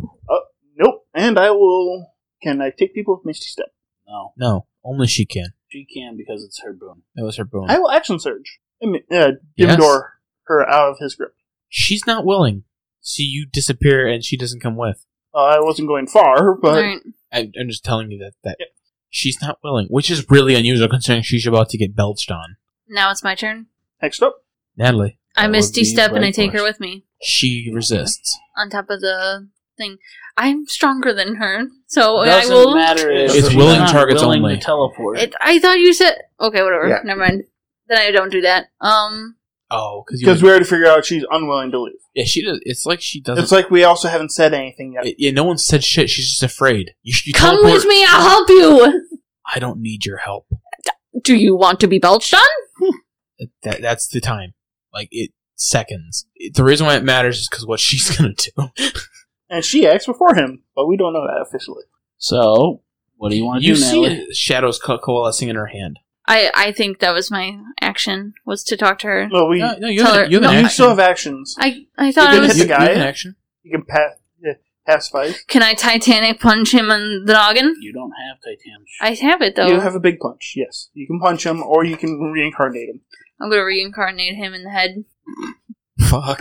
Speaker 4: nope. And I will. Can I take people with Misty Step?
Speaker 6: No,
Speaker 1: No, only she can.
Speaker 6: she can because it's her boon.
Speaker 1: That was her boon.
Speaker 4: I will action surge. Dim
Speaker 1: Yes.
Speaker 4: door her out of his grip.
Speaker 1: She's not willing. So you disappear and she doesn't come with.
Speaker 4: I wasn't going far, but
Speaker 2: Alright.
Speaker 1: I'm just telling you that
Speaker 4: Yep.
Speaker 1: she's not willing, which is really unusual considering she's about to get belched on.
Speaker 2: Now it's my turn.
Speaker 4: next up.
Speaker 1: Natalie,
Speaker 2: I
Speaker 6: That would
Speaker 2: Misty
Speaker 6: be
Speaker 2: Step and I
Speaker 6: right
Speaker 2: take her
Speaker 6: course.
Speaker 2: with me
Speaker 1: she resists.
Speaker 2: on top of the thing. I'm stronger than her, so
Speaker 6: Doesn't
Speaker 2: I will.
Speaker 6: matter if
Speaker 1: It's
Speaker 6: she's
Speaker 1: willing
Speaker 6: not
Speaker 1: targets
Speaker 6: willing
Speaker 1: only.
Speaker 6: To teleport.
Speaker 2: I thought you said. Okay, whatever.
Speaker 5: Yeah.
Speaker 2: Never mind. Then I don't do that.
Speaker 1: Oh,
Speaker 4: Because we already figured out she's unwilling to leave.
Speaker 1: yeah, she does. It's like she doesn't.
Speaker 4: It's like we also haven't said anything yet.
Speaker 1: Yeah, no one said shit. She's just afraid. You
Speaker 2: Come
Speaker 1: teleport.
Speaker 2: with me. I'll help you.
Speaker 1: I don't need your help.
Speaker 2: Do you want to be belched on?
Speaker 1: That's the time. Like seconds. The reason why it matters is because what she's gonna do.
Speaker 4: And she acts before him, but we don't know that officially.
Speaker 6: So, what do you want to
Speaker 1: You
Speaker 6: do,
Speaker 1: see
Speaker 6: Natalie?
Speaker 1: shadows coalescing in her hand.
Speaker 2: I think that was my action, was to talk to her.
Speaker 4: No,
Speaker 1: No, you
Speaker 2: Tell
Speaker 1: have,
Speaker 2: her-
Speaker 1: you have an
Speaker 2: no,
Speaker 4: you
Speaker 1: action.
Speaker 4: still have actions.
Speaker 2: I thought
Speaker 4: You
Speaker 2: I
Speaker 4: did
Speaker 2: was.
Speaker 4: hit the guy?
Speaker 1: You have an action.
Speaker 4: You can pat. Yeah. Pacify.
Speaker 2: Can I Titanic punch him in the noggin?
Speaker 6: You don't have Titanium.
Speaker 2: I have it, though.
Speaker 4: You have a big punch, yes. You can punch him, or you can reincarnate him.
Speaker 2: I'm going to reincarnate him in the head.
Speaker 1: Fuck.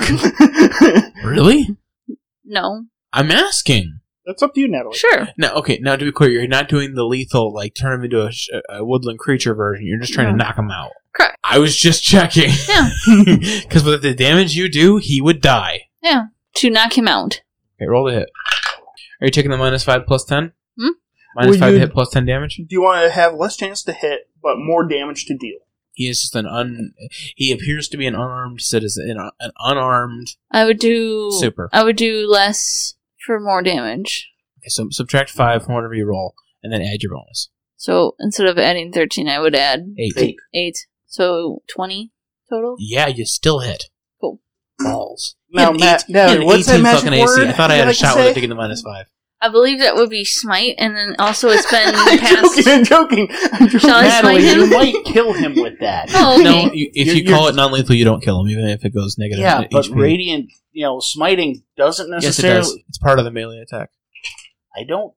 Speaker 1: Really?
Speaker 2: No.
Speaker 1: I'm asking.
Speaker 4: That's up to you, Natalie.
Speaker 2: Sure.
Speaker 1: Now, okay, now to be clear, you're not doing the lethal, like, turn him into a woodland creature version. You're just trying to knock him out.
Speaker 2: Correct.
Speaker 1: I was just checking.
Speaker 2: Yeah.
Speaker 1: Because with the damage you do, he would die.
Speaker 2: Yeah. To knock him out.
Speaker 1: Okay, roll the hit. Are you taking the -5 plus 10?
Speaker 2: Hmm?
Speaker 1: Minus
Speaker 4: Would
Speaker 1: 5
Speaker 4: you-
Speaker 1: hit plus 10 damage?
Speaker 4: Do you want to have less chance to hit, but more damage to deal?
Speaker 1: He is just he appears to be an unarmed citizen, an unarmed
Speaker 2: I would do...
Speaker 1: super.
Speaker 2: I would do less for more damage.
Speaker 1: Okay, so subtract 5 from whatever you roll, and then add your bonus.
Speaker 2: So instead of adding 13, I would add
Speaker 1: 8.
Speaker 2: 8. So 20 total?
Speaker 1: Yeah, you still hit.
Speaker 2: Cool.
Speaker 1: Balls.
Speaker 4: Now,
Speaker 1: He had
Speaker 4: Matt,
Speaker 1: he had
Speaker 4: what's that
Speaker 1: 18
Speaker 4: magic
Speaker 1: fucking
Speaker 4: word?
Speaker 1: AC. I thought I
Speaker 4: you
Speaker 1: had a
Speaker 4: like to
Speaker 1: shot with
Speaker 4: say?
Speaker 1: it taking the -5.
Speaker 2: I believe that would be smite, and then also it's been
Speaker 4: I'm
Speaker 2: past...
Speaker 4: joking.
Speaker 2: Shall I smite
Speaker 6: Natalie, you
Speaker 2: him?
Speaker 6: might kill him with that.
Speaker 2: Oh, okay.
Speaker 1: No, if you
Speaker 6: You're-
Speaker 1: call it non-lethal, you don't kill him, even if it goes negative.
Speaker 6: Yeah, but
Speaker 1: HP.
Speaker 6: radiant, smiting doesn't
Speaker 1: Yes, it
Speaker 6: necessarily.
Speaker 1: does. It's part of the melee attack.
Speaker 6: I don't.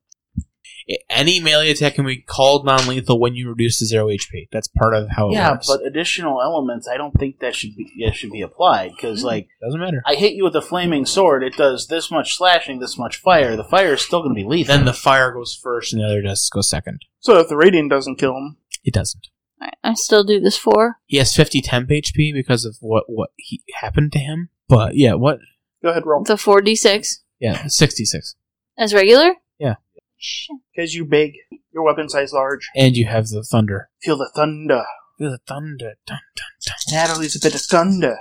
Speaker 1: Any melee attack can be called non-lethal when you reduce to 0 HP. That's part of how it
Speaker 6: Yeah,
Speaker 1: works.
Speaker 6: but additional elements, I don't think that should be applied because, like,
Speaker 1: Doesn't matter.
Speaker 6: I hit you with a flaming sword. It does this much slashing, this much fire. The fire is still going to be lethal.
Speaker 1: Then the fire goes first, and the other does go second.
Speaker 4: So if the radiant doesn't kill him,
Speaker 1: It doesn't.
Speaker 2: Alright, I still do this 4.
Speaker 1: He has 50 temp HP because of what he happened to him. But yeah, what?
Speaker 4: go ahead, roll.
Speaker 2: The 4d6.
Speaker 1: Yeah, 66.
Speaker 2: As regular?
Speaker 1: Yeah.
Speaker 2: Shit.
Speaker 4: Because you big, your weapon size large.
Speaker 1: And you have the thunder.
Speaker 4: Feel the thunder.
Speaker 1: Feel the thunder. Dun, dun, dun.
Speaker 4: Natalie's a bit of thunder.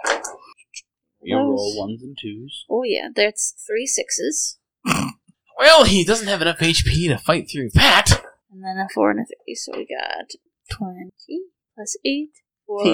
Speaker 6: You roll ones and twos.
Speaker 2: Oh yeah, that's 3 6s.
Speaker 1: Well, he doesn't have enough HP to fight through that.
Speaker 2: And then a 4 and a 3, so we got 20 plus 8 for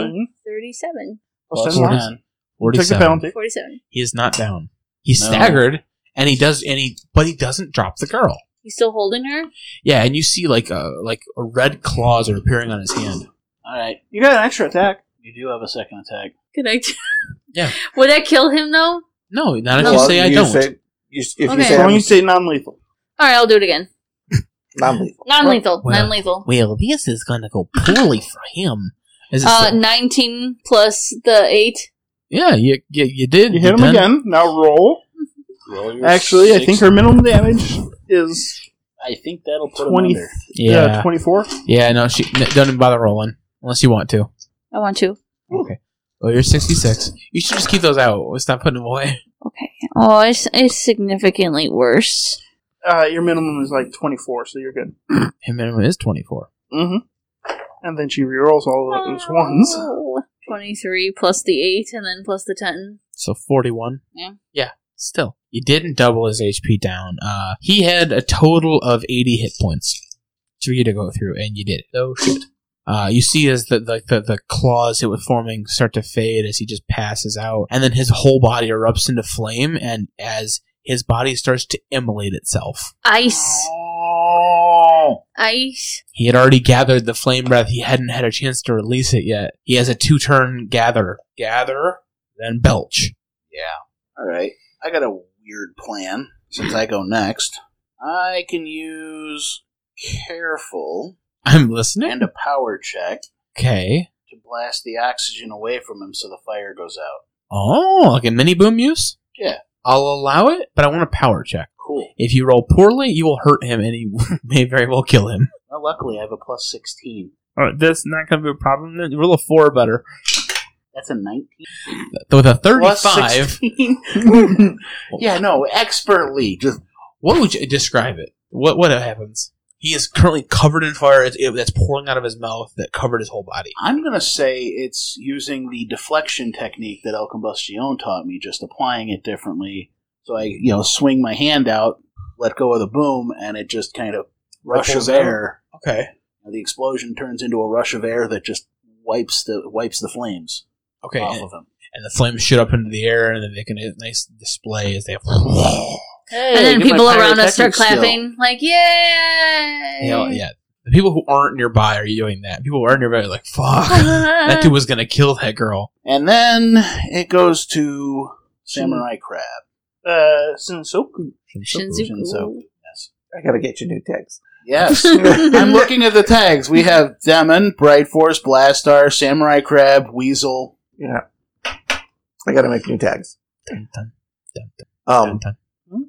Speaker 2: 37.
Speaker 4: Plus
Speaker 6: Plus
Speaker 4: 10 more.
Speaker 6: 10.
Speaker 4: Take the
Speaker 1: 47.
Speaker 4: penalty.
Speaker 2: 47.
Speaker 1: He is not down. He's
Speaker 6: No.
Speaker 1: staggered, and he doesn't drop the girl.
Speaker 2: He's still holding her?
Speaker 1: Yeah, and you see like a red claws are appearing on his hand.
Speaker 6: All right,
Speaker 4: You got an extra attack.
Speaker 6: you do have a second attack.
Speaker 2: Could I?
Speaker 1: Yeah.
Speaker 2: Would that kill him though?
Speaker 1: No, not if
Speaker 5: Well,
Speaker 1: you say I don't.
Speaker 5: if you
Speaker 2: Okay.
Speaker 5: say
Speaker 4: So when
Speaker 5: I'm
Speaker 4: you say non-lethal.
Speaker 2: Alright, I'll do it again.
Speaker 5: non-lethal.
Speaker 2: Non-lethal.
Speaker 1: Well-
Speaker 2: Non-lethal.
Speaker 1: Well, this is going to go poorly for him. Is it so?
Speaker 2: 19 plus the 8.
Speaker 1: Yeah, you did.
Speaker 4: You hit him
Speaker 1: done.
Speaker 4: again. Now roll.
Speaker 6: Roll your
Speaker 4: Actually, I think
Speaker 6: six-
Speaker 4: her minimum damage is
Speaker 6: I think that'll put
Speaker 4: 20.
Speaker 6: him under.
Speaker 1: Yeah,
Speaker 4: 24.
Speaker 1: yeah. No, don't even bother rolling unless you want to.
Speaker 2: I want to.
Speaker 1: Okay. Well, you're 66. You should just keep those out. Stop putting them away.
Speaker 2: Okay. Oh, it's significantly worse.
Speaker 4: Your minimum is like 24, so you're good.
Speaker 1: His minimum is 24.
Speaker 4: Mm-hmm. And then she rerolls all of those ones.
Speaker 2: Oh, 23 plus the 8 and then plus the 10.
Speaker 1: So 41.
Speaker 2: Yeah.
Speaker 1: Yeah. Still, you didn't double his HP down. He had a total of 80 hit points for you to go through, and you did it. Oh shit! You see as the claws it was forming start to fade as he just passes out, and then his whole body erupts into flame, and as his body starts to immolate itself.
Speaker 2: Ice.
Speaker 6: Oh,
Speaker 2: Ice.
Speaker 1: He had already gathered the flame breath. He hadn't had a chance to release it yet. He has a 2-turn gather, then belch.
Speaker 6: yeah. All right. I got a weird plan. Since I go next, I can use careful
Speaker 1: I'm listening.
Speaker 6: and a power check
Speaker 1: Okay.
Speaker 6: to blast the oxygen away from him so the fire goes out.
Speaker 1: Oh, like a mini boom use?
Speaker 6: Yeah.
Speaker 1: I'll allow it, but I want a power check.
Speaker 6: Cool.
Speaker 1: If you roll poorly, you will hurt him, and he may very well kill him.
Speaker 6: Well, luckily, I have a plus 16.
Speaker 1: Alright, that's not going to be a problem. Then roll a 4 or better.
Speaker 6: That's a 19.
Speaker 1: With a
Speaker 6: Plus
Speaker 1: 35,
Speaker 6: 16. Yeah, no, expertly. Just
Speaker 1: what would you describe it? What happens? He is currently covered in fire that's pouring out of his mouth that covered his whole body.
Speaker 6: I'm going to say it's using the deflection technique that El Combustión taught me, just applying it differently. So I, swing my hand out, let go of the boom, and it just kind of rush
Speaker 1: Ripples
Speaker 6: of
Speaker 1: out.
Speaker 6: air.
Speaker 1: Okay.
Speaker 6: And the explosion turns into a rush of air that just wipes the flames
Speaker 1: Okay.
Speaker 6: off
Speaker 1: And,
Speaker 6: of him.
Speaker 1: and the flames shoot up into the air, and then they can get a nice display as they have.
Speaker 6: Hey,
Speaker 2: And then
Speaker 6: get my
Speaker 2: people around us start
Speaker 6: pyrotechnic skill.
Speaker 2: clapping. Like, yay!
Speaker 1: Yeah. The people who aren't nearby are doing that. People who are nearby are like, fuck. That dude was going to kill that girl.
Speaker 6: And then it goes to Samurai Crab.
Speaker 4: Shinsoku.
Speaker 2: Shinjuku.
Speaker 6: Yes.
Speaker 5: I gotta get you new tags.
Speaker 6: Yes. I'm looking at the tags. We have Demon, Bright Force, Blastar, Samurai Crab, Weasel.
Speaker 5: Yeah. I gotta make new tags.
Speaker 1: Dun, dun, dun, dun, dun.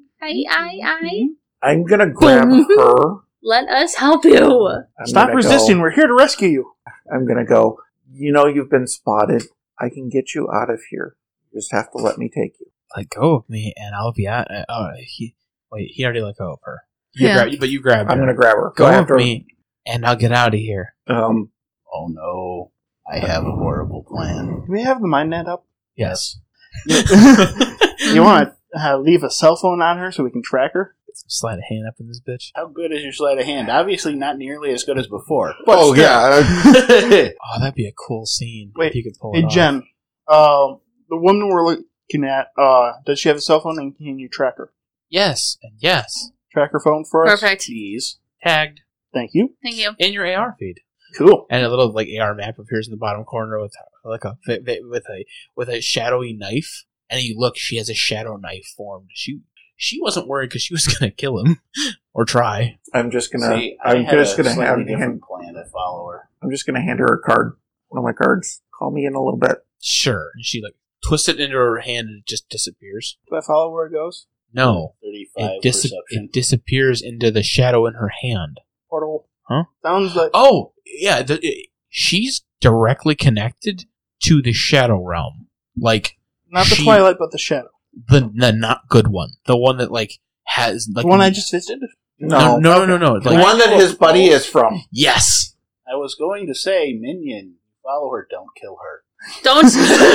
Speaker 5: I'm gonna grab
Speaker 2: Boom.
Speaker 5: her.
Speaker 2: Let us help you.
Speaker 5: I'm
Speaker 4: Stop
Speaker 5: gonna
Speaker 4: resisting.
Speaker 5: go-
Speaker 4: We're here to rescue you.
Speaker 5: I'm gonna go. You know you've been spotted. I can get you out of here. You just have to let me take you.
Speaker 1: Let go of me, and I'll be out. He already let go of her. You
Speaker 2: Yeah.
Speaker 1: but you grabbed her.
Speaker 5: I'm gonna grab her.
Speaker 1: Go
Speaker 5: after
Speaker 1: of me, and I'll get out of here.
Speaker 6: Oh no. I have a horrible plan.
Speaker 4: Do we have the mind net up?
Speaker 1: Yes.
Speaker 4: You want to leave a cell phone on her so we can track her?
Speaker 1: Slide a hand up in this bitch.
Speaker 6: How good is your sleight of hand? Obviously not nearly as good as before.
Speaker 5: Oh yeah.
Speaker 1: Oh, that'd be a cool scene.
Speaker 4: Wait,
Speaker 1: if you could pull
Speaker 4: Hey,
Speaker 1: it off.
Speaker 4: Jen. The woman we're looking at, does she have a cell phone and can you track her?
Speaker 1: Yes, and yes.
Speaker 4: Track her phone for us?
Speaker 2: Perfect.
Speaker 6: Please.
Speaker 1: Tagged
Speaker 4: Thank you.
Speaker 2: Thank you.
Speaker 1: in your AR feed,
Speaker 4: Cool.
Speaker 1: and a little like AR map appears in the bottom corner with like with a shadowy knife. And you look, she has a shadow knife formed. She wasn't worried because she was gonna kill him or try.
Speaker 5: I'm just gonna.
Speaker 6: See, I
Speaker 5: I'm
Speaker 6: had
Speaker 5: just
Speaker 6: a
Speaker 5: gonna
Speaker 6: slightly
Speaker 5: hand.
Speaker 6: different plan to follow her.
Speaker 5: I'm just gonna hand her a card. One of my cards. Call me in a little bit.
Speaker 1: Sure. And she like twists it into her hand and it just disappears.
Speaker 4: Do I follow where it goes?
Speaker 1: No,
Speaker 6: 35 perception.
Speaker 1: it disappears into the shadow in her hand.
Speaker 4: Portal.
Speaker 1: Huh?
Speaker 4: Sounds like.
Speaker 1: Oh, yeah. She's directly connected to the Shadow Realm. Like,
Speaker 4: Not the
Speaker 1: she-
Speaker 4: Twilight, but the Shadow.
Speaker 1: the not good one. The one that, like, has... like
Speaker 4: The one I just visited?
Speaker 1: No.
Speaker 5: The
Speaker 1: Like,
Speaker 5: one that his buddy is from.
Speaker 1: yes!
Speaker 6: I was going to say, Minion, follow her, don't kill her.
Speaker 2: Don't.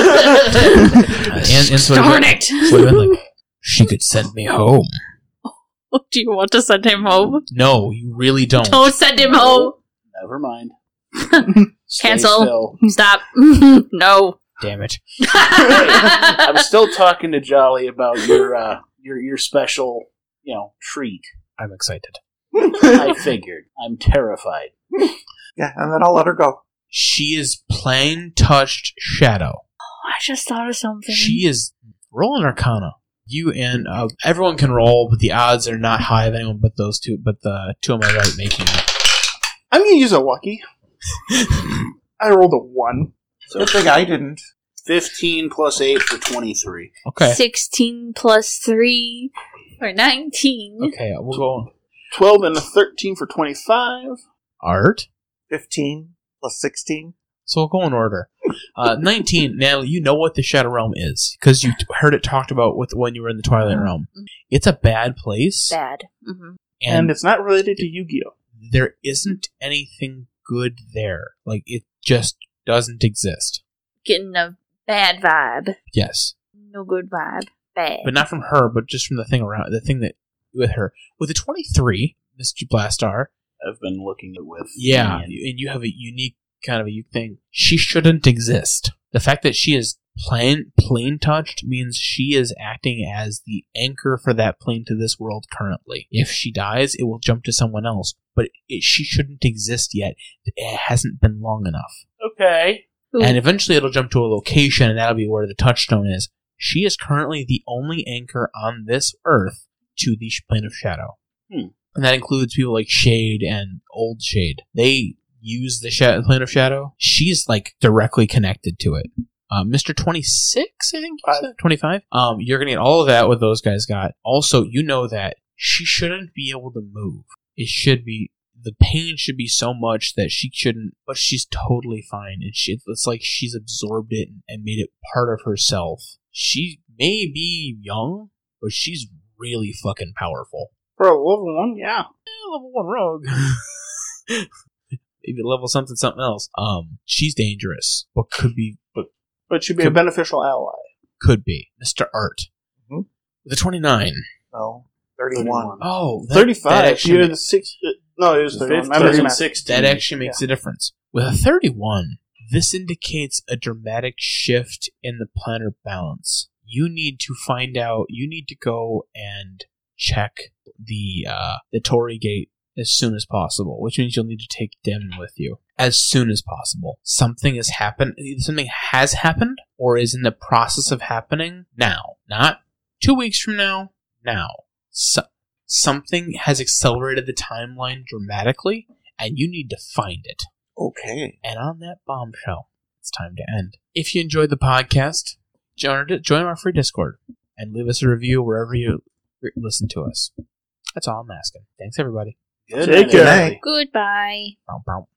Speaker 1: And so
Speaker 2: Darn it.
Speaker 1: So like, she could send me home.
Speaker 2: Do you want to send him home?
Speaker 1: No, you really don't.
Speaker 2: Don't send him home.
Speaker 6: Never mind. Stay
Speaker 2: Cancel.
Speaker 6: still.
Speaker 2: Stop. No.
Speaker 1: Damn it.
Speaker 6: I'm still talking to Jolly about your special, treat.
Speaker 1: I'm excited.
Speaker 6: I figured. I'm terrified.
Speaker 5: Yeah, and then I'll let her go.
Speaker 1: She is plain touched Shadow.
Speaker 2: I just thought of something.
Speaker 1: She is... Roll an Arcana. You and everyone can roll, but the odds are not high of anyone but those two. But the two on my right making it.
Speaker 4: I'm going to use a lucky. I rolled a 1.
Speaker 5: Good thing I didn't.
Speaker 6: 15 plus 8 for 23.
Speaker 1: Okay.
Speaker 2: 16 plus 3 for 19.
Speaker 1: Okay, we'll go on.
Speaker 4: 12 and a 13 for 25.
Speaker 1: Art.
Speaker 5: 15 plus 16.
Speaker 1: So we'll go in order. 19. Natalie, you know what the Shadow Realm is because you heard it talked about when you were in the Twilight Realm. It's a bad place,
Speaker 2: Bad. Mm-hmm.
Speaker 4: And it's not related to Yu-Gi-Oh!
Speaker 1: there isn't anything good there. Like, it just doesn't exist.
Speaker 2: Getting a bad vibe.
Speaker 1: Yes.
Speaker 2: No good vibe. Bad.
Speaker 1: But not from her, but just from the thing around, the thing that, with her. With the 23, Mr. Blastar,
Speaker 6: I've been looking at with.
Speaker 1: yeah,
Speaker 6: Minion.
Speaker 1: and you have a unique kind of a thing. She shouldn't exist. The fact that she is plain touched means she is acting as the anchor for that plane to this world currently. If she dies, it will jump to someone else. But she shouldn't exist yet. It hasn't been long enough.
Speaker 6: Okay.
Speaker 2: Ooh.
Speaker 1: And eventually it'll jump to a location, and that'll be where the touchstone is. She is currently the only anchor on this Earth to the plane of Shadow. And that includes people like Shade and Old Shade. They use the plane of Shadow. She's like directly connected to it. Mr. 26, I think you said? 25? You're gonna get all of that what those guys got. Also, you know that she shouldn't be able to move. It should be, the pain should be so much that she shouldn't, but she's totally fine. And it's like she's absorbed it and made it part of herself. She may be young, but she's really fucking powerful.
Speaker 4: For a level 1, yeah.
Speaker 1: Level 1 rogue. Maybe level something else. She's dangerous, but could be
Speaker 4: But should be a beneficial ally.
Speaker 1: Could be. Mr. Art.
Speaker 5: Mhm.
Speaker 1: The 29.
Speaker 5: No, 31.
Speaker 1: Oh,
Speaker 4: 35.
Speaker 1: actually
Speaker 4: You're the 6. No, it was 31. I was
Speaker 6: 16.
Speaker 1: that actually makes a difference. With a 31, this indicates a dramatic shift in the planar balance. You need to find out, you need to go and check the Torii Gate as soon as possible, which means you'll need to take Demon with you as soon as possible. Something has happened, either something has happened or is in the process of happening now. Not 2 weeks from now, something has accelerated the timeline dramatically, and you need to find it.
Speaker 5: Okay.
Speaker 1: And on that bombshell, it's time to end. If you enjoyed the podcast, join our free Discord and leave us a review wherever you listen to us. That's all I'm asking. Thanks, everybody.
Speaker 3: Good
Speaker 4: Take
Speaker 3: night,
Speaker 4: care.
Speaker 3: everybody.
Speaker 2: Goodbye.
Speaker 1: Bow, bow.